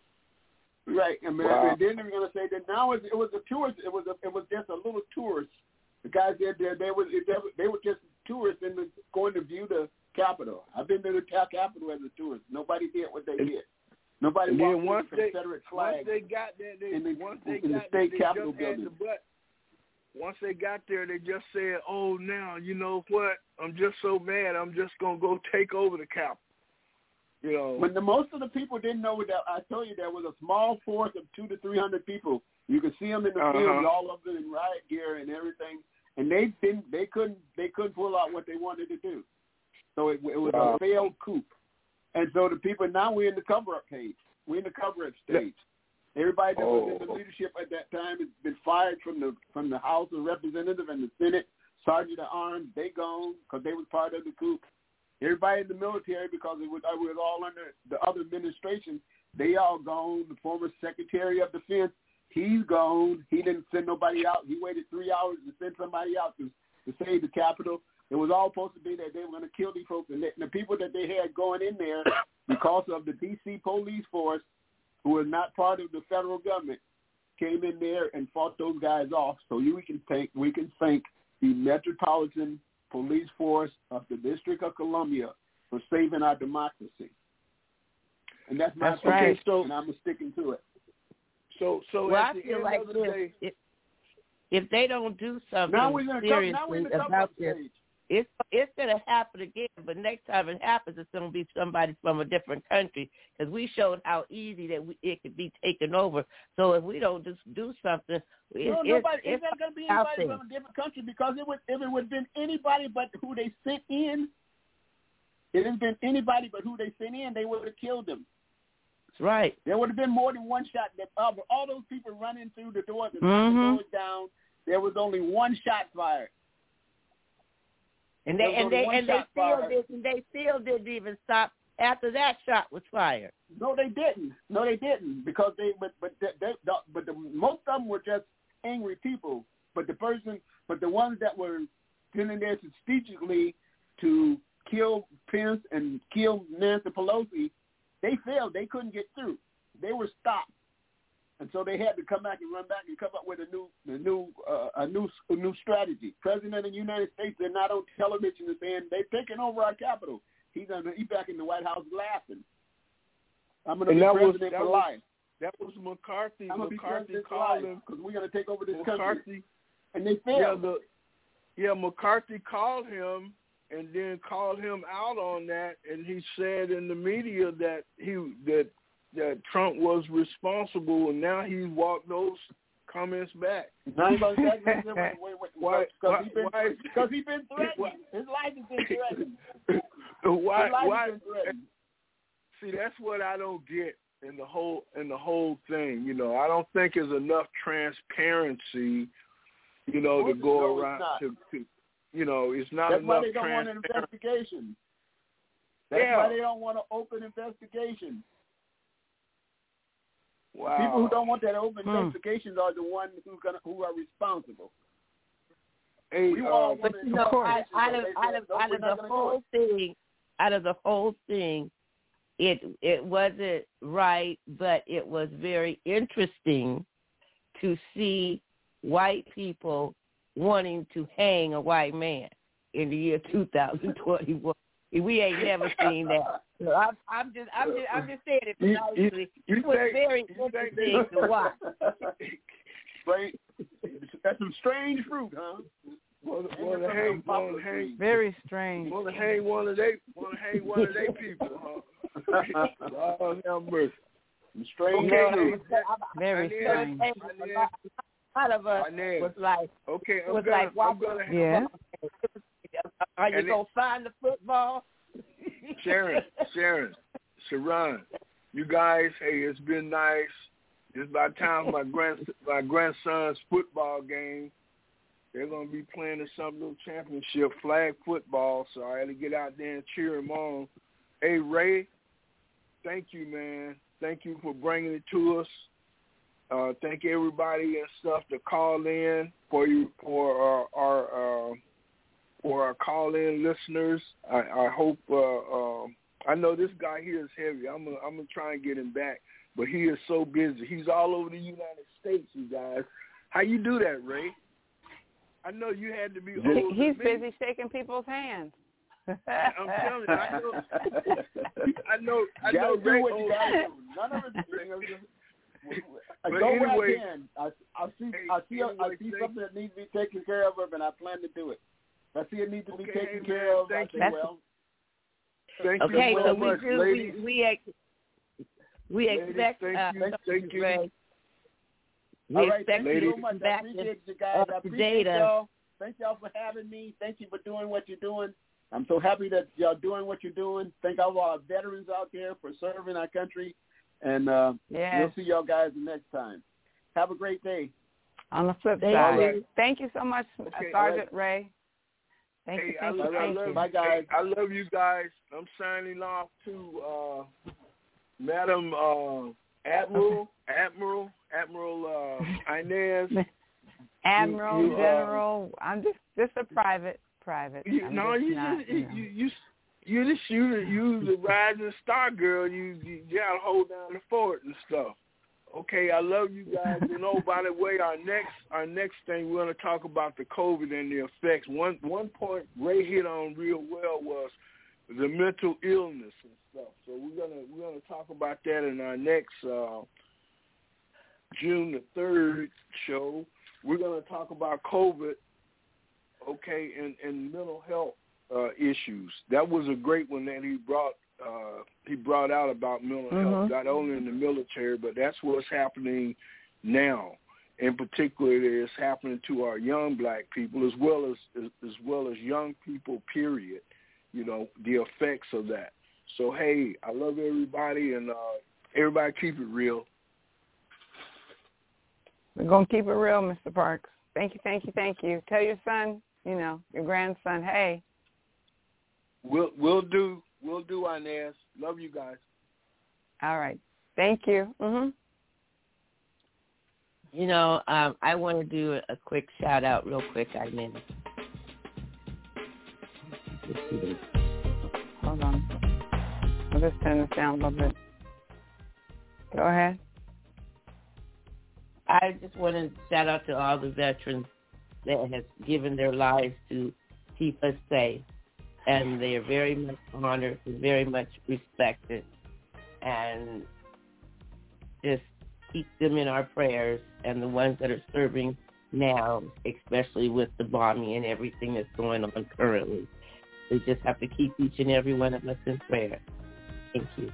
Right, and then they're going to say that now it was a tourist. It was just a little tourist. The guys there, they were just tourists going to view the Capitol. I've been to the Capitol as a tourist. Nobody did what they did. Nobody walked with the Confederate flag. Once they got there, in the state Capitol building. Once they got there, they just said, "Oh, now you know what? I'm just so mad. I'm just gonna go take over the Capitol." When most of the people didn't know that, I told you there was a small force of 200 to 300 people. You could see them in the field, all of them in riot gear and everything, and they couldn't pull out what they wanted to do. So it was a failed coup. And so the people, now we're in the cover-up page. We're in the cover-up stage. Everybody that was in the leadership at that time has been fired from the House of Representatives and the Senate. Sergeant at Arms, they gone because they was part of the coup. Everybody in the military, because it was all under the other administration, they all gone. The former Secretary of Defense, he's gone. He didn't send nobody out. He waited 3 hours to send somebody out to save the Capitol. It was all supposed to be that they were going to kill these folks. And the people that they had going in there, because of the D.C. police force, who was not part of the federal government, came in there and fought those guys off. So we can thank the Metropolitan police force of the District of Columbia for saving our democracy. And that's my opinion, right. and I'm sticking to it. So well, at I the feel end like of the day, if they don't do something seriously about this, it's going to happen again. But next time it happens, it's going to be somebody from a different country, because we showed how easy that it could be taken over. So if we don't just do something, it's not going to be anybody from a different country, because if it would have been anybody but who they sent in, it has been anybody but who they sent in, they would have killed them. That's right. There would have been more than one shot. All those people running through the doors and knocking the doors down, there was only one shot fired. And they still didn't even stop after that shot was fired. No, they didn't, because but most of them were just angry people. But the ones that were getting there strategically to kill Pence and kill Nancy Pelosi, they failed. They couldn't get through. They were stopped, and so they had to come back and run back and come up with a new strategy. President of the United States, they're not on television and saying they've taken over our capital. He's back in the White House laughing. I'm going to be president for life. That was McCarthy. McCarthy called him because we're going to take over this country, and they failed. McCarthy called him and then called him out on that, and he said in the media that that Trump was responsible, and now he walked those comments back. Now he's going to because he's been threatened. His life has been threatened. Why? See, that's what I don't get in the whole thing. You know, I don't think there's enough transparency. You know, to go around to you know, it's not enough. That's why they don't want an investigation. That's why they don't want an open investigation. Wow. People who don't want that open investigation are the ones who are responsible. Hey, but you know, out of the whole thing, it wasn't right, but it was very interesting to see white people wanting to hang a white man in the year 2021. We ain't never seen that. So I'm just saying it nicely. It was very interesting to watch. That's some strange fruit, huh? Very strange. Want to hang one of their people, huh? Oh, have mercy. Strange. Very strange. A lot of us was like, are you gonna find the football? Sharon, Sharon, you guys, hey, it's been nice. It's about time my grandson's football game. They're gonna be playing the Summer Championship flag football, so I had to get out there and cheer them on. Hey, Ray, thank you, man. Thank you for bringing it to us. Thank everybody and stuff to call in for our call-in listeners. I hope. I know this guy here is heavy. I'm gonna try and get him back, but he is so busy. He's all over the United States, you guys. How you do that, Ray? I know you had to be. He's busy shaking people's hands. I'm telling you, I know. Ray, none of it. But anyway, I see something that needs to be taken care of, and I plan to do it. I see it needs to be taken care of. Thank you. Thank you so much, ladies. We expect. Thank you. We expect you to come back up to date. Thank y'all for having me. Thank you for doing what you're doing. I'm so happy that y'all doing what you're doing. Thank all our veterans out there for serving our country. And we'll see y'all guys next time. Have a great day. On the flip side, thank you so much, Sergeant Ray. Thank you. Bye, guys. I love you guys. I'm signing off to Madam Admiral Inez. Admiral, General. I'm just a private. You're the shooter. You the rising star girl. You gotta hold down the fort and stuff. Okay, I love you guys. You know, by the way, our next thing we're going to talk about the COVID and the effects. One point Ray hit on real well was the mental illness and stuff. So we're gonna talk about that in our next June the 3rd show. We're gonna talk about COVID, okay, and mental health issues. That was a great one that he brought out about mental health, not only in the military, but that's what's happening now. In particular, it's happening to our young black people as well as young people, period. You know, the effects of that. So, hey, I love everybody, and everybody keep it real. We're going to keep it real, Mr. Parks. Thank you, thank you, thank you. Tell your son, your grandson, hey. We'll do, Inez. Love you guys. All right. Thank you. I want to do a quick shout-out real quick, Inez. Hold on. I'll just turn this down a little bit. Go ahead. I just want to shout out to all the veterans that have given their lives to keep us safe. And they are very much honored and very much respected. And just keep them in our prayers, and the ones that are serving now, especially with the bombing and everything that's going on currently. We just have to keep each and every one of us in prayer. Thank you.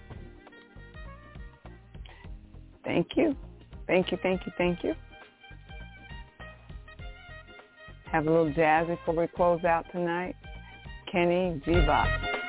Thank you. Thank you, thank you, thank you. Have a little jazz before we close out tonight. Kenny G-Bop.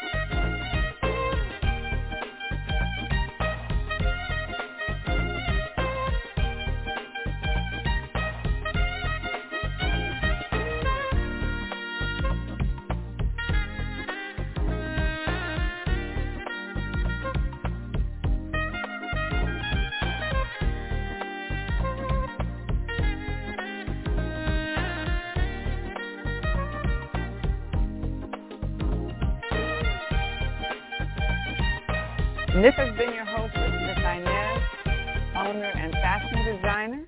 And this has been your host, Miss Inez, owner and fashion designer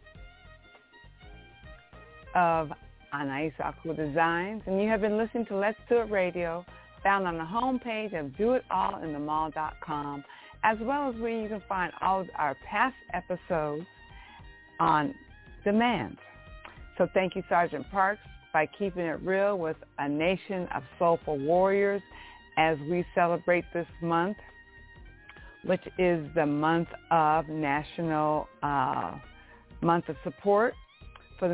of Anais Alcoa Designs. And you have been listening to Let's Do It Radio, found on the homepage of doitallinthemall.com, as well as where you can find all of our past episodes on demand. So thank you, Sergeant Parks, by keeping it real with a nation of soulful warriors as we celebrate this month, which is the month of National Month of Support for the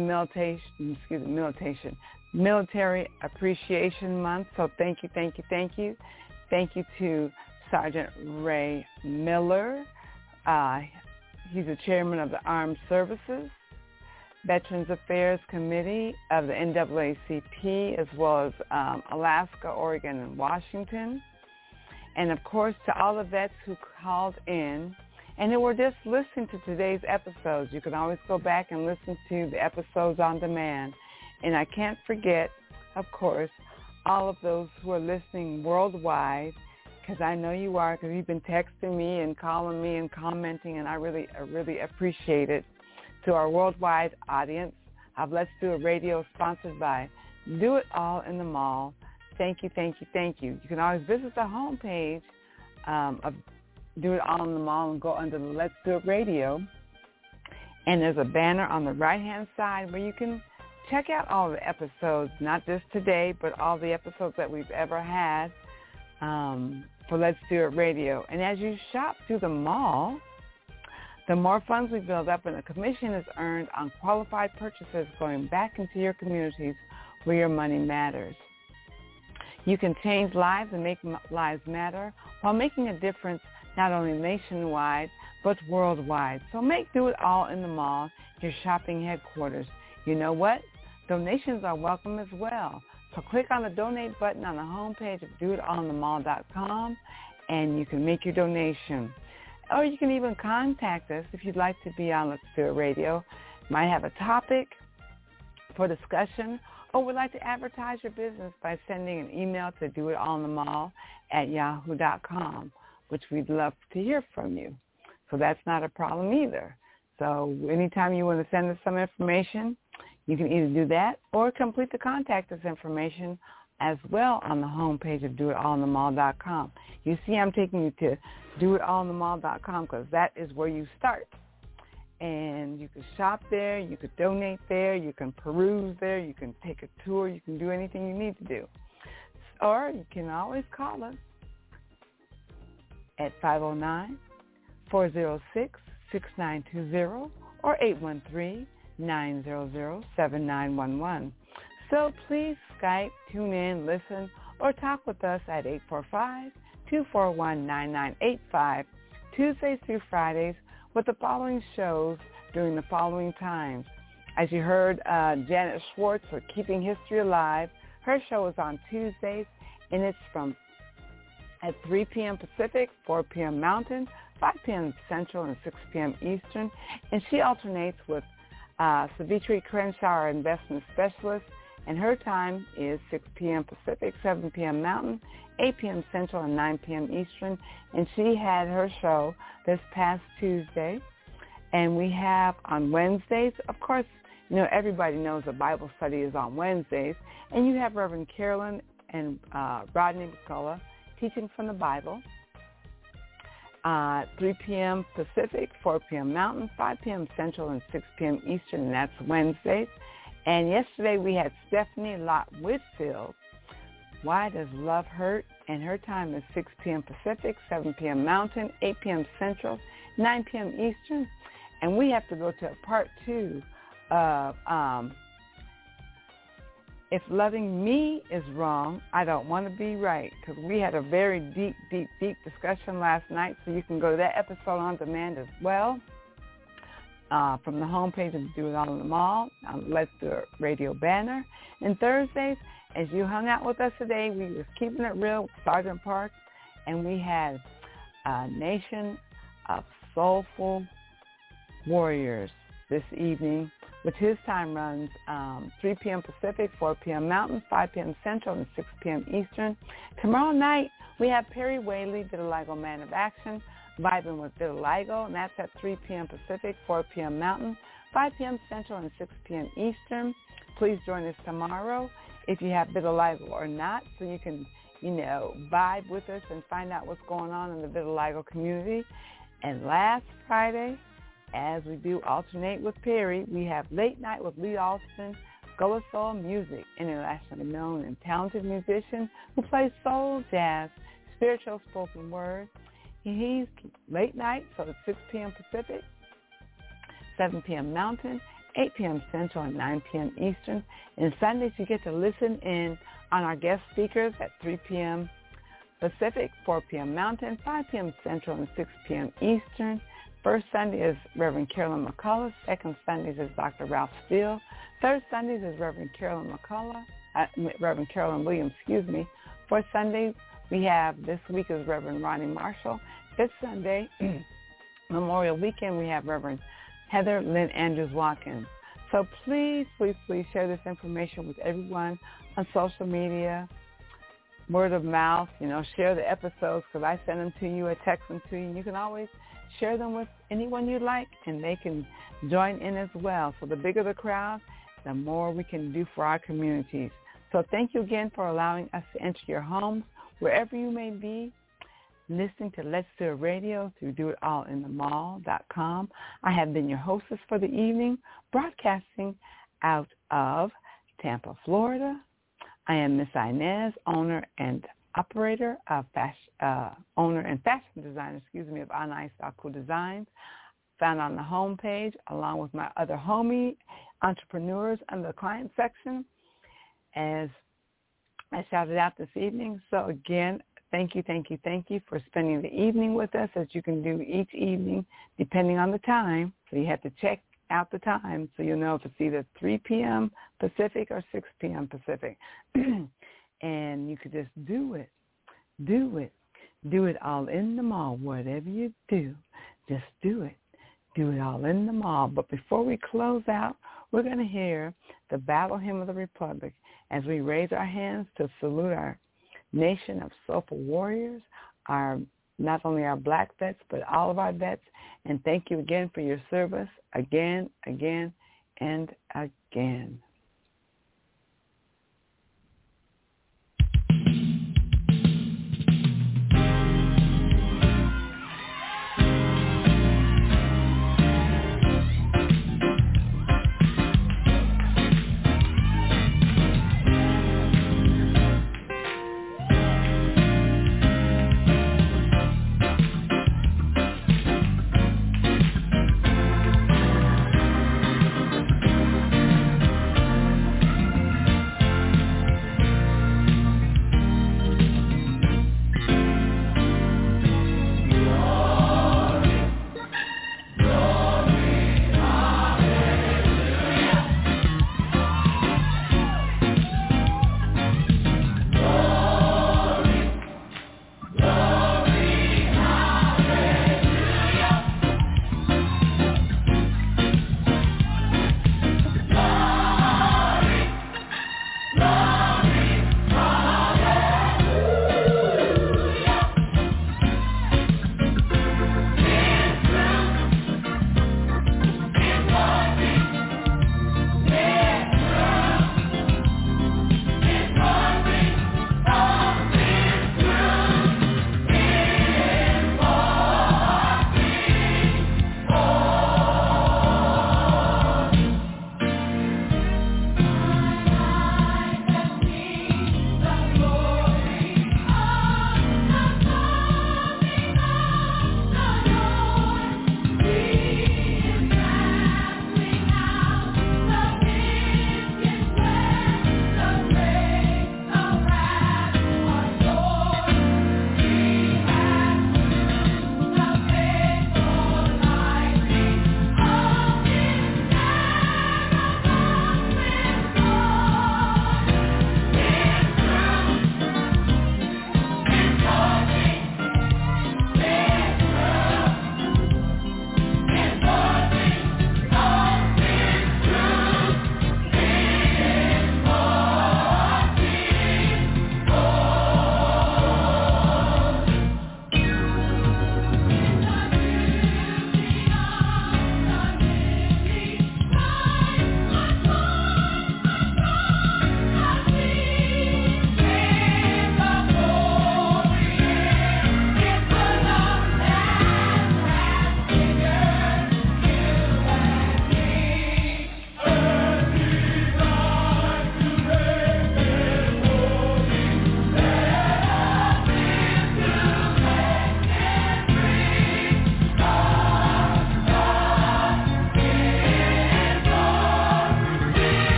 Military Appreciation Month. So thank you, thank you, thank you. Thank you to Sergeant Ray Miller. He's the chairman of the Armed Services, Veterans Affairs Committee of the NAACP, as well as Alaska, Oregon, and Washington. And, of course, to all the vets who called in and who were just listening to today's episodes. You can always go back and listen to the episodes on demand. And I can't forget, of course, all of those who are listening worldwide, because I know you are, because you've been texting me and calling me and commenting, and I really appreciate it. To our worldwide audience of Let's Do It Radio, sponsored by Do It All in the Mall. Thank you, thank you, thank you. You can always visit the homepage of Do It All in the Mall and go under the Let's Do It Radio. And there's a banner on the right-hand side where you can check out all the episodes, not just today, but all the episodes that we've ever had for Let's Do It Radio. And as you shop through the mall, the more funds we build up and the commission is earned on qualified purchases going back into your communities where your money matters. You can change lives and make lives matter while making a difference not only nationwide but worldwide. So make Do It All in the Mall your shopping headquarters. You know what? Donations are welcome as well. So click on the donate button on the homepage of doitallinthemall.com and you can make your donation. Or you can even contact us if you'd like to be on Let's Do It Radio. You might have a topic for discussion, or would like to advertise your business by sending an email to doitallinthemall@yahoo.com, which we'd love to hear from you. So that's not a problem either. So anytime you want to send us some information, you can either do that or complete the contact us information as well on the homepage of doitallinthemall.com. You see I'm taking you to doitallinthemall.com because that is where you start. And you can shop there, you can donate there, you can peruse there, you can take a tour, you can do anything you need to do. Or you can always call us at 509-406-6920 or 813-900-7911. So please Skype, tune in, listen, or talk with us at 845-241-9985, Tuesdays through Fridays, with the following shows during the following times. As you heard, Janet Schwartz for Keeping History Alive. Her show is on Tuesdays, and it's from at 3 p.m. Pacific, 4 p.m. Mountain, 5 p.m. Central, and 6 p.m. Eastern. And she alternates with Savitri Crenshaw, our investment specialist, and her time is 6 p.m. Pacific, 7 p.m. Mountain, 8 p.m. Central, and 9 p.m. Eastern. And she had her show this past Tuesday. And we have on Wednesdays, of course, you know, everybody knows the Bible study is on Wednesdays. And you have Reverend Carolyn and Rodney McCullough teaching from the Bible. 3 p.m. Pacific, 4 p.m. Mountain, 5 p.m. Central, and 6 p.m. Eastern, and that's Wednesdays. And yesterday we had Stephanie Lott Whitfield. Why Does Love Hurt? And her time is 6 p.m. Pacific, 7 p.m. Mountain, 8 p.m. Central, 9 p.m. Eastern. And we have to go to part 2 of If Loving Me is Wrong, I Don't Want to Be Right, because we had a very deep discussion last night, so you can go to that episode on demand as well from the homepage of Do It All in the Mall on Let's Do It Radio banner. And Thursdays, as you hung out with us today, we was keeping it real with Sergeant Parks, and we had a Nation of Soulful Warriors this evening, which his time runs 3 p.m. Pacific, 4 p.m. Mountain, 5 p.m. Central, and 6 p.m. Eastern. Tomorrow night, we have Perry Whaley, Vitiligo Man of Action, vibing with Vitiligo, and that's at 3 p.m. Pacific, 4 p.m. Mountain, 5 p.m. Central, and 6 p.m. Eastern. Please join us tomorrow if you have vitiligo or not, so you can, you know, vibe with us and find out what's going on in the vitiligo community. And last Friday, as we do alternate with Perry, we have Late Night with Lee Alston, Skull of Soul Music, internationally known and talented musician who plays soul, jazz, spiritual spoken word. He's late night, so it's 6 p.m. Pacific, 7 p.m. Mountain, 8 p.m. Central, and 9 p.m. Eastern. And Sundays, you get to listen in on our guest speakers at 3 p.m. Pacific, 4 p.m. Mountain, 5 p.m. Central, and 6 p.m. Eastern. First Sunday is Reverend Carolyn McCullough. Second Sundays is Dr. Ralph Steele. Third Sundays is Reverend Carolyn Williams, Fourth Sunday we have this week is Reverend Ronnie Marshall. Fifth Sunday, Memorial Weekend, we have Reverend Heather Lynn Andrews Watkins. So please share this information with everyone on social media, word of mouth. You know, share the episodes because I send them to you, I text them to you. You can always share them with anyone you like, and they can join in as well. So the bigger the crowd, the more we can do for our communities. So thank you again for allowing us to enter your homes, wherever you may be, listening to Let's Do It Radio through doitallinthemall.com. I have been your hostess for the evening, broadcasting out of Tampa, Florida. I am Miss Inez, owner and operator of owner and fashion designer, of Anais Alco Designs, found on the homepage along with my other homie entrepreneurs under the client section, as I shouted out this evening. So again, thank you for spending the evening with us, as you can do each evening depending on the time. So you have to check out the time so you'll know if it's either 3 p.m. Pacific or 6 p.m. Pacific. And you could just do it all in the mall. Whatever you do, just do it all in the mall. But before we close out, we're going to hear the Battle Hymn of the Republic as we raise our hands to salute our nation of soulful warriors, not only our black vets, but all of our vets, And thank you again for your service, again, again, and again.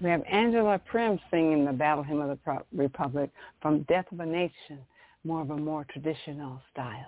We have Angela Prim singing the Battle Hymn of the Republic from Death of a Nation, more of a more traditional style.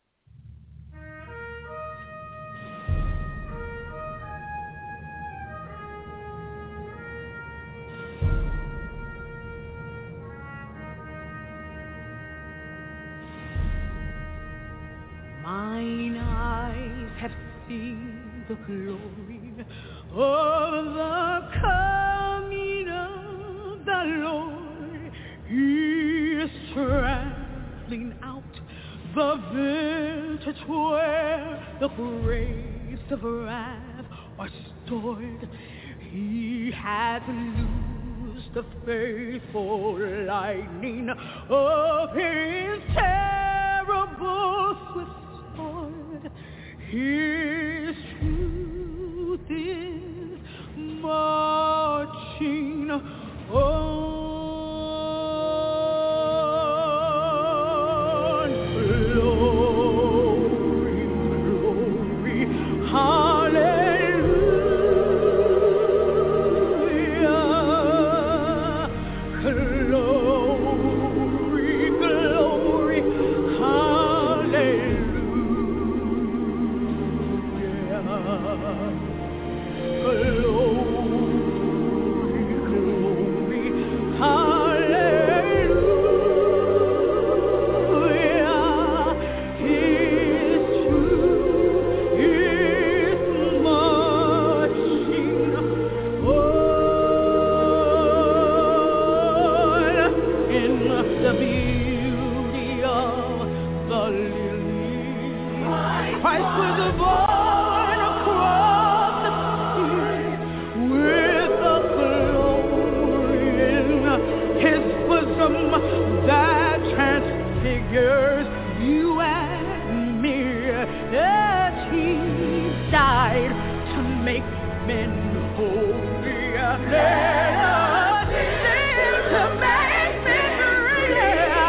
Mine eyes have seen the glory of the coming of the Lord. He is traveling out the vintage where the grapes of wrath are stored. He has loosed the faithful lightning of his terrible swift sword. His truth is marching on. Glory, glory, hallelujah. Glory, glory, hallelujah. Christ was born across the sea with a glory in his bosom that transfigures you and me. Yes, he died to make men holy. Let us live to make men real.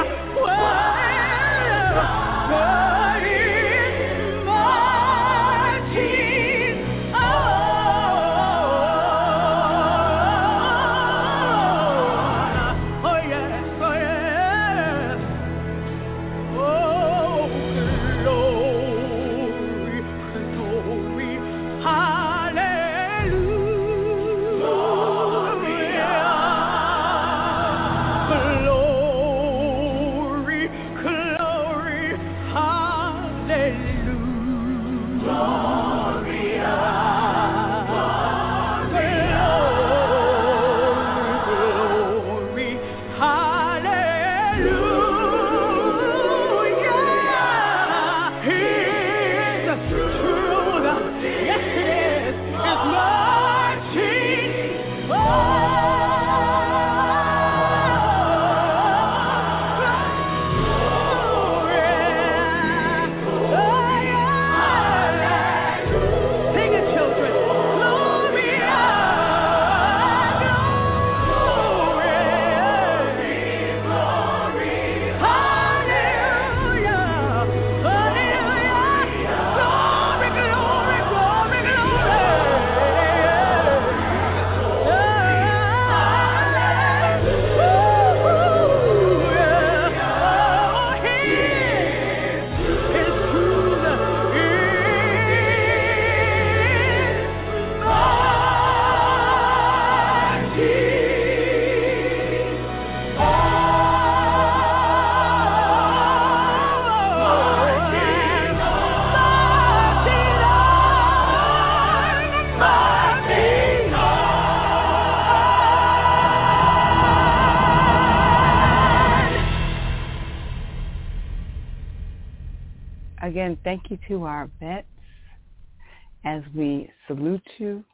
Again, thank you to our vets. As we salute you,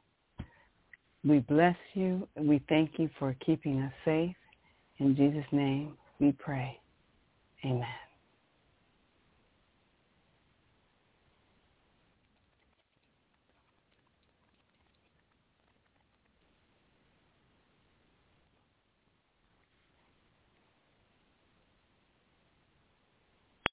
we bless you, and we thank you for keeping us safe. In Jesus' name we pray. Amen.